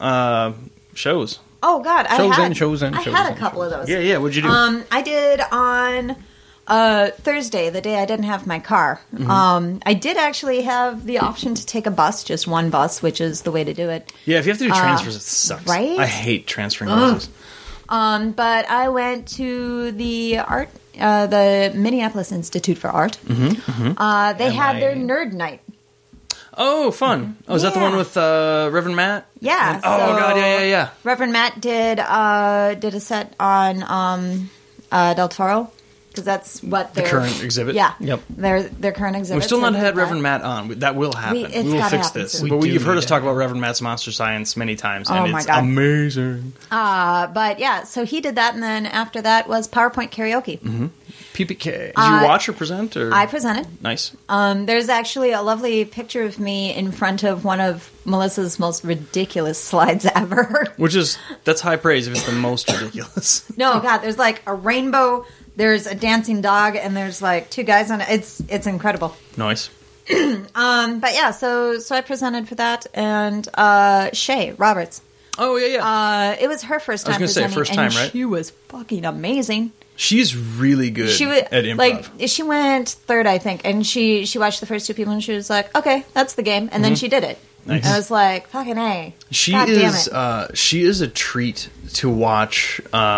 Speaker 1: shows.
Speaker 3: Oh, God. I had a couple of those.
Speaker 1: Yeah, what'd you do?
Speaker 3: I did on Thursday, the day I didn't have my car. I did actually have the option to take a bus, just one bus, which is the way to do it.
Speaker 1: Yeah, if you have to do transfers, it sucks.
Speaker 3: Right?
Speaker 1: I hate transferring buses.
Speaker 3: But I went to the the Minneapolis Institute for Art. They had their nerd night.
Speaker 1: Oh, fun. Oh, is that the one with Reverend Matt?
Speaker 3: Yeah.
Speaker 1: God, yeah.
Speaker 3: Reverend Matt did a set on Del Toro, because that's what
Speaker 1: The current exhibit?
Speaker 3: Yeah.
Speaker 2: Yep.
Speaker 3: Their current exhibit.
Speaker 1: We've still not had Reverend Matt on. That will happen.
Speaker 3: It's
Speaker 1: we will
Speaker 3: gotta
Speaker 1: fix
Speaker 3: happen
Speaker 1: this.
Speaker 3: soon.
Speaker 1: But you've heard us
Speaker 2: need
Speaker 1: talk about Reverend Matt's Monster Science many times, and
Speaker 3: my
Speaker 1: it's
Speaker 3: God.
Speaker 1: amazing.
Speaker 3: But yeah, so he did that, and then after that was PowerPoint karaoke.
Speaker 2: PPK.
Speaker 1: Did you watch or present? Or?
Speaker 3: I presented.
Speaker 1: Nice.
Speaker 3: There's actually a lovely picture of me in front of one of Melissa's most ridiculous slides ever.
Speaker 1: That's high praise if it's the most ridiculous.
Speaker 3: No, God, there's like a rainbow, there's a dancing dog, and there's like 2 guys on it. It's incredible.
Speaker 1: Nice.
Speaker 3: But yeah, so I presented for that, and Shay Roberts.
Speaker 1: Oh, yeah.
Speaker 3: It was her first time
Speaker 1: I was gonna
Speaker 3: presenting,
Speaker 1: say, first time,
Speaker 3: and
Speaker 1: right?
Speaker 3: she was fucking amazing.
Speaker 1: She's really good
Speaker 3: She was
Speaker 1: at improv.
Speaker 3: like, she went third, I think, and she watched the first 2 people, and she was like, "Okay, that's the game," and then she did it.
Speaker 1: Nice.
Speaker 3: I was like, "Fucking A!"
Speaker 1: She
Speaker 3: God
Speaker 1: is
Speaker 3: damn it.
Speaker 1: she is a treat to watch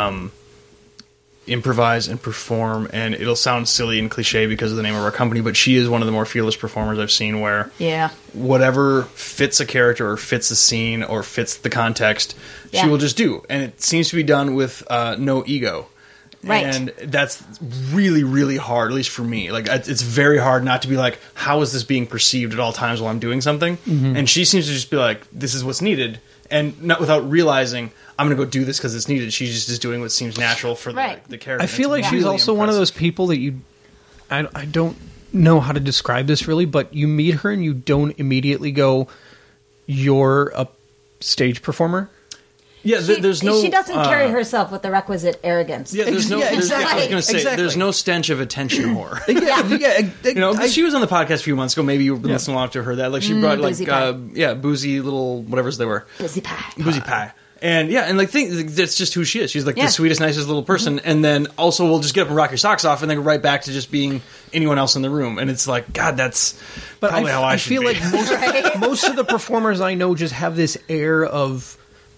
Speaker 1: improvise and perform, and it'll sound silly and cliche because of the name of our company, but she is one of the more fearless performers I've seen, where
Speaker 3: Yeah.
Speaker 1: whatever fits a character or fits a scene or fits the context, she
Speaker 3: Yeah.
Speaker 1: will just do, and it seems to be done with no ego.
Speaker 3: Right.
Speaker 1: And that's really, really hard, at least for me. Like, it's very hard not to be like, how is this being perceived at all times while I'm doing something? And she seems to just be like, this is what's needed. And not without realizing, I'm going to go do this because it's needed. She's just is doing what seems natural for the character.
Speaker 2: I feel
Speaker 1: It's
Speaker 2: like she's
Speaker 1: really
Speaker 2: also one of those
Speaker 1: impressive.
Speaker 2: people that I don't know how to describe this really, but you meet her and you don't immediately go, you're a stage performer.
Speaker 1: Yeah, there's no...
Speaker 3: She doesn't carry herself with the requisite arrogance.
Speaker 1: Yeah, there's no...
Speaker 2: Yeah,
Speaker 1: there's- I was
Speaker 2: exactly.
Speaker 1: going to say,
Speaker 2: Exactly.
Speaker 1: there's no stench of attention whore.
Speaker 2: Yeah,
Speaker 1: You know, 'cause she was on the podcast a few months ago. Maybe you've been listening along to her. That like she brought like
Speaker 3: Boozy pie.
Speaker 1: boozy little whatever's they were,
Speaker 3: Boozy pie.
Speaker 1: boozy pie, and that's just who she is. She's like
Speaker 3: Yeah.
Speaker 1: the sweetest, nicest little person, and then also will just get up and rock your socks off, and then go right back to just being anyone else in the room. And it's like, God, that's probably how I should
Speaker 2: feel
Speaker 1: be.
Speaker 2: like most of the performers I know just have this air of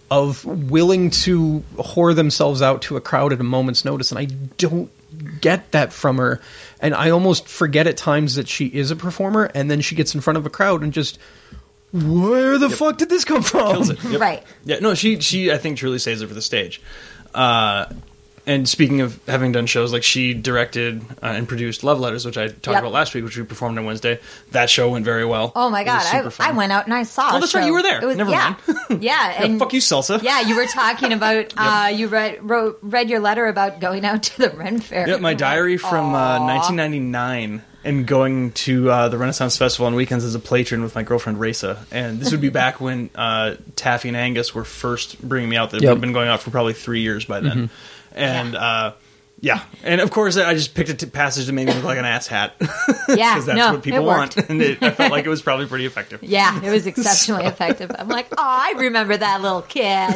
Speaker 2: of willing to whore themselves out to a crowd at a moment's notice, and I don't get that from her. And I almost forget at times that she is a performer, and then she gets in front of a crowd and just, where the fuck did this come from?
Speaker 1: Kills it. Yep.
Speaker 3: Right.
Speaker 1: Yeah, no, she I think truly saves it for the stage. And speaking of having done shows, like she directed and produced Love Letters, which I talked about last week, which we performed on Wednesday. That show went very well.
Speaker 3: Oh my
Speaker 1: It was
Speaker 3: God,
Speaker 1: super fun.
Speaker 3: I went out and I saw.
Speaker 1: Oh, that's right, you were there. Never mind.
Speaker 3: Yeah, and
Speaker 1: Fuck you, Salsa.
Speaker 3: Yeah, you were talking about you read your letter about going out to the Ren Fair.
Speaker 1: Yeah, my diary from 1999 and going to the Renaissance Festival on weekends as a patron with my girlfriend Raisa. And this would be back when Taffy and Angus were first bringing me out. They've been going out for probably 3 years by then. Mm-hmm. And yeah, and of course I just picked a passage that made me look like an ass hat.
Speaker 3: Yeah,
Speaker 1: because that's what people want, and I felt like it was probably pretty effective.
Speaker 3: Yeah, it was exceptionally effective. I'm like, oh, I remember that little kid.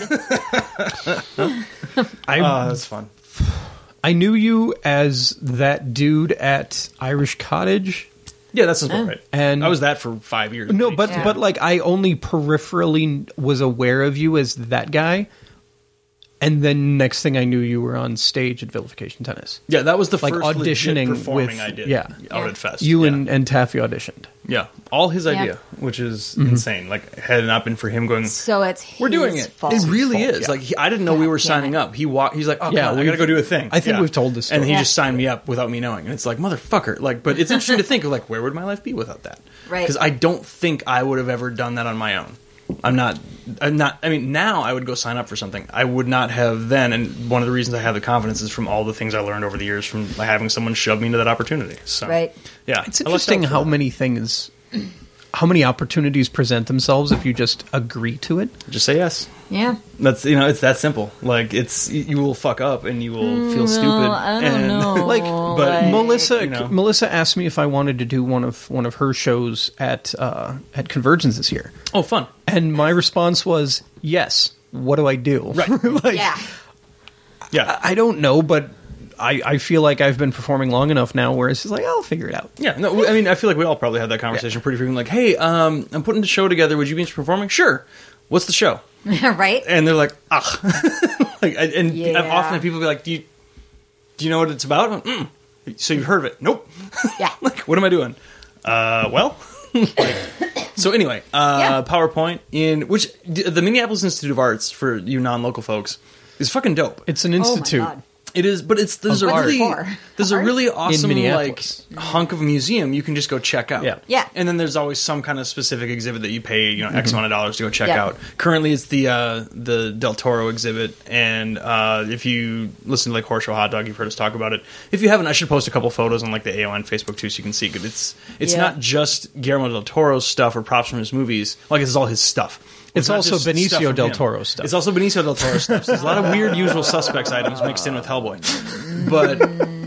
Speaker 1: That's fun.
Speaker 2: I knew you as that dude at Irish Cottage.
Speaker 1: Yeah, that sounds about right.
Speaker 2: And
Speaker 1: I was that for 5 years.
Speaker 2: No, but like I only peripherally was aware of you as that guy. And then next thing I knew, you were on stage at Vilification Tennis.
Speaker 1: Yeah, that was the
Speaker 2: like
Speaker 1: first
Speaker 2: auditioning
Speaker 1: performing
Speaker 2: with,
Speaker 1: I did.
Speaker 2: Yeah,
Speaker 1: out at Fest.
Speaker 2: You and Taffy auditioned.
Speaker 1: Yeah, all his idea, which is insane. Like, had it not been for him going,
Speaker 3: so it's
Speaker 1: we're doing it.
Speaker 3: Fault.
Speaker 1: It really
Speaker 2: fault,
Speaker 1: is.
Speaker 2: yeah.
Speaker 1: Like, I didn't know we were signing up. He's like, oh, yeah, I gotta go do a thing.
Speaker 2: I think we've told this story.
Speaker 1: And he just signed me up without me knowing. And it's like, motherfucker. Like, but it's interesting to think of, like, where would my life be without that?
Speaker 3: Right.
Speaker 1: Because I don't think I would have ever done that on my own. I'm not, I mean, now I would go sign up for something. I would not have then, and one of the reasons I have the confidence is from all the things I learned over the years from having someone shove me into that opportunity. So,
Speaker 3: right.
Speaker 1: Yeah.
Speaker 2: It's interesting how many opportunities present themselves if you just agree to it.
Speaker 1: Just say yes.
Speaker 3: Yeah.
Speaker 1: That's, it's that simple. Like, you will fuck up and you will feel stupid.
Speaker 3: I don't know.
Speaker 2: Like,
Speaker 1: but
Speaker 2: Melissa asked me if I wanted to do one of her shows at Convergence this year.
Speaker 1: Oh, fun.
Speaker 2: And my response was, yes. What do I do?
Speaker 1: Right.
Speaker 2: Like,
Speaker 1: yeah.
Speaker 2: I don't know, but I feel like I've been performing long enough now where it's just like, I'll figure it out.
Speaker 1: Yeah, no, I mean, I feel like we all probably had that conversation pretty frequently. Like, hey, I'm putting a show together. Would you be interested in performing? Sure. What's the show?
Speaker 3: Right.
Speaker 1: And they're like, like, and I've often had people be like, do you know what it's about? So you've heard of it? Nope.
Speaker 3: Yeah.
Speaker 1: Like, what am I doing? Well, like, so anyway, PowerPoint in which the Minneapolis Institute of Arts for you non-local folks is fucking dope.
Speaker 2: It's an institute.
Speaker 3: Oh my God.
Speaker 1: It is, but there's a really awesome like hunk of museum you can just go check out.
Speaker 3: Yeah.
Speaker 1: And then there's always some kind of specific exhibit that you pay X amount of dollars to go check out. Currently, it's the Del Toro exhibit, and if you listen to like Horse Show Hot Dog, you've heard us talk about it. If you haven't, I should post a couple photos on like the AON Facebook too, so you can see it. It's not just Guillermo del Toro's stuff or props from his movies. Like it's all his stuff.
Speaker 2: It's also Benicio del Toro stuff.
Speaker 1: It's also Benicio del Toro stuff. So there's a lot of weird Usual Suspects items mixed in with Hellboy. But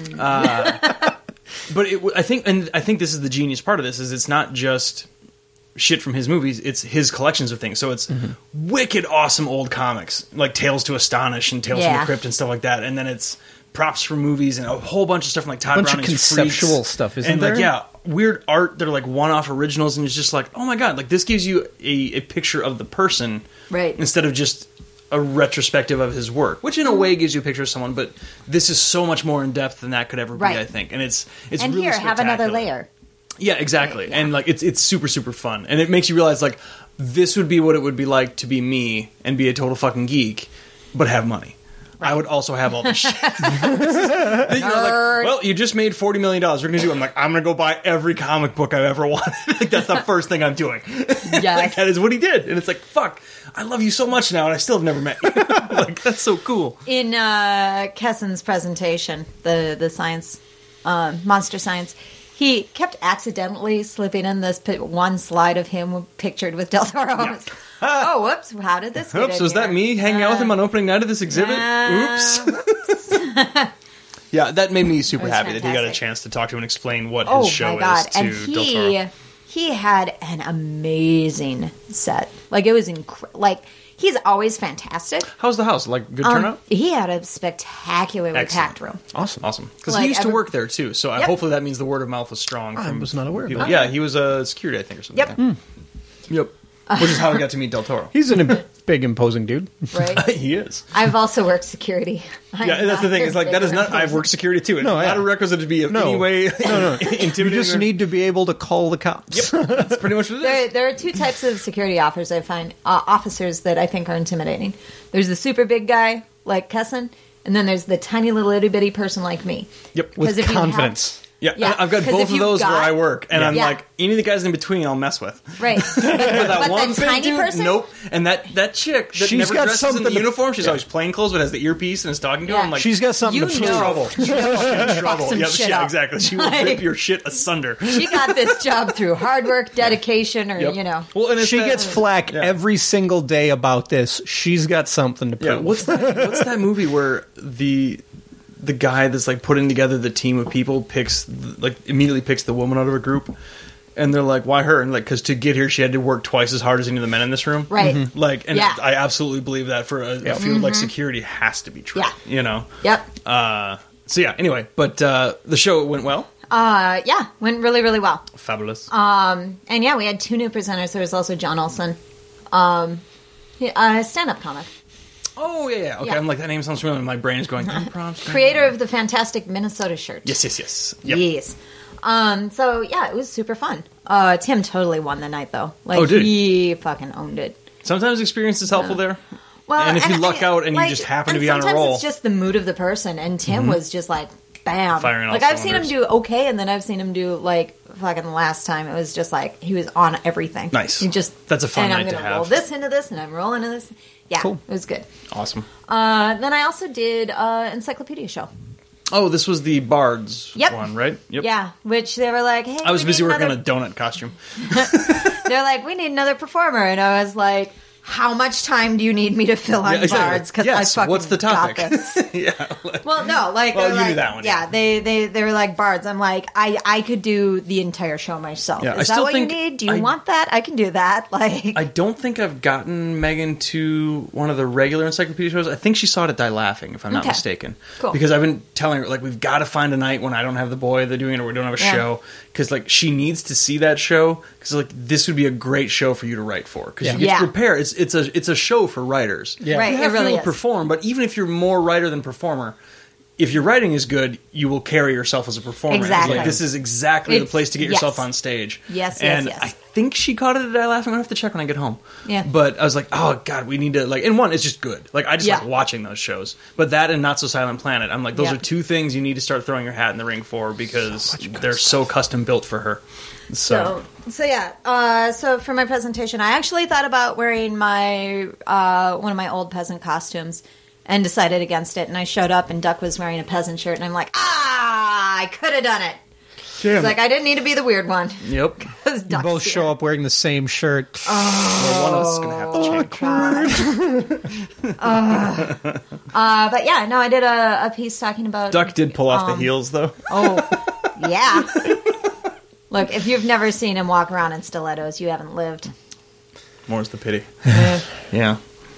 Speaker 1: I think this is the genius part of this is it's not just shit from his movies. It's his collections of things. So it's wicked awesome old comics like Tales to Astonish and Tales from the Crypt and stuff like that. And then it's props from movies and a whole bunch of stuff from like Todd Browning's
Speaker 2: conceptual
Speaker 1: Freaks.
Speaker 2: stuff, isn't
Speaker 1: and
Speaker 2: there?
Speaker 1: Like, weird art that are like one-off originals, and it's just like, oh my god, like this gives you a picture of the person,
Speaker 3: right?
Speaker 1: Instead of just a retrospective of his work, which in a way gives you a picture of someone, but this is so much more in depth than that could ever be, I think, and it's
Speaker 3: and
Speaker 1: really
Speaker 3: here have another layer.
Speaker 1: Yeah, exactly, and like it's super fun, and it makes you realize like this would be what it would be like to be me and be a total fucking geek, but have money. I would also have all this shit. Like, well, you just made $40 million. We're going to do it. I'm like, I'm going to go buy every comic book I've ever wanted. Like, that's the first thing I'm doing.
Speaker 3: Yes.
Speaker 1: Like, that is what he did. And it's like, fuck, I love you so much now, and I still have never met you. Like, that's so cool.
Speaker 3: In Kessen's presentation, the science, monster science, he kept accidentally slipping in this one slide of him pictured with Del Toro. Yeah. Oh, whoops. How did this get
Speaker 1: Oops, was that me hanging out with him on opening night of this exhibit? Oops. Yeah, that made me super happy that he got a chance to talk to him and explain what his show is to Del Toro.
Speaker 3: He had an amazing set. Like, it was he's always fantastic.
Speaker 1: How's the house? Like, good turnout?
Speaker 3: He had a spectacularly packed room.
Speaker 1: Awesome. Because he used to work there, too. So hopefully that means the word of mouth was strong.
Speaker 2: I was not aware of that.
Speaker 1: Yeah, he was a security, I think, or something.
Speaker 3: Yep.
Speaker 1: Yep. Which is how we got to meet Del Toro.
Speaker 2: He's an big, imposing dude.
Speaker 3: right?
Speaker 1: He is.
Speaker 3: I've also worked security.
Speaker 1: Yeah, that's the thing. It's like that is not. I've worked security too. It's not a requisite to be in any way intimidating.
Speaker 2: You just need to be able to call the cops.
Speaker 1: Yep, that's pretty much what it is.
Speaker 3: There are two types of security officers that I think are intimidating. There's the super big guy like Kessin, and then there's the tiny little itty bitty person like me.
Speaker 1: Yep,
Speaker 2: With
Speaker 3: if you have-
Speaker 2: confidence.
Speaker 1: Yeah, I've got
Speaker 3: 'cause
Speaker 1: both
Speaker 3: if
Speaker 1: of
Speaker 3: you've
Speaker 1: those where
Speaker 3: got-
Speaker 1: I work, and I'm
Speaker 3: Yeah.
Speaker 1: like, any of the guys in between, I'll mess with.
Speaker 3: Right.
Speaker 1: But that one
Speaker 3: the
Speaker 1: big
Speaker 3: tiny
Speaker 1: dude,
Speaker 3: person?
Speaker 1: nope. And that chick that
Speaker 2: She's
Speaker 1: never
Speaker 2: got
Speaker 1: dresses in
Speaker 2: something
Speaker 1: the
Speaker 2: to-
Speaker 1: uniform, she's always plain clothes, but has the earpiece and is talking to him.
Speaker 3: Yeah.
Speaker 1: I'm like,
Speaker 2: She's got something
Speaker 3: You
Speaker 2: to
Speaker 3: know.
Speaker 2: prove.
Speaker 1: trouble. Trouble.
Speaker 3: some
Speaker 1: Yep,
Speaker 3: shit
Speaker 1: yeah,
Speaker 3: up.
Speaker 1: exactly. She will
Speaker 3: Like-
Speaker 1: rip your shit asunder.
Speaker 3: She got this job through hard work, dedication, or,
Speaker 1: Yep.
Speaker 3: you know.
Speaker 1: Well, and it's
Speaker 2: She
Speaker 1: that-
Speaker 2: gets flack
Speaker 1: Yeah.
Speaker 2: every single day about this. She's got something to prove.
Speaker 1: Yeah, what's that movie where the guy that's like putting together the team of people immediately picks the woman out of a group, and they're like, why her? And like, because to get here she had to work twice as hard as any of the men in this room.
Speaker 3: Right.
Speaker 1: Like, and
Speaker 3: Yeah.
Speaker 1: I absolutely believe that for a field like security has to be true.
Speaker 3: Yeah.
Speaker 1: You know.
Speaker 3: Yep.
Speaker 1: So yeah. Anyway, but the show went well.
Speaker 3: Yeah, went really, really well.
Speaker 1: Fabulous.
Speaker 3: And yeah, we had two new presenters. There was also John Olson, a stand-up comic.
Speaker 1: Oh yeah. Okay.
Speaker 3: Yeah.
Speaker 1: I'm like, that name sounds familiar. My brain is going. Improv.
Speaker 3: Creator of the fantastic Minnesota shirt.
Speaker 1: Yes. Yep.
Speaker 3: Yes. So yeah, it was super fun. Tim totally won the night though. Like
Speaker 1: Oh, did
Speaker 3: he fucking owned it.
Speaker 1: Sometimes experience is helpful there.
Speaker 3: Well,
Speaker 1: And if you luck out and you just happen to be on a
Speaker 3: sometimes
Speaker 1: roll.
Speaker 3: it's just the mood of the person. And Tim was just like, bam.
Speaker 1: Firing all
Speaker 3: like I've seen him
Speaker 1: cylinders.
Speaker 3: do okay, and then I've seen him do like fucking the last time. It was just like he was on everything.
Speaker 1: Nice.
Speaker 3: He just
Speaker 1: That's a fun
Speaker 3: and
Speaker 1: night
Speaker 3: I'm
Speaker 1: to
Speaker 3: gonna
Speaker 1: have.
Speaker 3: roll this into this, and I'm rolling into this. Yeah,
Speaker 2: Cool.
Speaker 3: it was good.
Speaker 1: Awesome.
Speaker 3: Then I also did encyclopedia show.
Speaker 1: Oh, this was the Bards
Speaker 3: Yep.
Speaker 1: one, right? Yep.
Speaker 3: Yeah, which they were like, hey,
Speaker 1: I was
Speaker 3: we
Speaker 1: busy
Speaker 3: need
Speaker 1: working on a
Speaker 3: another-
Speaker 1: donut costume.
Speaker 3: They're like, we need another performer, and I was like, how much time do you need me to fill on
Speaker 1: Yeah, exactly.
Speaker 3: Bards? Because
Speaker 1: Yes,
Speaker 3: I fucking
Speaker 1: what's the topic?
Speaker 3: got this.
Speaker 1: Yeah.
Speaker 3: Well, no, like
Speaker 1: Well,
Speaker 3: they're
Speaker 1: you knew
Speaker 3: like,
Speaker 1: that one,
Speaker 3: Yeah, they were like Bards. I'm like, I could do the entire show myself.
Speaker 1: Yeah, I
Speaker 3: Is that
Speaker 1: still
Speaker 3: what you
Speaker 1: think
Speaker 3: need? Do you
Speaker 1: I-
Speaker 3: want that? I can do that. Like,
Speaker 1: I don't think I've gotten Megan to one of the regular encyclopedia shows. I think she saw it at Die Laughing, if I'm not
Speaker 3: Okay.
Speaker 1: mistaken.
Speaker 3: Cool.
Speaker 1: Because I've been telling her, like, we've got to find a night when I don't have the boy they're doing it or we don't have a
Speaker 3: Yeah.
Speaker 1: show. Because, like, she needs to see that show. Because, like, this would be a great show for you to write for. Because you get
Speaker 3: Yeah.
Speaker 1: to prepare. It's a show for writers.
Speaker 2: Yeah.
Speaker 3: Right,
Speaker 1: You
Speaker 3: it
Speaker 1: have to
Speaker 3: really
Speaker 1: be able to
Speaker 3: is.
Speaker 1: perform, but even if you're more writer than performer, if your writing is good, you will carry yourself as a performer. It's
Speaker 3: Exactly.
Speaker 1: Like, this is exactly the
Speaker 3: It's-
Speaker 1: place to get yourself
Speaker 3: yes.
Speaker 1: on stage.
Speaker 3: Yes,
Speaker 1: and
Speaker 3: yes.
Speaker 1: I think she caught it at Die Laughing. I'm gonna have to check when I get home.
Speaker 3: Yeah.
Speaker 1: But I was like, oh god, we need to like. And one, it's just good. Like I just
Speaker 3: Yeah.
Speaker 1: like watching those shows. But that and Not So Silent Planet, I'm like, those
Speaker 3: Yeah.
Speaker 1: are two things you need to start throwing your hat in the ring for because they're so custom built for her. So
Speaker 3: So yeah. So for my presentation, I actually thought about wearing my one of my old peasant costumes, and decided against it. And I showed up, and Duck was wearing a peasant shirt, and I'm like, I could have done it. It's like I didn't need to be the weird one.
Speaker 1: yep.
Speaker 3: 'Cause
Speaker 2: You
Speaker 3: Duck's
Speaker 2: both
Speaker 3: here.
Speaker 2: show up wearing the same shirt.
Speaker 1: Well, one of us is gonna have to change.
Speaker 3: But yeah, no, I did a piece talking about
Speaker 1: Duck did pull off the heels though.
Speaker 3: Oh, yeah. Look, if you've never seen him walk around in stilettos, you haven't lived.
Speaker 1: More's the pity. Yeah.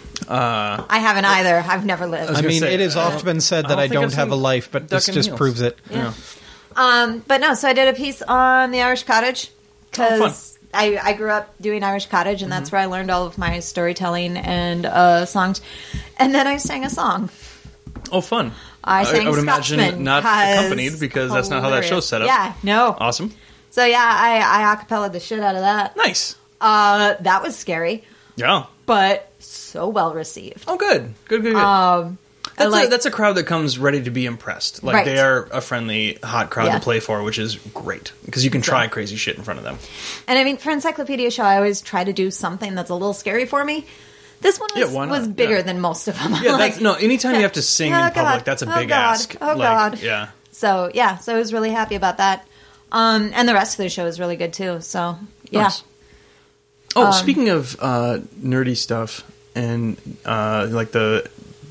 Speaker 3: I haven't either. I've never lived.
Speaker 2: I
Speaker 1: gonna
Speaker 2: mean,
Speaker 1: say,
Speaker 2: it has often been said that
Speaker 1: don't
Speaker 2: I
Speaker 1: think
Speaker 2: don't
Speaker 1: I've
Speaker 2: have a
Speaker 1: seen
Speaker 2: life, but
Speaker 1: Duck
Speaker 2: this
Speaker 1: in
Speaker 2: just
Speaker 1: heels.
Speaker 2: proves it.
Speaker 1: Yeah.
Speaker 3: But no, so I did a piece on the Irish Cottage because I grew up doing Irish Cottage, and that's where I learned all of my storytelling and songs. And then I sang a song.
Speaker 1: Oh, fun.
Speaker 3: I sang
Speaker 1: I would imagine
Speaker 3: Scotsman
Speaker 1: not
Speaker 3: 'cause
Speaker 1: accompanied because that's not how that show's set up.
Speaker 3: Yeah, no.
Speaker 1: Awesome.
Speaker 3: So yeah, I acapella the shit out of that.
Speaker 1: Nice.
Speaker 3: That was scary,
Speaker 1: Yeah.
Speaker 3: but so well received.
Speaker 1: Oh, good. Good. That's a crowd that comes ready to be impressed. Like
Speaker 3: Right.
Speaker 1: they are a friendly, hot crowd
Speaker 3: Yeah.
Speaker 1: to play for, which is great because you can try crazy shit in front of them.
Speaker 3: And I mean, for Encyclopedia Show, I always try to do something that's a little scary for me. This one
Speaker 1: Yeah, why not?
Speaker 3: was bigger
Speaker 1: Yeah.
Speaker 3: than most of them.
Speaker 1: Yeah,
Speaker 3: Like,
Speaker 1: that's, no. Anytime you have to sing
Speaker 3: oh,
Speaker 1: in public,
Speaker 3: God.
Speaker 1: that's a
Speaker 3: Oh,
Speaker 1: big
Speaker 3: God.
Speaker 1: ask.
Speaker 3: Oh,
Speaker 1: Like,
Speaker 3: God.
Speaker 1: Yeah.
Speaker 3: So yeah, so I was really happy about that. And the rest of the show is really good too. So yeah,
Speaker 1: Nice. Oh, speaking of nerdy stuff and like the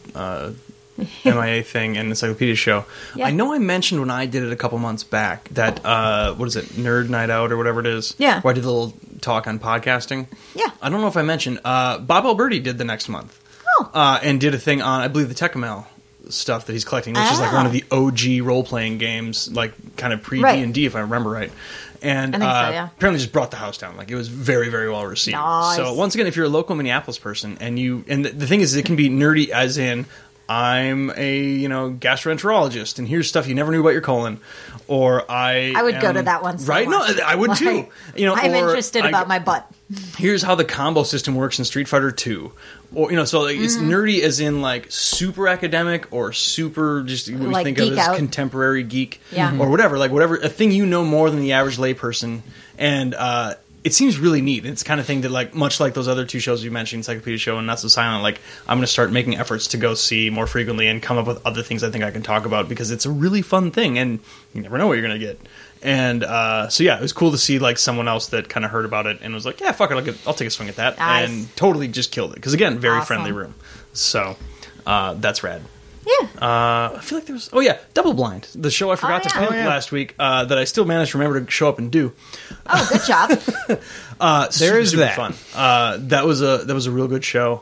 Speaker 1: MIA thing and Encyclopedia Show,
Speaker 3: Yeah.
Speaker 1: I know I mentioned when I did it a couple months back that what is it, Nerd Night Out or whatever it is?
Speaker 3: Yeah.
Speaker 1: Where I did a little talk on podcasting.
Speaker 3: Yeah.
Speaker 1: I don't know if I mentioned Bob Alberti did the next month.
Speaker 3: Oh.
Speaker 1: And did a thing on I believe the Tecamel stuff that he's collecting, which is like one of the OG role-playing games, like kind of pre-D&D, if I remember right. And
Speaker 3: I think so, yeah.
Speaker 1: apparently just brought the house down. Like, it was very, very well received.
Speaker 3: Nice.
Speaker 1: So once again, if you're a local Minneapolis person and the thing is, it can be nerdy as in, I'm a gastroenterologist, and here's stuff you never knew about your colon. Or I
Speaker 3: would go to that one so
Speaker 1: right?
Speaker 3: much.
Speaker 1: No, I would too.
Speaker 3: I'm interested about my butt.
Speaker 1: Here's how the combo system works in Street Fighter 2. Or so like, it's nerdy as in like super academic or super just what we
Speaker 3: Like
Speaker 1: think of
Speaker 3: geek
Speaker 1: as
Speaker 3: out.
Speaker 1: contemporary geek
Speaker 3: Yeah.
Speaker 1: or whatever. Like whatever, a thing you know more than the average layperson, and it seems really neat. It's the kind of thing that, like, much like those other two shows you mentioned, Encyclopedia Show and Not So Silent, like, I'm going to start making efforts to go see more frequently and come up with other things I think I can talk about, because it's a really fun thing, and you never know what you're going to get. And so, yeah, it was cool to see, like, someone else that kind of heard about it and was like, yeah, fuck it, I'll take a swing at that.
Speaker 3: Nice.
Speaker 1: And totally just killed it. Because, again, very
Speaker 3: Awesome.
Speaker 1: friendly room. So, that's rad.
Speaker 3: Yeah.
Speaker 1: I feel like there was... Oh, yeah, Double Blind. The show I forgot to
Speaker 3: yeah.
Speaker 1: pick
Speaker 2: Oh, yeah.
Speaker 1: last week that I still managed to remember to show up and do.
Speaker 3: Oh, good job.
Speaker 1: There
Speaker 2: is that.
Speaker 1: fun. That was a real good show.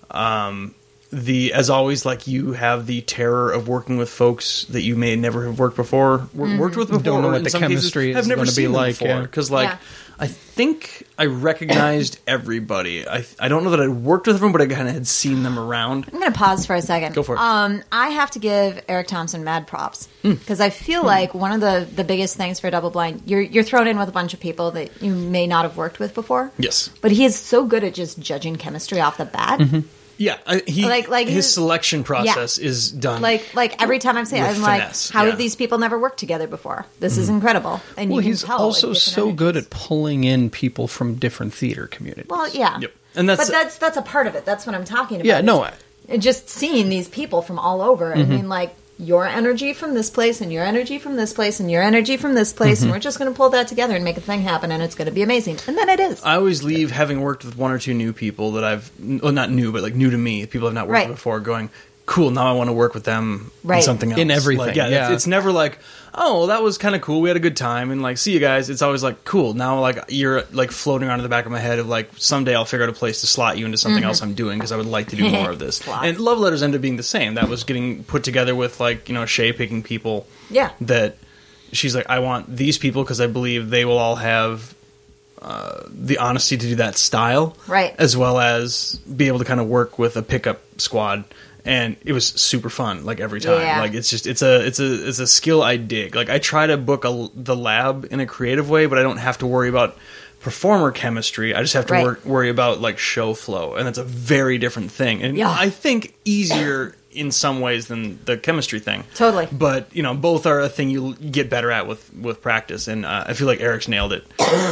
Speaker 1: As always, like, you have the terror of working with folks that you may never have worked with before.
Speaker 2: Don't know
Speaker 1: or
Speaker 2: what
Speaker 1: in
Speaker 2: the
Speaker 1: some cases
Speaker 2: chemistry
Speaker 1: have
Speaker 2: is
Speaker 1: never
Speaker 2: gonna be
Speaker 1: seen them
Speaker 2: like,
Speaker 1: before.
Speaker 2: yeah.
Speaker 1: Because, like,
Speaker 3: Yeah.
Speaker 1: I think I recognized everybody. I don't know that I'd worked with them, but I kind of had seen them around.
Speaker 3: I'm going to pause for a second.
Speaker 1: Go for it.
Speaker 3: I have to give Eric Thompson mad props because I feel like one of the biggest things for Double Blind, you're thrown in with a bunch of people that you may not have worked with before.
Speaker 1: Yes.
Speaker 3: But he is so good at just judging chemistry off the bat.
Speaker 1: Yeah,
Speaker 3: Like
Speaker 1: his selection process is done.
Speaker 3: Like every time I'm saying,
Speaker 1: With
Speaker 3: I'm like,
Speaker 1: finesse,
Speaker 3: how
Speaker 1: yeah.
Speaker 3: have these people never worked together before? This is incredible. And
Speaker 2: Well,
Speaker 3: you can
Speaker 2: he's
Speaker 3: tell,
Speaker 2: also
Speaker 3: like, different
Speaker 2: so good
Speaker 3: energies.
Speaker 2: at pulling in people from different theater communities.
Speaker 3: Well, yeah.
Speaker 1: Yep. And that's-
Speaker 3: but that's a part of it. That's what I'm talking about.
Speaker 2: Yeah, no,
Speaker 3: is just seeing these people from all over. I mean, like, your energy from this place, and your energy from this place, and your energy from this place, and we're just going to pull that together and make a thing happen, and it's going to be amazing. And then it is.
Speaker 1: I always leave having worked with one or two new people that not new, but like new to me, people I've not worked
Speaker 3: Right.
Speaker 1: with before, going, cool, now I want to work with them in
Speaker 3: Right.
Speaker 1: something else.
Speaker 2: In everything,
Speaker 1: Like,
Speaker 2: yeah.
Speaker 1: It's never like, oh, well, that was kind of cool, we had a good time, and like, see you guys. It's always like, cool, now like you're like floating around in the back of my head of like, someday I'll figure out a place to slot you into something else I'm doing, because I would like to do more of this.
Speaker 3: Slot.
Speaker 1: And Love Letters ended up being the same. That was getting put together with like, Shay picking people
Speaker 3: Yeah.
Speaker 1: that she's like, I want these people because I believe they will all have the honesty to do that style,
Speaker 3: Right.
Speaker 1: as well as be able to kind of work with a pickup squad. And it was super fun, like every time.
Speaker 3: Yeah.
Speaker 1: Like it's a skill I dig. Like I try to book the lab in a creative way, but I don't have to worry about performer chemistry. I just have to
Speaker 3: Right.
Speaker 1: worry about like show flow, and that's a very different thing. And
Speaker 3: Yeah.
Speaker 1: I think easier in some ways than the chemistry thing.
Speaker 3: Totally.
Speaker 1: But both are a thing you get better at with practice, and I feel like Eric's nailed it.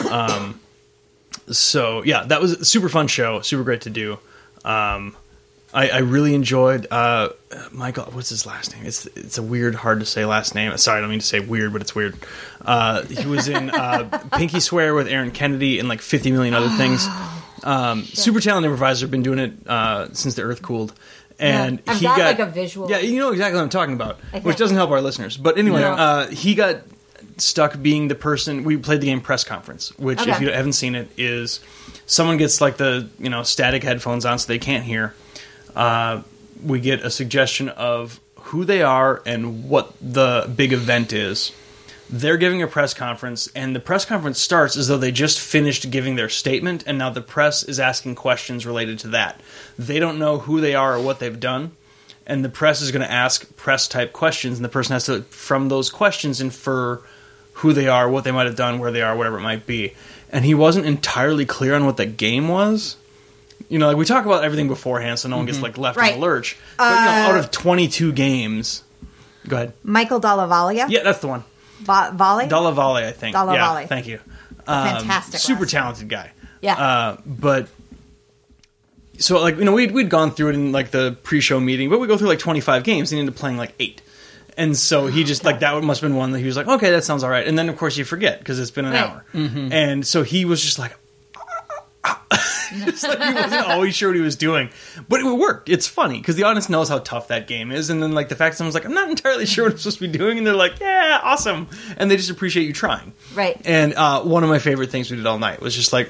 Speaker 1: So yeah, that was a super fun show, super great to do. I really enjoyed Michael. What's his last name? It's a weird, hard to say last name. Sorry, I don't mean to say weird, but it's weird. He was in Pinky Swear with Aaron Kennedy and like 50 million other things. Super talented improviser, been doing it since the Earth cooled. And
Speaker 3: Yeah. I've
Speaker 1: he
Speaker 3: got,
Speaker 1: got
Speaker 3: like, a visual.
Speaker 1: Yeah, you know exactly what I'm talking about,
Speaker 3: I think.
Speaker 1: which doesn't help our listeners. But anyway,
Speaker 3: No.
Speaker 1: he got stuck being the person. We played the game Press Conference, which if
Speaker 3: Okay.
Speaker 1: you haven't seen it, is someone gets like the static headphones on so they can't hear. We get a suggestion of who they are and what the big event is. They're giving a press conference, and the press conference starts as though they just finished giving their statement, and now the press is asking questions related to that. They don't know who they are or what they've done, and the press is going to ask press-type questions, and the person has to, from those questions, infer who they are, what they might have done, where they are, whatever it might be. And he wasn't entirely clear on what the game was. Like we talk about everything beforehand, so no one gets like left in
Speaker 3: Right.
Speaker 1: the lurch. But out of 22 games, go ahead.
Speaker 3: Michael Dallavalia.
Speaker 1: Yeah, that's the one.
Speaker 3: Volley?
Speaker 1: Dalla Valle, I think.
Speaker 3: Dalla
Speaker 1: Yeah,
Speaker 3: Valle.
Speaker 1: thank you.
Speaker 3: Fantastic
Speaker 1: Super
Speaker 3: last name.
Speaker 1: talented guy.
Speaker 3: Yeah.
Speaker 1: But so like we'd gone through it in like the pre-show meeting, but we go through like 25 games and ended up playing like 8. And so he just like that must have been one that he was like, okay, that sounds all right. And then of course you forget because it's been an
Speaker 3: Right.
Speaker 1: hour. And so he was just like. It's like he wasn't always sure what he was doing, but it worked. It's funny because the audience knows how tough that game is, and then like the fact that someone's like, "I'm not entirely sure what I'm supposed to be doing," and they're like, "Yeah, awesome," and they just appreciate you trying.
Speaker 3: Right.
Speaker 1: And one of my favorite things we did all night was just like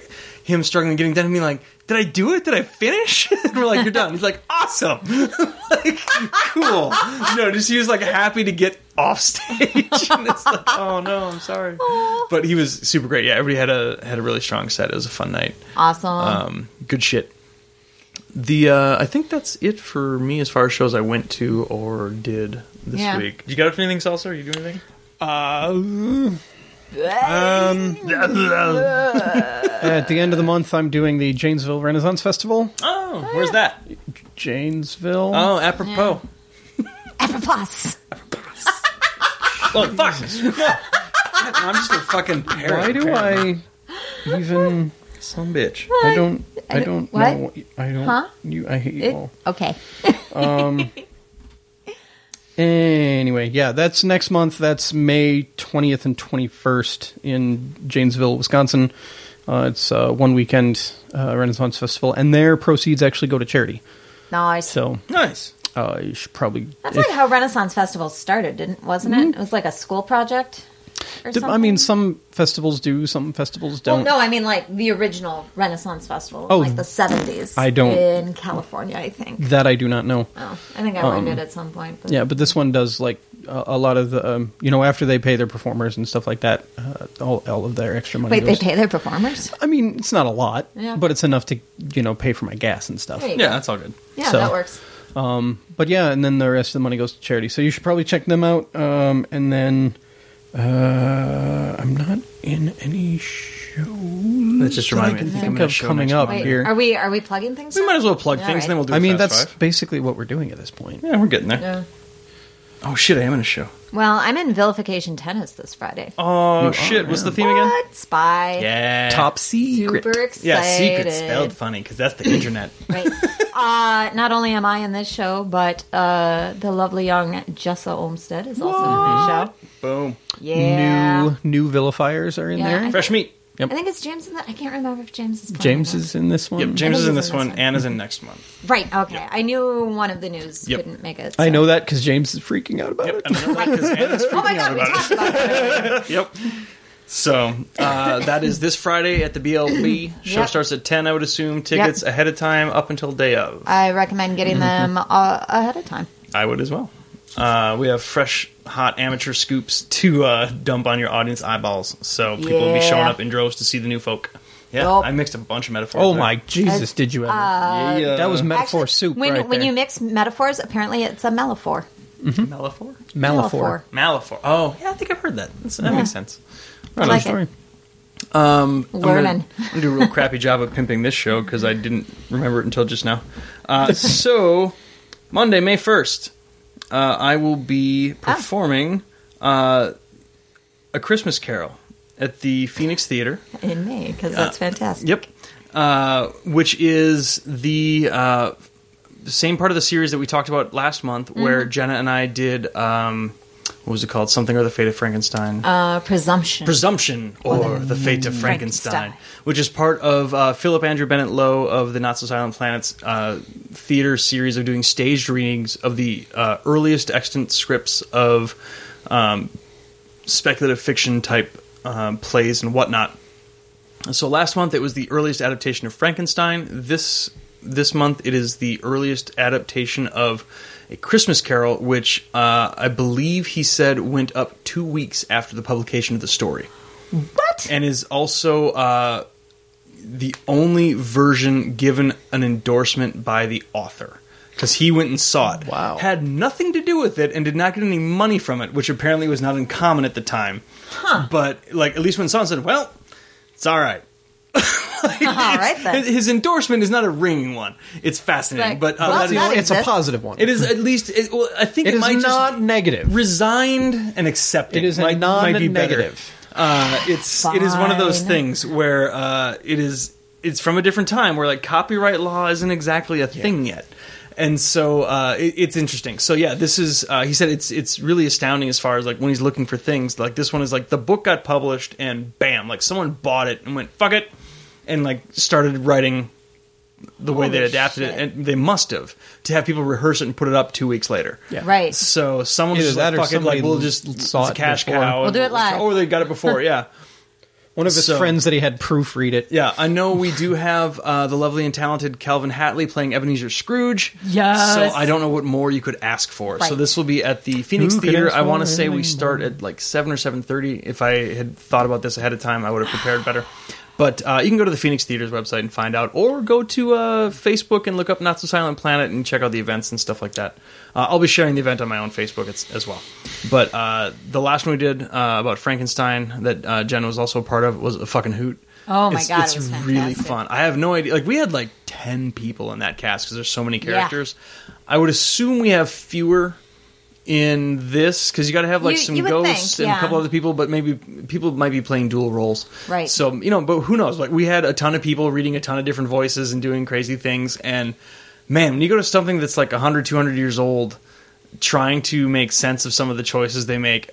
Speaker 1: him struggling getting done and being like, did I do it? Did I finish? And we're like, you're done. He's like, awesome. Like, cool. No, just he was like happy to get off stage. And it's like, oh no, I'm sorry. But he was super great. Yeah, everybody had a really strong set. It was a fun night.
Speaker 3: Awesome.
Speaker 1: Good shit. I think that's it for me as far as shows I went to or did this week. Did you get up to anything, Salsa? Are you doing anything?
Speaker 2: At the end of the month, I'm doing the Janesville Renaissance Festival.
Speaker 1: Oh, where's that?
Speaker 2: Janesville.
Speaker 1: Oh, apropos.
Speaker 3: Apropos.
Speaker 1: Oh, fuck. I'm just a fucking parrot.
Speaker 2: Why do I even...
Speaker 1: Some bitch.
Speaker 2: I don't
Speaker 3: what?
Speaker 2: know. I don't...
Speaker 3: Huh?
Speaker 2: I hate you all.
Speaker 3: Okay.
Speaker 2: Anyway, yeah, that's next month. That's May 20th and 21st in Janesville, Wisconsin. It's one weekend Renaissance Festival, and their proceeds actually go to charity.
Speaker 3: Nice.
Speaker 2: So
Speaker 1: Nice.
Speaker 2: you should probably...
Speaker 3: That's like how Renaissance Festival started, wasn't it? It was like a school project or something?
Speaker 2: I mean, some festivals do, some festivals don't.
Speaker 3: Well, no, I mean like the original Renaissance Festival,
Speaker 2: Oh,
Speaker 3: like the 70s.
Speaker 2: I don't-
Speaker 3: in California, I think.
Speaker 2: That I do not know.
Speaker 3: Oh, I think I learned it at some point. But
Speaker 2: Yeah, but this one does like a lot of the, after they pay their performers and stuff like that, all of their extra money.
Speaker 3: Wait, they
Speaker 2: goes-
Speaker 3: pay their performers?
Speaker 2: I mean, it's not a lot,
Speaker 3: Yeah.
Speaker 2: but it's enough to pay for my gas and stuff.
Speaker 3: There you
Speaker 1: Yeah,
Speaker 3: go.
Speaker 1: that's all good.
Speaker 3: Yeah,
Speaker 2: So-
Speaker 3: that works.
Speaker 2: But yeah, and then the rest of the money goes to charity. So you should probably check them out. And then I'm not in any shows.
Speaker 1: That just reminded me. I
Speaker 2: can
Speaker 1: think
Speaker 2: think
Speaker 1: I'm gonna
Speaker 2: of
Speaker 1: show
Speaker 2: coming
Speaker 1: next
Speaker 2: up
Speaker 1: month.
Speaker 3: Wait,
Speaker 2: here.
Speaker 3: are we plugging things?
Speaker 1: We
Speaker 3: now?
Speaker 1: might as well plug
Speaker 3: All
Speaker 1: things,
Speaker 3: right.
Speaker 1: and then we'll do
Speaker 2: I
Speaker 1: a
Speaker 2: mean,
Speaker 1: Fast
Speaker 2: that's
Speaker 1: Five.
Speaker 2: basically what we're doing at this point.
Speaker 1: Yeah, we're getting there.
Speaker 3: Yeah.
Speaker 1: Oh, shit, I am in a show.
Speaker 3: Well, I'm in Vilification Tennis this Friday.
Speaker 1: Oh, shit. What's the theme again?
Speaker 3: What? Spy.
Speaker 1: Yeah.
Speaker 2: Top secret.
Speaker 3: Super excited.
Speaker 1: Yeah, secret spelled funny, because that's the internet.
Speaker 3: Right. Not only am I in this show, but the lovely young Jessa Olmsted is also in this show.
Speaker 1: Boom.
Speaker 3: Yeah.
Speaker 2: New vilifiers are in
Speaker 3: Yeah,
Speaker 2: there.
Speaker 1: Fresh meat.
Speaker 3: I think it's James in that. I can't remember if James is playing
Speaker 2: James
Speaker 3: or not.
Speaker 2: is in this one.
Speaker 1: Yep, James
Speaker 3: I
Speaker 1: is
Speaker 3: think
Speaker 1: in
Speaker 3: he's
Speaker 1: this
Speaker 3: in
Speaker 1: one.
Speaker 3: this one.
Speaker 1: Anna's in next month.
Speaker 3: Right, okay. I knew one of the news
Speaker 1: Yep.
Speaker 3: couldn't make it.
Speaker 2: I
Speaker 3: so-
Speaker 2: know that because James is freaking out about it.
Speaker 1: And I know that 'cause Anna's
Speaker 3: Oh my
Speaker 1: freaking
Speaker 3: god,
Speaker 1: out
Speaker 3: we
Speaker 1: about
Speaker 3: talked about that.
Speaker 1: it. Yep. So, that is this Friday at the BLB. Show
Speaker 3: Yep.
Speaker 1: starts at 10, I would assume. Tickets ahead of time up until day of.
Speaker 3: I recommend getting them ahead of time.
Speaker 1: I would as well. We have fresh, hot amateur scoops to dump on your audience eyeballs. So people will be
Speaker 3: Yeah.
Speaker 1: showing up in droves to see the new folk. Yeah,
Speaker 3: Yup.
Speaker 1: I mixed up a bunch of metaphors.
Speaker 2: Oh
Speaker 1: there.
Speaker 2: my Jesus! Did you ever?
Speaker 1: Yeah.
Speaker 2: that was metaphor
Speaker 3: Actually,
Speaker 2: soup
Speaker 3: when
Speaker 2: right
Speaker 3: when
Speaker 2: there.
Speaker 3: you mix metaphors, apparently it's a metaphor.
Speaker 1: Metaphor?
Speaker 2: Malafor.
Speaker 1: Malaphor. Oh, yeah, I think I've heard that. That makes sense.
Speaker 3: I like it.
Speaker 2: Story.
Speaker 1: I'm
Speaker 3: Learning.
Speaker 1: gonna do a real crappy job of pimping this show because I didn't remember it until just now. So, Monday, May 1st, I will be performing A Christmas Carol at the Phoenix Theater.
Speaker 3: In May, because that's fantastic.
Speaker 1: Yep. Which is the same part of the series that we talked about last month, where Jenna and I did, what was it called? Something or the Fate of Frankenstein.
Speaker 3: Presumption.
Speaker 1: Presumption or the Fate of Frankenstein, which is part of Philip Andrew Bennett Lowe of the Not So Silent Planet's theater series of doing staged readings of the earliest extant scripts of speculative fiction type plays and whatnot. So last month it was the earliest adaptation of Frankenstein. This month it is the earliest adaptation of A Christmas Carol, which I believe he said went up 2 weeks after the publication of the story.
Speaker 3: What?
Speaker 1: And is also the only version given an endorsement by the author. Because he went and saw it.
Speaker 2: Wow.
Speaker 1: Had nothing to do with it and did not get any money from it, which apparently was not uncommon at the time.
Speaker 3: Huh.
Speaker 1: But, at least when someone said, well, it's all right.
Speaker 3: All right, then.
Speaker 1: His endorsement is not a ringing one. It's fascinating.
Speaker 3: Right.
Speaker 1: But
Speaker 3: Well,
Speaker 1: that is-
Speaker 3: that
Speaker 2: It's a
Speaker 3: exists.
Speaker 2: positive one.
Speaker 1: it is at least... I think
Speaker 2: It
Speaker 1: it
Speaker 2: is
Speaker 1: might
Speaker 2: not
Speaker 1: just...
Speaker 2: negative.
Speaker 1: Resigned and accepting.
Speaker 2: It is a
Speaker 1: might be better.
Speaker 2: non-negative.
Speaker 1: It is one of those
Speaker 3: Fine.
Speaker 1: things where it's from a different time where copyright law isn't exactly a thing yet. And so it's interesting. So yeah, this is he said it's really astounding as far as when he's looking for things. This one is the book got published and bam, someone bought it and went fuck it and started writing the way they
Speaker 3: Holy
Speaker 1: adapted it,
Speaker 3: shit.
Speaker 1: and they must have to have people rehearse it and put it up 2 weeks later.
Speaker 2: Yeah.
Speaker 3: Right.
Speaker 1: So someone
Speaker 2: Either
Speaker 1: just
Speaker 2: that or
Speaker 1: fuck it,
Speaker 2: somebody
Speaker 1: we'll just
Speaker 2: saw
Speaker 1: it's a
Speaker 2: it
Speaker 1: cash
Speaker 2: before.
Speaker 1: cow.
Speaker 3: We'll do it live.
Speaker 1: Or they got it before, yeah.
Speaker 2: One of his friends that he had proofread it.
Speaker 1: Yeah, I know we do have the lovely and talented Calvin Hatley playing Ebenezer Scrooge.
Speaker 3: Yes.
Speaker 1: So I don't know what more you could ask for.
Speaker 3: Right.
Speaker 1: So this will be at the Phoenix
Speaker 2: Who could
Speaker 1: Theater.
Speaker 2: ask
Speaker 1: I want to
Speaker 2: for
Speaker 1: say we
Speaker 2: anything
Speaker 1: start at like 7 or 7:30. If I had thought about this ahead of time, I would have prepared better. But you can go to the Phoenix Theater's website and find out, or go to Facebook and look up Not So Silent Planet and check out the events and stuff like that. I'll be sharing the event on my own Facebook as well. But the last one we did about Frankenstein that Jen was also a part of was a fucking hoot.
Speaker 3: Oh my God,
Speaker 1: It's
Speaker 3: it was
Speaker 1: really
Speaker 3: fantastic.
Speaker 1: fun. I have no idea. Like, we had like 10 people in that cast because there's so many characters. I would assume we have fewer in this because you got to have like
Speaker 3: You-
Speaker 1: some
Speaker 3: you would
Speaker 1: ghosts
Speaker 3: think,
Speaker 1: and a
Speaker 3: yeah.
Speaker 1: couple other people, but maybe people might be playing dual roles.
Speaker 3: Right.
Speaker 1: So, but who knows? Like, we had a ton of people reading a ton of different voices and doing crazy things. And man, when you go to something that's like 100, 200 years old, trying to make sense of some of the choices they make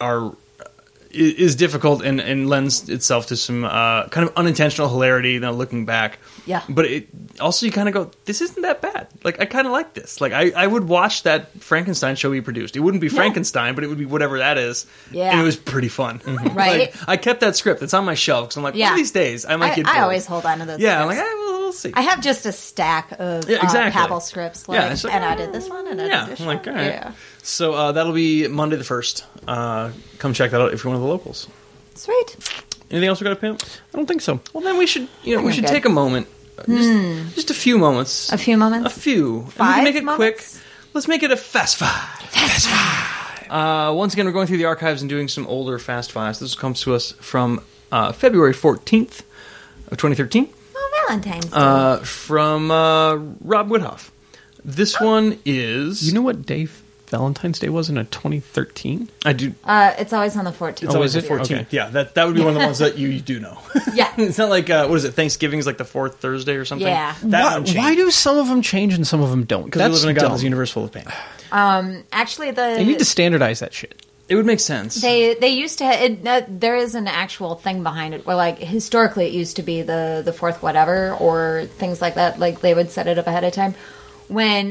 Speaker 1: is difficult and lends itself to some kind of unintentional hilarity, looking back.
Speaker 3: Yeah.
Speaker 1: But it also, you kind of go, this isn't that bad. Like, I kind of like this. Like, I would watch that Frankenstein show we produced. It wouldn't be Frankenstein, but it would be whatever that is.
Speaker 3: Yeah.
Speaker 1: And it was pretty fun.
Speaker 3: Right.
Speaker 1: Like, I kept that script. It's on my shelf because I'm like, one
Speaker 3: Yeah.
Speaker 1: of these days I might get bored.
Speaker 3: I always hold on to those.
Speaker 1: Yeah, I'm
Speaker 3: scripts.
Speaker 1: like, we'll see.
Speaker 3: I have just a stack of
Speaker 1: Yeah, exactly.
Speaker 3: Paddle scripts. Like,
Speaker 1: Yeah, it's like,
Speaker 3: and I did this one, and I
Speaker 1: yeah,
Speaker 3: did this
Speaker 1: I'm like,
Speaker 3: one.
Speaker 1: all right.
Speaker 3: Yeah.
Speaker 1: So that'll be Monday the 1st. Come check that out if you're one of the locals.
Speaker 3: Sweet.
Speaker 1: Anything else we got to pimp?
Speaker 2: I don't think so.
Speaker 1: Well, then we should, we
Speaker 3: we're
Speaker 1: should
Speaker 3: good.
Speaker 1: take a moment. Just a few moments.
Speaker 3: A few moments.
Speaker 1: A few. And we
Speaker 3: Five
Speaker 1: can make it
Speaker 3: moments?
Speaker 1: quick. Let's make it a Fast Five. Fast Five. Once again, we're going through the archives and doing some older Fast Fives. This comes to us from February 14th of 2013
Speaker 3: Oh, Valentine's Day.
Speaker 1: from Rob Woodhoff. This one is...
Speaker 2: You know what day Valentine's Day was in 2013?
Speaker 1: I do...
Speaker 3: It's always on the 14th.
Speaker 1: It's always
Speaker 2: is
Speaker 1: the
Speaker 2: it?
Speaker 1: 14th.
Speaker 2: Okay.
Speaker 1: Yeah, that would be one of the ones that you do know.
Speaker 3: Yeah.
Speaker 1: It's not like, what is it, Thanksgiving is like the 4th Thursday or something?
Speaker 3: Yeah.
Speaker 1: That one changed.
Speaker 2: Why do some of them change and some of them don't?
Speaker 1: Because we live in a
Speaker 2: dumb.
Speaker 1: godless universe full of pain.
Speaker 3: Actually,
Speaker 2: They need to standardize that shit.
Speaker 1: It would make sense.
Speaker 3: They used to. There is an actual thing behind it. Where, like, historically, it used to be the fourth whatever or things like that. Like, they would set it up ahead of time. When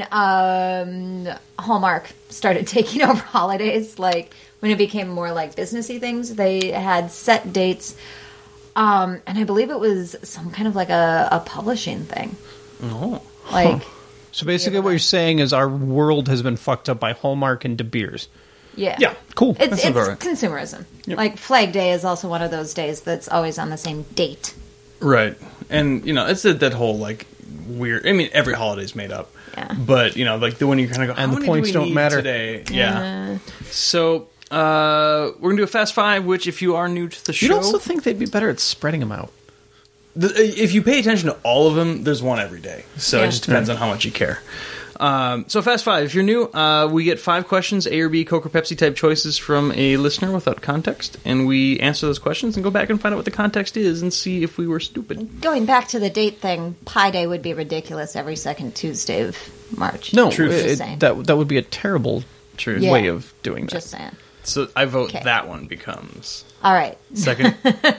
Speaker 3: Hallmark started taking over holidays, like when it became more like businessy things, they had set dates. And I believe it was some kind of like a publishing thing.
Speaker 1: Oh.
Speaker 3: Like,
Speaker 2: So basically, what you're saying is our world has been fucked up by Hallmark and De Beers.
Speaker 3: yeah.
Speaker 1: Yeah.
Speaker 2: Cool.
Speaker 3: It's
Speaker 1: about right.
Speaker 3: consumerism. Like Flag Day is also one of those days that's always on the same date.
Speaker 1: Right. And, it's that whole, like, weird... I mean, every holiday's made up.
Speaker 3: Yeah.
Speaker 1: But, like, the one you kind of go,
Speaker 2: And
Speaker 1: how
Speaker 2: the
Speaker 1: many
Speaker 2: points
Speaker 1: do we
Speaker 2: don't
Speaker 1: need
Speaker 2: matter.
Speaker 1: today? Yeah. So, we're going to do a Fast Five, which, if you are new to the show...
Speaker 2: You'd also think they'd be better at spreading them out.
Speaker 1: If you pay attention to all of them, there's one every day. So
Speaker 3: Yeah.
Speaker 1: it just depends on how much you care. So Fast Five. If you're new, we get 5 questions, A or B, Coke or Pepsi type choices from a listener without context, and we answer those questions and go back and find out what the context is and see if we were stupid.
Speaker 3: Going back to the date thing, Pi Day would be ridiculous every second Tuesday of March.
Speaker 2: No,
Speaker 1: Truth.
Speaker 3: Just saying.
Speaker 2: that would be a terrible
Speaker 1: True.
Speaker 3: Yeah.
Speaker 2: way of doing that.
Speaker 3: Just saying.
Speaker 1: So I vote
Speaker 3: Okay.
Speaker 1: that one becomes
Speaker 3: All right.
Speaker 1: second.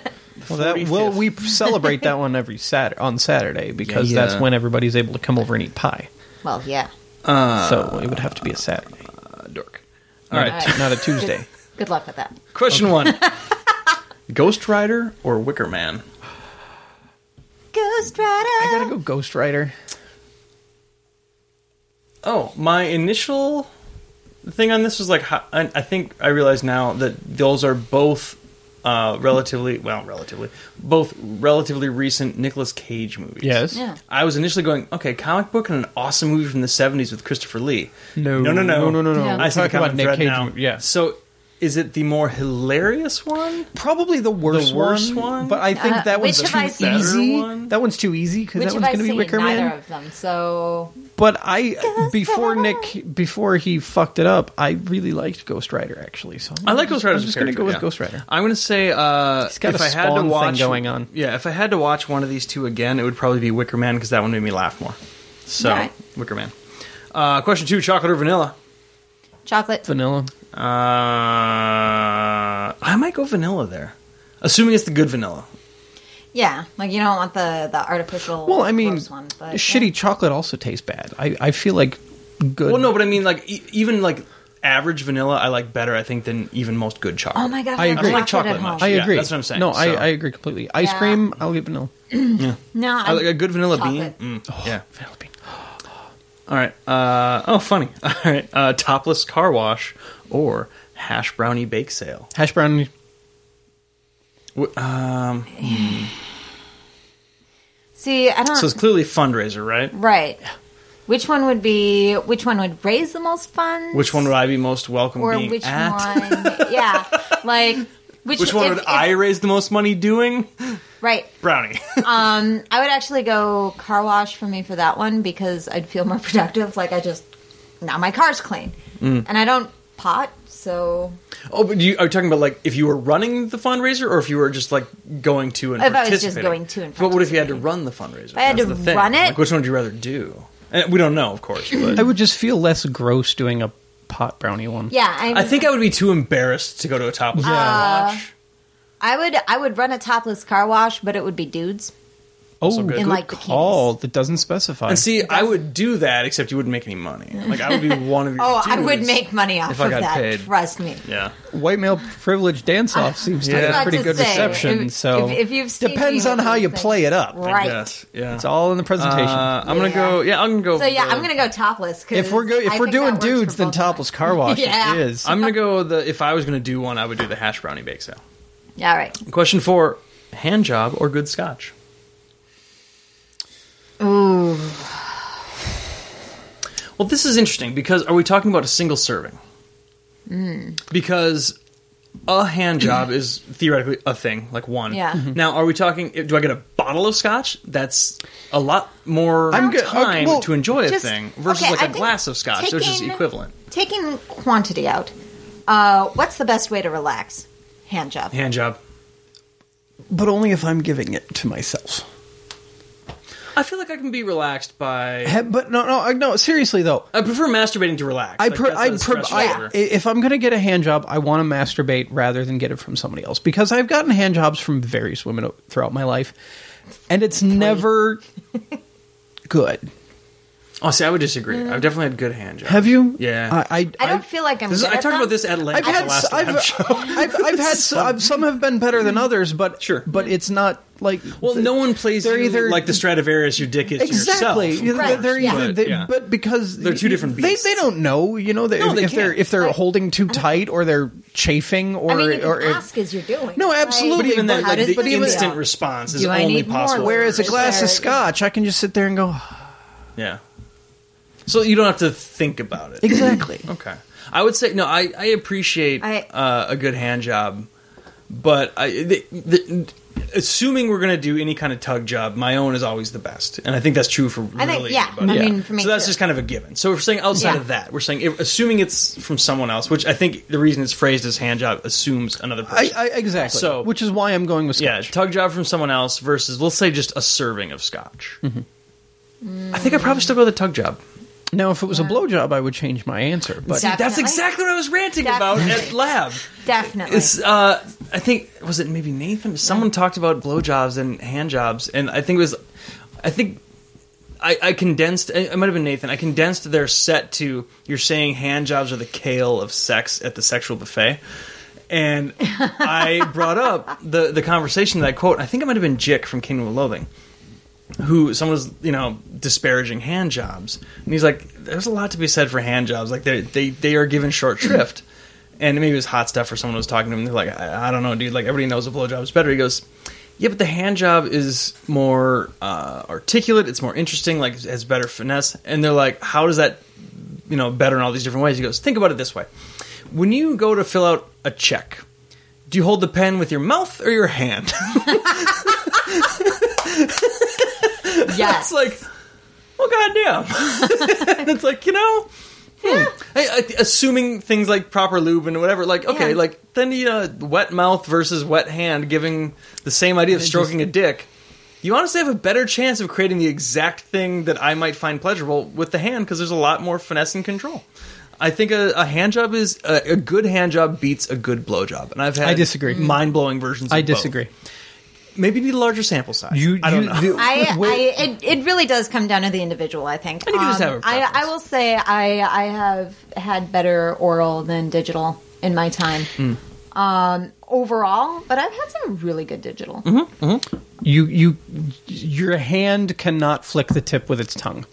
Speaker 2: We celebrate that one every on Saturday because
Speaker 1: Yeah.
Speaker 2: that's when everybody's able to come over and eat pie.
Speaker 3: Well, yeah.
Speaker 2: So it would have to be a Saturday,
Speaker 1: Dork.
Speaker 2: all right,
Speaker 3: All right.
Speaker 2: not a Tuesday.
Speaker 3: Good luck with that.
Speaker 1: Question 1. Ghost Rider or Wicker Man?
Speaker 3: Ghost Rider.
Speaker 2: I gotta go Ghost Rider.
Speaker 1: Oh, my initial thing on this was like, I think I realize now that those are both relatively recent Nicolas Cage movies.
Speaker 2: Yes.
Speaker 3: Yeah.
Speaker 1: I was initially going, okay, comic book and an awesome movie from the 70s with Christopher Lee.
Speaker 2: No.
Speaker 1: No.
Speaker 3: No.
Speaker 1: I see the
Speaker 2: Talking about
Speaker 1: common
Speaker 2: Nick
Speaker 1: thread
Speaker 2: Cage
Speaker 1: now.
Speaker 2: movie, yeah.
Speaker 1: So, is it the more hilarious one?
Speaker 2: Probably the worst,
Speaker 1: The worst one?
Speaker 2: But I think that
Speaker 3: which
Speaker 2: one's
Speaker 3: have I
Speaker 2: too
Speaker 3: seen?
Speaker 2: easy.
Speaker 1: Better one?
Speaker 2: That one's too easy because
Speaker 3: Which
Speaker 2: that
Speaker 3: have
Speaker 2: one's
Speaker 3: I
Speaker 2: going to be
Speaker 3: seen?
Speaker 2: Wicker
Speaker 3: Neither
Speaker 2: Man.
Speaker 3: of them. So
Speaker 2: But
Speaker 3: Ghost
Speaker 2: before he fucked it up, I really liked Ghost Rider actually. So
Speaker 1: I like Ghost Rider.
Speaker 2: I'm just going to go with Ghost Rider.
Speaker 1: I'm going to say
Speaker 2: He's got
Speaker 1: if
Speaker 2: a
Speaker 1: I had to
Speaker 2: Spawn
Speaker 1: watch
Speaker 2: thing going on.
Speaker 1: Yeah, if I had to watch one of these two again, it would probably be Wicker Man because that one made me laugh more. So
Speaker 3: Right.
Speaker 1: Wicker Man. Question 2: chocolate or vanilla?
Speaker 3: chocolate.
Speaker 2: Vanilla.
Speaker 1: I might go vanilla there, assuming it's the good vanilla.
Speaker 3: Yeah, like you don't want the artificial.
Speaker 2: Well, I mean,
Speaker 3: gross one, but
Speaker 2: shitty chocolate also tastes bad. I feel like good.
Speaker 1: Well, no, but I mean, like even like average vanilla I like better, I think, than even most good chocolate.
Speaker 3: Oh my god,
Speaker 2: I agree.
Speaker 1: I don't like
Speaker 3: chocolate
Speaker 1: chocolate
Speaker 3: at home.
Speaker 1: much.
Speaker 2: I
Speaker 1: Yeah,
Speaker 2: agree.
Speaker 1: that's what I'm saying.
Speaker 2: No,
Speaker 1: So-
Speaker 2: I agree completely. Ice
Speaker 3: Yeah.
Speaker 2: cream, I'll get vanilla.
Speaker 3: No,
Speaker 1: I like a good vanilla
Speaker 3: chocolate.
Speaker 1: bean. Yeah.
Speaker 2: Vanilla bean.
Speaker 1: All right. Funny. All right. Topless car wash or hash brownie bake sale.
Speaker 2: Hash brown.
Speaker 3: See, I don't.
Speaker 1: So it's clearly a fundraiser, right?
Speaker 3: Right. Which one would raise the most funds?
Speaker 1: Which one would I be most welcome
Speaker 3: Or
Speaker 1: being
Speaker 3: which
Speaker 1: at?
Speaker 3: one? Yeah. Like,
Speaker 1: Which one would I raise the most money doing?
Speaker 3: Right.
Speaker 1: Brownie.
Speaker 3: I would actually go car wash for me for that one because I'd feel more productive. Like, now my car's clean. And I don't pot, so.
Speaker 1: Oh, but are you talking about like if you were running the fundraiser or if you were just like going to and
Speaker 3: If I was just
Speaker 1: participating?
Speaker 3: going to and
Speaker 1: But what if you had to run the fundraiser?
Speaker 3: If I had
Speaker 1: That's
Speaker 3: to
Speaker 1: the thing.
Speaker 3: run it?
Speaker 1: Like, which one would you rather do? And we don't know, of course. But
Speaker 2: I would just feel less gross doing a pot brownie one.
Speaker 3: Yeah.
Speaker 1: I think I would be too embarrassed to go to a topless car wash.
Speaker 3: I would run a topless car wash, but it would be dudes.
Speaker 2: Oh,
Speaker 1: good.
Speaker 2: good
Speaker 3: In, like,
Speaker 2: call. That doesn't specify.
Speaker 1: And see, I would do that, except you wouldn't make any money. Like I would be one of your.
Speaker 3: Oh, I would
Speaker 1: dudes.
Speaker 3: make money off
Speaker 1: if I
Speaker 3: of
Speaker 1: got
Speaker 3: that.
Speaker 1: paid.
Speaker 3: Trust me.
Speaker 1: Yeah.
Speaker 2: White male privilege dance off seems to
Speaker 1: Yeah.
Speaker 2: get
Speaker 1: About
Speaker 2: a pretty
Speaker 3: to
Speaker 2: good
Speaker 3: say,
Speaker 2: reception.
Speaker 3: if-
Speaker 2: So
Speaker 3: if you've seen
Speaker 2: depends
Speaker 3: me
Speaker 2: on
Speaker 3: with
Speaker 2: how
Speaker 3: these
Speaker 2: you
Speaker 3: things.
Speaker 2: play it up.
Speaker 3: Right.
Speaker 1: Yes. Yeah.
Speaker 2: It's all in the presentation.
Speaker 1: I'm gonna go. Yeah, I'm gonna go.
Speaker 3: So yeah,
Speaker 1: the-
Speaker 3: I'm gonna go topless. 'Cause
Speaker 2: if we're
Speaker 3: I think
Speaker 2: doing
Speaker 3: that works
Speaker 2: dudes,
Speaker 3: for
Speaker 2: then
Speaker 3: both of us.
Speaker 2: topless car wash
Speaker 3: Yeah.
Speaker 2: it is.
Speaker 1: I'm gonna go. If I was gonna do one, I would do the hash brownie bake sale.
Speaker 3: Yeah, all right.
Speaker 1: Question 4: hand job or good scotch?
Speaker 3: Ooh.
Speaker 1: Well, this is interesting because are we talking about a single serving? Because a hand job is theoretically a thing, like one.
Speaker 3: Yeah. Mhm.
Speaker 1: Now, are we talking? Do I get a bottle of scotch? That's a lot more
Speaker 2: I'm good.
Speaker 1: time
Speaker 2: Well,
Speaker 1: to enjoy a
Speaker 3: just-
Speaker 1: thing versus
Speaker 3: okay,
Speaker 1: like
Speaker 3: I
Speaker 1: a
Speaker 3: think
Speaker 1: glass of scotch, which is equivalent.
Speaker 3: Taking quantity out, what's the best way to relax? Hand job.
Speaker 1: Hand job.
Speaker 2: But only if I'm giving it to myself.
Speaker 1: I feel like I can be relaxed by.
Speaker 2: But no. Seriously though,
Speaker 1: I prefer masturbating to relax. Like, that's a stress reliever.
Speaker 2: if I'm going to get a hand job, I want to masturbate rather than get it from somebody else because I've gotten hand jobs from various women throughout my life, and it's never good.
Speaker 1: Oh, see, I would disagree. I've definitely had good hand jobs.
Speaker 2: Have you?
Speaker 1: Yeah.
Speaker 3: I don't feel like I'm.
Speaker 1: This is-
Speaker 3: good
Speaker 1: I
Speaker 3: at
Speaker 1: talked
Speaker 3: them.
Speaker 1: about this at length
Speaker 2: I've
Speaker 1: at
Speaker 2: had
Speaker 1: the last Lab show.
Speaker 2: I've had some have been better than others, but
Speaker 1: Sure.
Speaker 2: but it's not like
Speaker 1: Well, no one plays
Speaker 2: they're
Speaker 1: you
Speaker 2: either
Speaker 1: like the Stradivarius your dick is
Speaker 2: exactly.
Speaker 1: to yourself.
Speaker 3: Right,
Speaker 2: They're
Speaker 3: yeah.
Speaker 2: either
Speaker 1: But, yeah.
Speaker 2: but because
Speaker 1: They're two different beasts.
Speaker 2: They don't know, you know,
Speaker 1: No, they
Speaker 2: if they're
Speaker 1: can't.
Speaker 2: holding too tight or they're chafing or
Speaker 3: I mean, you can
Speaker 2: or
Speaker 3: ask as you're doing.
Speaker 2: No,
Speaker 3: Like,
Speaker 2: absolutely,
Speaker 1: But even then,
Speaker 3: how
Speaker 1: like
Speaker 3: does
Speaker 1: the
Speaker 3: it feel?
Speaker 1: instant response is
Speaker 3: Do I
Speaker 1: only
Speaker 3: need more
Speaker 1: possible.
Speaker 2: whereas a
Speaker 3: Is
Speaker 2: glass
Speaker 3: there-
Speaker 2: of scotch, I can just sit there and go
Speaker 1: Yeah. So you don't have to think about it.
Speaker 2: exactly.
Speaker 1: Okay. I would say no. I appreciate a good hand job, but assuming we're going to do any kind of tug job, my own is always the best, and I think that's true for
Speaker 3: I think,
Speaker 1: really
Speaker 3: yeah.
Speaker 1: anybody.
Speaker 3: I mean, for me,
Speaker 1: So that's
Speaker 3: too.
Speaker 1: just kind of a given. So if we're saying outside
Speaker 3: Yeah.
Speaker 1: of that, we're saying assuming it's from someone else, which I think the reason it's phrased as hand job assumes another person.
Speaker 2: Exactly.
Speaker 1: So-
Speaker 2: which is why I'm going with
Speaker 1: Yeah,
Speaker 2: scotch.
Speaker 1: tug job from someone else versus let's say just a serving of scotch. I think I'd probably still go with the tug job.
Speaker 2: Now, if it was a blowjob, I would change my answer. But
Speaker 1: See, that's
Speaker 3: Definitely.
Speaker 1: exactly what I was ranting about at Lab.
Speaker 3: Definitely.
Speaker 1: It's I think was it maybe Nathan? Someone talked about blowjobs and hand jobs, and I think I condensed. It might have been Nathan. I condensed their set to you're saying hand jobs are the kale of sex at the sexual buffet, and I brought up the conversation that I quote. I think it might have been Jick from Kingdom of Loathing. Who someone was disparaging hand jobs, and he's like, "There's a lot to be said for hand jobs. Like they are given short shrift." And maybe it was Hot Stuff or someone was talking to him. They're like, I don't know, dude. Like everybody knows a blowjob is better. He goes, yeah, but the hand job is more articulate. It's more interesting. Like it has better finesse. And they're like, how does that better in all these different ways? He goes, think about it this way: when you go to fill out a check, do you hold the pen with your mouth or your hand?
Speaker 3: yes.
Speaker 1: It's like, well, goddamn. And it's like, assuming things like proper lube and whatever, like, okay,
Speaker 3: Yeah.
Speaker 1: like, then wet mouth versus wet hand giving the same idea of stroking a dick. You honestly have a better chance of creating the exact thing that I might find pleasurable with the hand because there's a lot more finesse and control. I think a hand job is a good hand job beats a good blowjob, and I've had
Speaker 2: I disagree.
Speaker 1: mind blowing versions. Of
Speaker 2: I
Speaker 1: both.
Speaker 2: disagree.
Speaker 1: maybe need a larger sample size. I don't know.
Speaker 3: It really does come down to the individual, I think.
Speaker 1: And you can just have a preference.
Speaker 3: I will say I have had better oral than digital in my time. Overall, but I've had some really good digital.
Speaker 2: Your hand cannot flick the tip with its tongue.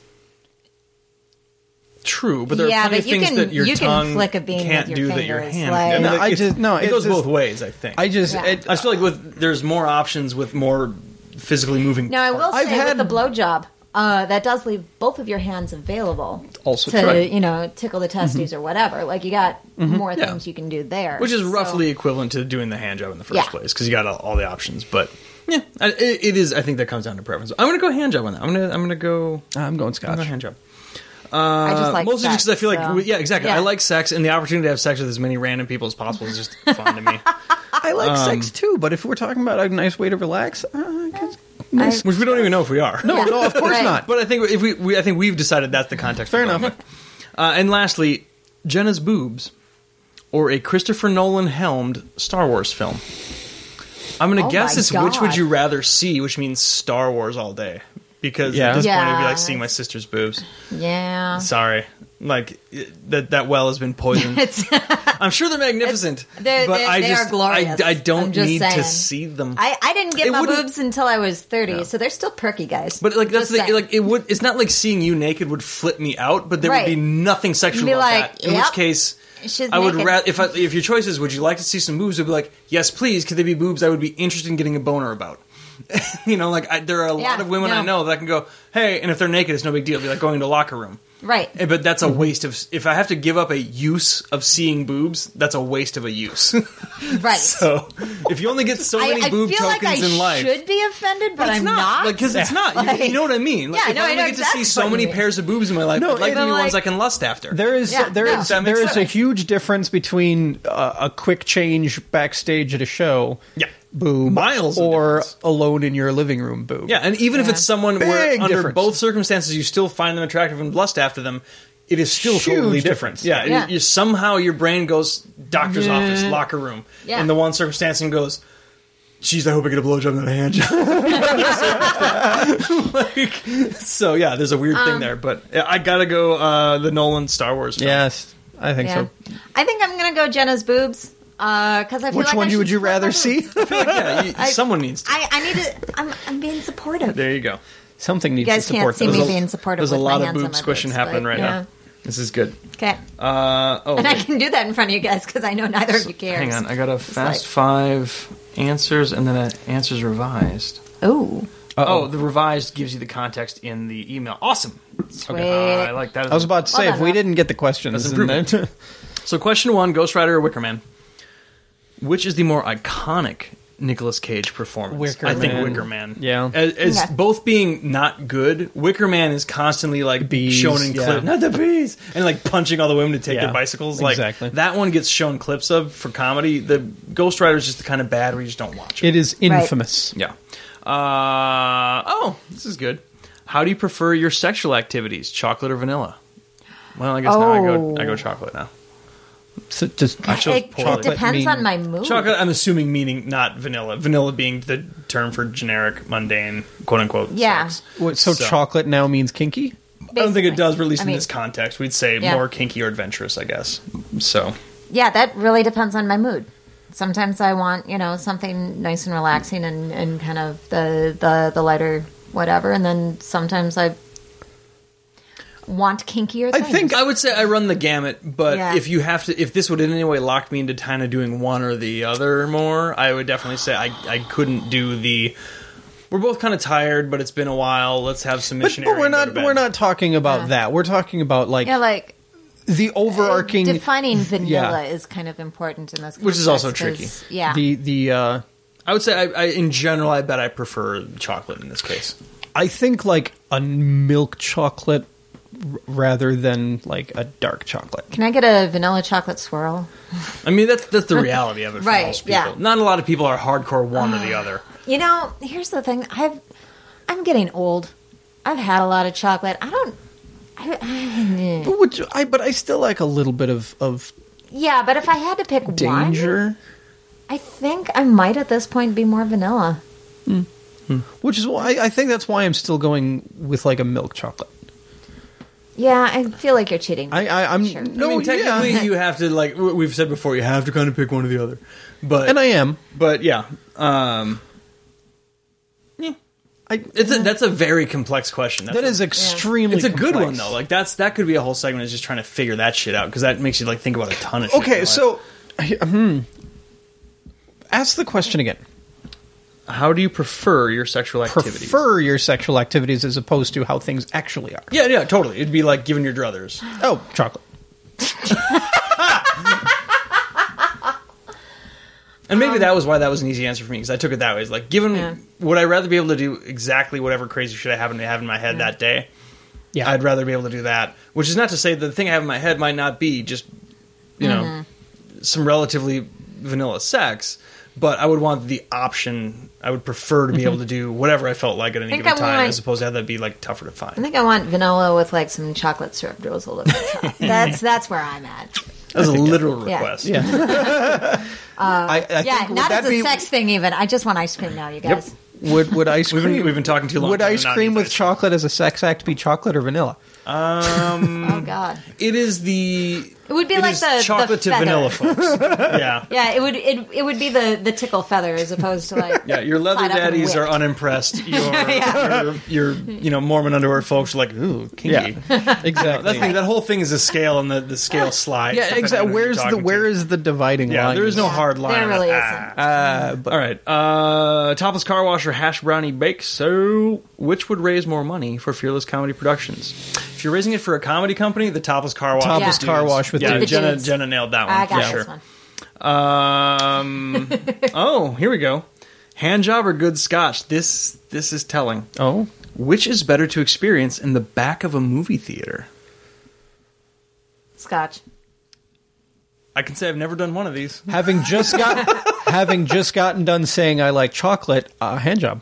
Speaker 1: True, but there are plenty of things that your tongue
Speaker 3: flick a bean
Speaker 1: can't
Speaker 3: with
Speaker 1: do
Speaker 3: your
Speaker 1: that your
Speaker 3: fingers,
Speaker 1: hand
Speaker 3: like-
Speaker 1: can. It goes both ways, I think. I just feel like there's more options with more physically moving
Speaker 3: Now, I will
Speaker 1: parts.
Speaker 3: say with the blowjob, that does leave both of your hands available
Speaker 1: Also
Speaker 3: to,
Speaker 1: true.
Speaker 3: tickle the testes or whatever. Like, you got more things you can do there.
Speaker 1: Which is roughly equivalent to doing the hand job in the first place, because you got all the options. But yeah, it is. I think that comes down to preference. I'm going to go hand job on that. I'm going to go.
Speaker 2: I'm going Scotch.
Speaker 1: I'm going hand job.
Speaker 3: I just like
Speaker 1: mostly
Speaker 3: sex,
Speaker 1: just because I feel like,
Speaker 3: so-
Speaker 1: exactly. I like sex, and the opportunity to have sex with as many random people as possible is just fun to me.
Speaker 2: I like sex too, but if we're talking about a nice way to relax, nice.
Speaker 1: Which we don't even know if we are.
Speaker 2: No, of course not.
Speaker 1: But I think if I think we've decided that's the context.
Speaker 2: Fair
Speaker 1: we're going
Speaker 2: enough.
Speaker 1: with. And lastly, Jenna's boobs, or a Christopher Nolan helmed Star Wars film. I'm going to guess
Speaker 3: my
Speaker 1: it's which would
Speaker 3: God.
Speaker 1: you rather see, which means Star Wars all day. Because at this point, it'd be like seeing my sister's boobs.
Speaker 3: Yeah.
Speaker 1: Sorry. Like, that well has been poisoned. I'm sure they're magnificent, but
Speaker 3: they
Speaker 1: I
Speaker 3: are glorious.
Speaker 1: I don't
Speaker 3: I'm just
Speaker 1: need to
Speaker 3: saying.
Speaker 1: see them.
Speaker 3: I didn't get
Speaker 1: It
Speaker 3: my
Speaker 1: wouldn't-
Speaker 3: boobs until I was 30, so they're still perky, guys.
Speaker 1: But like that's
Speaker 3: Just
Speaker 1: the
Speaker 3: saying.
Speaker 1: like it would. It's not like seeing you naked would flip me out, but there would be
Speaker 3: Right.
Speaker 1: nothing sexual
Speaker 3: You'd be
Speaker 1: about
Speaker 3: like,
Speaker 1: that. In
Speaker 3: yep,
Speaker 1: which case,
Speaker 3: she's
Speaker 1: I would
Speaker 3: naked.
Speaker 1: rather if your choice is would you like to see some boobs? I'd be like, yes, please. Could they be boobs? I would be interested in getting a boner about. There are a lot of women I know that I can go, hey, and if they're naked, it's no big deal. It'd be like going to a locker room.
Speaker 3: Right.
Speaker 1: But that's a waste of. If I have to give up a use of seeing boobs, that's a waste of a use.
Speaker 3: Right.
Speaker 1: So if you only get so many
Speaker 3: I
Speaker 1: boob
Speaker 3: feel like
Speaker 1: tokens in
Speaker 3: I
Speaker 1: life,
Speaker 3: should be offended, but
Speaker 1: it's
Speaker 3: I'm not.
Speaker 1: because it's not. You know what I mean? Like,
Speaker 3: Yeah,
Speaker 1: if
Speaker 3: no,
Speaker 1: I
Speaker 3: I
Speaker 1: only
Speaker 3: know
Speaker 1: get to
Speaker 3: exactly
Speaker 1: see so
Speaker 3: what you
Speaker 1: many
Speaker 3: mean.
Speaker 1: pairs of boobs in my life.
Speaker 2: No,
Speaker 1: I'd like to
Speaker 2: it-
Speaker 1: be
Speaker 2: like-
Speaker 1: ones I can lust after.
Speaker 2: There is
Speaker 3: Yeah,
Speaker 2: there
Speaker 3: no.
Speaker 2: is
Speaker 1: That makes
Speaker 2: there is a
Speaker 1: sense.
Speaker 2: huge difference between a quick change backstage at a show, boob,
Speaker 1: Miles of
Speaker 2: or
Speaker 1: difference.
Speaker 2: alone in your living room, boob.
Speaker 1: Yeah, and even if it's someone where
Speaker 2: Big
Speaker 1: under
Speaker 2: difference.
Speaker 1: both circumstances you still find them attractive and lust after them, it is still
Speaker 2: Huge
Speaker 1: totally
Speaker 2: difference.
Speaker 1: different. Yeah,
Speaker 3: Yeah.
Speaker 1: Somehow your brain goes doctor's office, locker room,
Speaker 3: Yeah.
Speaker 1: in the one circumstance and goes, "Geez, I hope I get a blowjob, not a hand job." So yeah, there's a weird thing there, but I gotta go the Star Wars film.
Speaker 2: Yes, I think
Speaker 3: Yeah.
Speaker 2: so.
Speaker 3: I think I'm gonna go Jenna's boobs. Because I feel
Speaker 2: Which
Speaker 3: like
Speaker 2: one
Speaker 3: I
Speaker 2: would
Speaker 3: should
Speaker 2: you
Speaker 3: split
Speaker 2: rather
Speaker 3: my
Speaker 2: see?
Speaker 3: boobs.
Speaker 1: Yeah, someone needs to.
Speaker 3: I need to. I'm being supportive.
Speaker 1: There you go.
Speaker 2: Something needs
Speaker 3: You guys
Speaker 2: to support
Speaker 3: can't see
Speaker 2: those.
Speaker 3: me being supportive.
Speaker 1: There's a
Speaker 3: with
Speaker 1: lot
Speaker 3: my
Speaker 1: of
Speaker 3: hands on
Speaker 1: boob
Speaker 3: my
Speaker 1: squishing
Speaker 3: boobs,
Speaker 1: happening
Speaker 3: but,
Speaker 1: right
Speaker 3: yeah.
Speaker 1: now. This is good.
Speaker 3: Okay.
Speaker 1: Oh,
Speaker 3: And I
Speaker 1: wait.
Speaker 3: can do that in front of you guys because I know neither of you cares.
Speaker 1: Hang on, I got a fast
Speaker 3: like-
Speaker 1: 5 answers and then an answers revised.
Speaker 3: Oh,
Speaker 1: Oh, the revised gives you the context in the email. Awesome.
Speaker 3: sweet.
Speaker 1: I like that.
Speaker 2: I was about to say,
Speaker 3: Well
Speaker 2: if
Speaker 3: done,
Speaker 2: we
Speaker 3: Rob.
Speaker 2: didn't get the questions,
Speaker 1: That's
Speaker 2: then
Speaker 1: improvement. So, question 1: Ghost Rider or Wicker Man? Which is the more iconic Nicolas Cage performance?
Speaker 2: Wicker
Speaker 1: I think
Speaker 2: Man.
Speaker 1: Wicker Man.
Speaker 2: Yeah.
Speaker 1: As
Speaker 3: Okay.
Speaker 1: both being not good, Wicker Man is constantly like
Speaker 2: Bees,
Speaker 1: shown in
Speaker 2: yeah.
Speaker 1: clips, not the bees, and like punching all the women to take
Speaker 2: Yeah,
Speaker 1: their bicycles. Like
Speaker 2: exactly.
Speaker 1: that one gets shown clips of for comedy. The Ghost Rider is just the kind of bad where you just don't watch it.
Speaker 2: it is infamous.
Speaker 1: Yeah. This is good. How do you prefer your sexual activities, chocolate or vanilla? Well, I guess now I go chocolate now.
Speaker 2: So just
Speaker 1: I chose
Speaker 3: It
Speaker 1: poorly.
Speaker 3: depends on my mood.
Speaker 1: Chocolate, I'm assuming meaning not vanilla. Vanilla being the term for generic, mundane, quote unquote.
Speaker 3: Yeah.
Speaker 1: sex.
Speaker 2: so chocolate now means kinky.
Speaker 1: I don't think it does, but at least
Speaker 3: I
Speaker 1: in
Speaker 3: mean,
Speaker 1: this context, we'd say
Speaker 3: yeah.
Speaker 1: more kinky or adventurous, I guess. So,
Speaker 3: Yeah, that really depends on my mood. Sometimes I want, something nice and relaxing and kind of the lighter whatever, and then sometimes I want kinkier
Speaker 1: I
Speaker 3: things.
Speaker 1: think I would say I run the gamut, but
Speaker 3: Yeah.
Speaker 1: if this would in any way lock me into kind of doing one or the other more, I would definitely say I couldn't do the. We're both kind of tired, but it's been a while. Let's have some
Speaker 2: But
Speaker 1: missionary.
Speaker 2: we're
Speaker 1: and go
Speaker 2: not
Speaker 1: to bed.
Speaker 2: we're not talking about that. We're talking about like
Speaker 3: Yeah, like
Speaker 2: the overarching
Speaker 3: defining vanilla
Speaker 2: yeah.
Speaker 3: is kind of important in this context.
Speaker 1: Which is also
Speaker 3: 'cause-
Speaker 1: tricky.
Speaker 3: Yeah.
Speaker 2: the
Speaker 1: I would say I in general, I bet I prefer chocolate in this case.
Speaker 2: I think like a milk chocolate rather than like a dark chocolate.
Speaker 3: Can I get a vanilla chocolate swirl?
Speaker 1: I mean, that's the reality of it for
Speaker 3: Right,
Speaker 1: most people.
Speaker 3: yeah.
Speaker 1: Not a lot of people are hardcore one or the other.
Speaker 3: Here's the thing. I'm getting old. I've had a lot of chocolate.
Speaker 2: But I still like a little bit of
Speaker 3: But if I had to pick one,
Speaker 2: danger.
Speaker 3: I think I might at this point be more vanilla.
Speaker 2: Which is why I think that's why I'm still going with like a milk chocolate.
Speaker 3: Yeah, I feel like you're cheating.
Speaker 2: I'm
Speaker 3: Sure.
Speaker 2: no,
Speaker 1: I mean, technically,
Speaker 2: yeah.
Speaker 1: you have to, like we've said before, you have to kind of pick one or the other. But
Speaker 2: And I am.
Speaker 1: But yeah, that's a very complex question.
Speaker 2: That is extremely.
Speaker 1: It's a good
Speaker 2: complex.
Speaker 1: one though. Like that could be a whole segment is just trying to figure that shit out because that makes you like think about a ton of shit.
Speaker 2: Okay, so ask the question again.
Speaker 1: how do you prefer your sexual activities?
Speaker 2: Prefer your sexual activities as opposed to how things actually are.
Speaker 1: Yeah, totally. It'd be like giving your druthers.
Speaker 2: Oh, chocolate.
Speaker 1: And maybe that was why that was an easy answer for me because I took it that way. It's like, would I rather be able to do exactly whatever crazy shit I happen to have in my head that day?
Speaker 2: Yeah.
Speaker 1: I'd rather be able to do that. Which is not to say that the thing I have in my head might not be just, you know, some relatively vanilla sex, but I would want the option. I would prefer to be able to do whatever I felt like at any given time, as opposed to have that be like tougher to find.
Speaker 3: I think I want vanilla with like some chocolate syrup drizzled over the top. That's where I'm at.
Speaker 1: That's a literal request.
Speaker 2: Yeah. I
Speaker 3: Yeah,
Speaker 2: think,
Speaker 3: not
Speaker 2: would
Speaker 3: as
Speaker 2: that
Speaker 3: a
Speaker 2: be,
Speaker 3: sex thing even. I just want ice cream now, you guys.
Speaker 2: Would ice cream?
Speaker 1: We've been talking too long.
Speaker 2: Would ice
Speaker 1: Not
Speaker 2: cream with
Speaker 1: ice
Speaker 2: chocolate as a sex act be chocolate or vanilla?
Speaker 3: Oh God.
Speaker 1: It is the.
Speaker 3: It would be like
Speaker 1: is
Speaker 3: the
Speaker 1: chocolate to
Speaker 3: feather.
Speaker 1: vanilla, folks. Yeah.
Speaker 3: Yeah, it would be the tickle feather as opposed to like
Speaker 1: Yeah, your leather
Speaker 3: tied up and
Speaker 1: daddies are
Speaker 3: whipped.
Speaker 1: unimpressed.
Speaker 3: Yeah.
Speaker 1: Your Mormon underwear folks are like, ooh, kinky.
Speaker 2: Exactly.
Speaker 1: That whole thing is a scale, and the scale slides.
Speaker 2: Yeah, exactly. Where is the dividing line?
Speaker 1: There is no hard line.
Speaker 3: There really
Speaker 1: isn't.
Speaker 3: isn't.
Speaker 1: All right. Topless Car Wash or Hash Brownie Bake. So, which would raise more money for Fearless Comedy Productions? If you're raising it for a comedy company, the Topless Car Wash.
Speaker 2: Topless Car Wash with
Speaker 1: yeah,
Speaker 2: the
Speaker 1: Jenna nailed that one.
Speaker 3: I got
Speaker 1: for
Speaker 3: this
Speaker 1: sure.
Speaker 3: one.
Speaker 1: Oh, here we go. Hand job or good scotch? This is telling.
Speaker 2: Oh,
Speaker 1: Which is better to experience in the back of a movie theater?
Speaker 3: Scotch.
Speaker 1: I can say I've never done one of these.
Speaker 2: having just gotten done saying I like chocolate, hand job.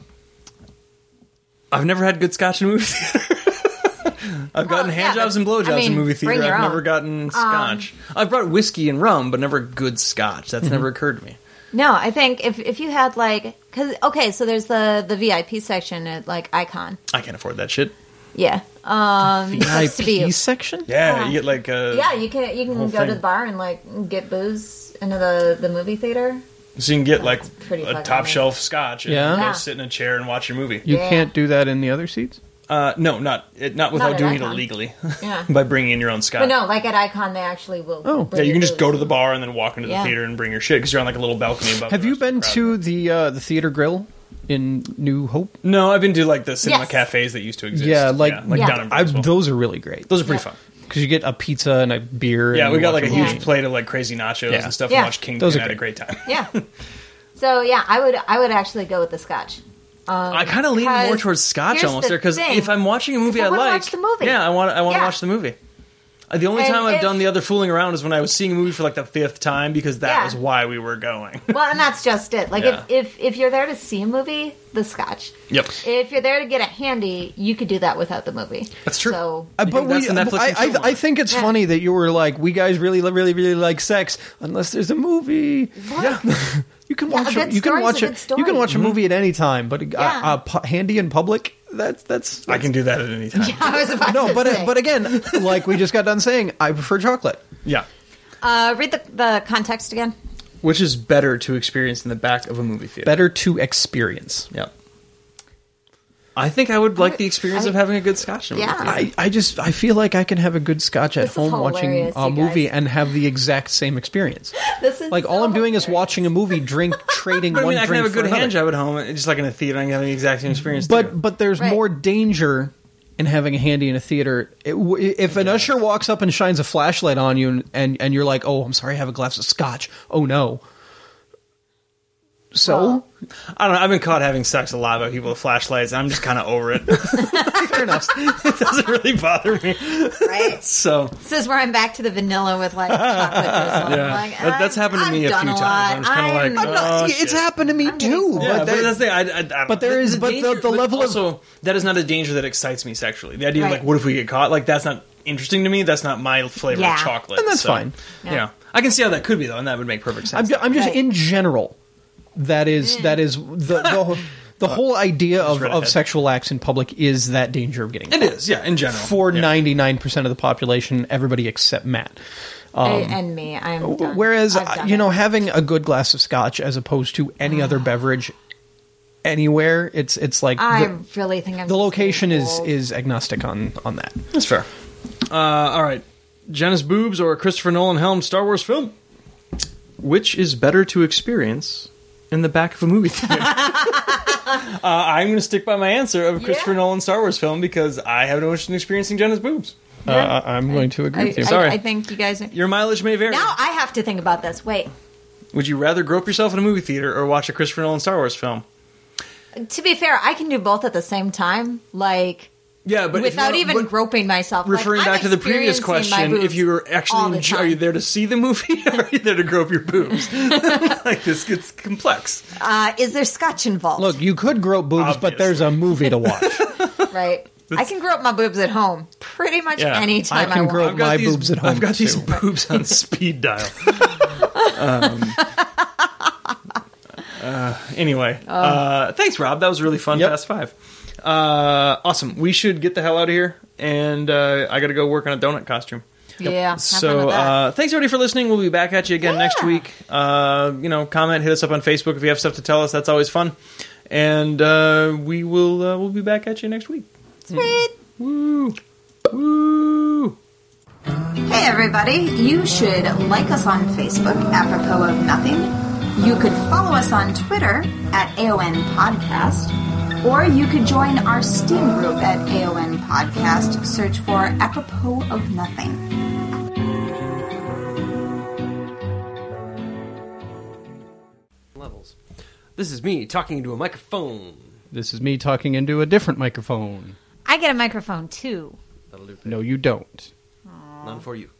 Speaker 1: I've never had good scotch in a movie theater. I've gotten hand jobs and blowjobs in movie
Speaker 3: bring
Speaker 1: theater.
Speaker 3: your
Speaker 1: I've
Speaker 3: own.
Speaker 1: never gotten scotch. I've brought whiskey and rum, but never good scotch. That's never occurred to me.
Speaker 3: No, I think if you had like so there's the VIP section at like Icon.
Speaker 1: I can't afford that shit.
Speaker 3: Yeah. Supposed to be-
Speaker 2: VIP section?
Speaker 1: Yeah, you get like
Speaker 3: Yeah, you can
Speaker 1: whole
Speaker 3: go to
Speaker 1: thing.
Speaker 3: the bar and like get booze into the movie theater.
Speaker 1: so you can get like
Speaker 3: pretty
Speaker 1: a
Speaker 3: fucking
Speaker 1: top
Speaker 3: nice.
Speaker 1: shelf scotch and
Speaker 2: Yeah.
Speaker 1: go
Speaker 3: Yeah.
Speaker 1: sit in a chair and watch your movie.
Speaker 2: You
Speaker 3: Yeah.
Speaker 2: can't do that in the other seats?
Speaker 1: No, not without
Speaker 3: at
Speaker 1: doing it
Speaker 3: Icon.
Speaker 1: illegally.
Speaker 3: Yeah.
Speaker 1: By bringing in your own scotch.
Speaker 3: But no, like at Icon, they actually will.
Speaker 2: Oh.
Speaker 3: bring
Speaker 1: Yeah, you
Speaker 3: you
Speaker 1: can just
Speaker 3: booze.
Speaker 1: go to the bar and then walk into the
Speaker 3: Yeah.
Speaker 1: theater and bring your shit because you're on like a little balcony above.
Speaker 2: Have
Speaker 1: the
Speaker 2: you
Speaker 1: rest of
Speaker 2: been
Speaker 1: the crowd.
Speaker 2: to the theater grill in New Hope?
Speaker 1: No, I've been to like the cinema
Speaker 3: Yes.
Speaker 1: cafes that used to exist.
Speaker 2: Yeah, like
Speaker 3: Yeah.
Speaker 1: down in Brooksville.
Speaker 2: those are really great.
Speaker 1: Those are pretty
Speaker 3: Yeah.
Speaker 1: fun.
Speaker 2: Because you get a pizza and a beer.
Speaker 1: Yeah,
Speaker 2: and
Speaker 1: we
Speaker 2: you
Speaker 1: got
Speaker 2: watch
Speaker 1: like a
Speaker 2: movie.
Speaker 1: huge plate of like crazy nachos
Speaker 2: Yeah.
Speaker 1: and stuff
Speaker 3: Yeah.
Speaker 1: and watch Kingpin.
Speaker 2: Those are
Speaker 1: Had a
Speaker 2: great.
Speaker 1: great time.
Speaker 3: Yeah. So yeah, I would actually go with the Scotch.
Speaker 1: I kind of lean more
Speaker 3: because
Speaker 1: towards scotch
Speaker 3: here's
Speaker 1: almost
Speaker 3: the
Speaker 1: there because
Speaker 3: thing.
Speaker 1: if I'm watching a movie I
Speaker 3: I wanna
Speaker 1: like,
Speaker 3: watch the movie.
Speaker 1: yeah, I want to
Speaker 3: Yeah.
Speaker 1: watch the movie. The only
Speaker 3: And
Speaker 1: time I've
Speaker 3: if-
Speaker 1: done the other fooling around is when I was seeing a movie for like the 5th time because that
Speaker 3: Yeah.
Speaker 1: was why we were going.
Speaker 3: Well, and that's just it. Like
Speaker 1: Yeah.
Speaker 3: if you're there to see a movie, the Scotch.
Speaker 1: Yep.
Speaker 3: If you're there to get a handy, you could do that without the movie.
Speaker 1: That's true.
Speaker 3: So
Speaker 2: But
Speaker 1: That's the Netflix and chill
Speaker 2: I think it's
Speaker 3: Yeah.
Speaker 2: funny that you were like, we guys really, really, really like sex unless there's a movie.
Speaker 1: Yeah.
Speaker 2: You can
Speaker 3: Yeah,
Speaker 2: watch
Speaker 3: a
Speaker 2: a,
Speaker 3: good
Speaker 2: you can
Speaker 3: story's
Speaker 2: watch
Speaker 3: a
Speaker 2: a,
Speaker 3: good story.
Speaker 2: you can watch a movie at any time, but
Speaker 3: Yeah.
Speaker 2: handy in public, that's
Speaker 1: I can do that at any time.
Speaker 3: I was about
Speaker 2: no,
Speaker 3: to say.
Speaker 2: but again, like we just got done saying, I prefer chocolate.
Speaker 1: Yeah.
Speaker 3: Read the context again.
Speaker 1: Which is better to experience in the back of a movie theater?
Speaker 2: Better to experience.
Speaker 1: Yeah. I think I would like the experience of having a good scotch in a movie
Speaker 3: Yeah.
Speaker 1: theater.
Speaker 2: I feel like I can have a good scotch at
Speaker 3: This is
Speaker 2: home watching
Speaker 3: hilarious,
Speaker 2: a
Speaker 3: you
Speaker 2: movie
Speaker 3: guys.
Speaker 2: and have the exact same experience.
Speaker 3: This is
Speaker 2: Like all
Speaker 3: so
Speaker 2: I'm doing is
Speaker 3: hilarious.
Speaker 2: watching a movie, trading
Speaker 1: But I
Speaker 2: one
Speaker 1: mean, I can
Speaker 2: drink
Speaker 1: have a
Speaker 2: for
Speaker 1: good
Speaker 2: another.
Speaker 1: hand job at home, just like in a theater. I can have the exact same experience. too.
Speaker 2: But there's
Speaker 3: Right.
Speaker 2: more danger in having a handy in a theater. If an usher walks up and shines a flashlight on you and you're like, oh, I'm sorry, I have a glass of scotch. Oh, no. So?
Speaker 3: Well,
Speaker 1: I don't know. I've been caught having sex a lot by people with flashlights. I'm just kind of over it.
Speaker 2: fair enough.
Speaker 1: It doesn't really bother me.
Speaker 3: right.
Speaker 1: So
Speaker 3: This is where I'm back to the vanilla with like chocolate drizzle.
Speaker 1: yeah,
Speaker 3: Like,
Speaker 1: that's happened to
Speaker 3: I've
Speaker 1: me a
Speaker 3: done
Speaker 1: few
Speaker 3: lot.
Speaker 1: times. I'm just kind of like,
Speaker 3: I'm
Speaker 1: oh,
Speaker 2: It's
Speaker 1: shit.
Speaker 2: happened to me too.
Speaker 1: Yeah,
Speaker 2: but
Speaker 1: but that's the thing. I don't
Speaker 2: but there
Speaker 1: know.
Speaker 2: is- but the level of-
Speaker 1: also that is not a danger that excites me sexually. The idea of
Speaker 3: Right.
Speaker 1: like, what if we get caught? Like that's not interesting to me. That's not my flavor
Speaker 3: Yeah.
Speaker 1: of chocolate.
Speaker 2: And that's
Speaker 1: so,
Speaker 2: fine.
Speaker 1: Yeah. I can see how that could be though, and that would make perfect sense.
Speaker 2: I'm just
Speaker 3: Right.
Speaker 2: in general. That is the The whole idea
Speaker 1: just read
Speaker 2: of
Speaker 1: ahead.
Speaker 2: sexual acts in public is that danger of getting
Speaker 1: It is, yeah, in general.
Speaker 2: for
Speaker 1: yeah.
Speaker 2: 99% of the population, everybody except Matt.
Speaker 3: And me, I'm done.
Speaker 2: Whereas,
Speaker 3: I've done
Speaker 2: you know,
Speaker 3: it.
Speaker 2: having a good glass of scotch as opposed to any other beverage anywhere, it's like
Speaker 3: I really think I'm
Speaker 2: the
Speaker 3: just
Speaker 2: location
Speaker 3: getting
Speaker 2: is
Speaker 3: old.
Speaker 2: is agnostic on that.
Speaker 1: That's fair. All right. Jenna's boobs or a Christopher Nolan helmed Star Wars film? Which is better to experience in the back of a movie theater? I'm going to stick by my answer of a Christopher Nolan Star Wars film because I have no interest in experiencing Jenna's boobs.
Speaker 2: I'm going to agree with you.
Speaker 1: Sorry.
Speaker 3: I think you guys.
Speaker 1: Your mileage may vary.
Speaker 3: Now I have to think about this. Wait.
Speaker 1: Would you rather grope yourself in a movie theater or watch a Christopher Nolan Star Wars film?
Speaker 3: To be fair, I can do both at the same time. Like.
Speaker 1: Yeah, but
Speaker 3: without even groping myself.
Speaker 1: Referring
Speaker 3: like,
Speaker 1: back
Speaker 3: I'm
Speaker 1: to the previous
Speaker 3: experiencing my
Speaker 1: question, if
Speaker 3: boobs
Speaker 1: you were
Speaker 3: all
Speaker 1: actually
Speaker 3: the
Speaker 1: are you
Speaker 3: time.
Speaker 1: there to see the movie or are you there to grope your boobs? Like this gets complex.
Speaker 3: Is there scotch involved?
Speaker 2: Look, you could grope boobs, but there's a movie to watch.
Speaker 3: Right. I can grope my boobs at home pretty much
Speaker 1: Yeah.
Speaker 3: anytime
Speaker 2: I can
Speaker 3: I
Speaker 2: grope
Speaker 3: want.
Speaker 2: my boobs at home,
Speaker 1: I've got these
Speaker 2: too.
Speaker 1: boobs on speed dial. Anyway, thanks, Rob. That was really fun.
Speaker 2: Yep.
Speaker 1: Fast Five. Awesome. We should get the hell out of here, and I got to go work on a donut costume.
Speaker 3: Yeah. have fun
Speaker 1: So
Speaker 3: with that.
Speaker 1: thanks everybody for listening. We'll be back at you again next
Speaker 3: Yeah.
Speaker 1: week. Comment, hit us up on Facebook if you have stuff to tell us. That's always fun. And we'll be back at you next week.
Speaker 3: Sweet.
Speaker 1: Woo! Woo!
Speaker 3: Hey everybody, you should like us on Facebook, apropos of nothing. You could follow us on Twitter at AON Podcast, or you could join our Steam group at AON Podcast. Search for apropos of nothing.
Speaker 1: Levels. This is me talking into a microphone.
Speaker 2: This is me talking into a different microphone.
Speaker 3: I get a microphone too.
Speaker 1: That'll do.
Speaker 2: No, you don't.
Speaker 1: None for you.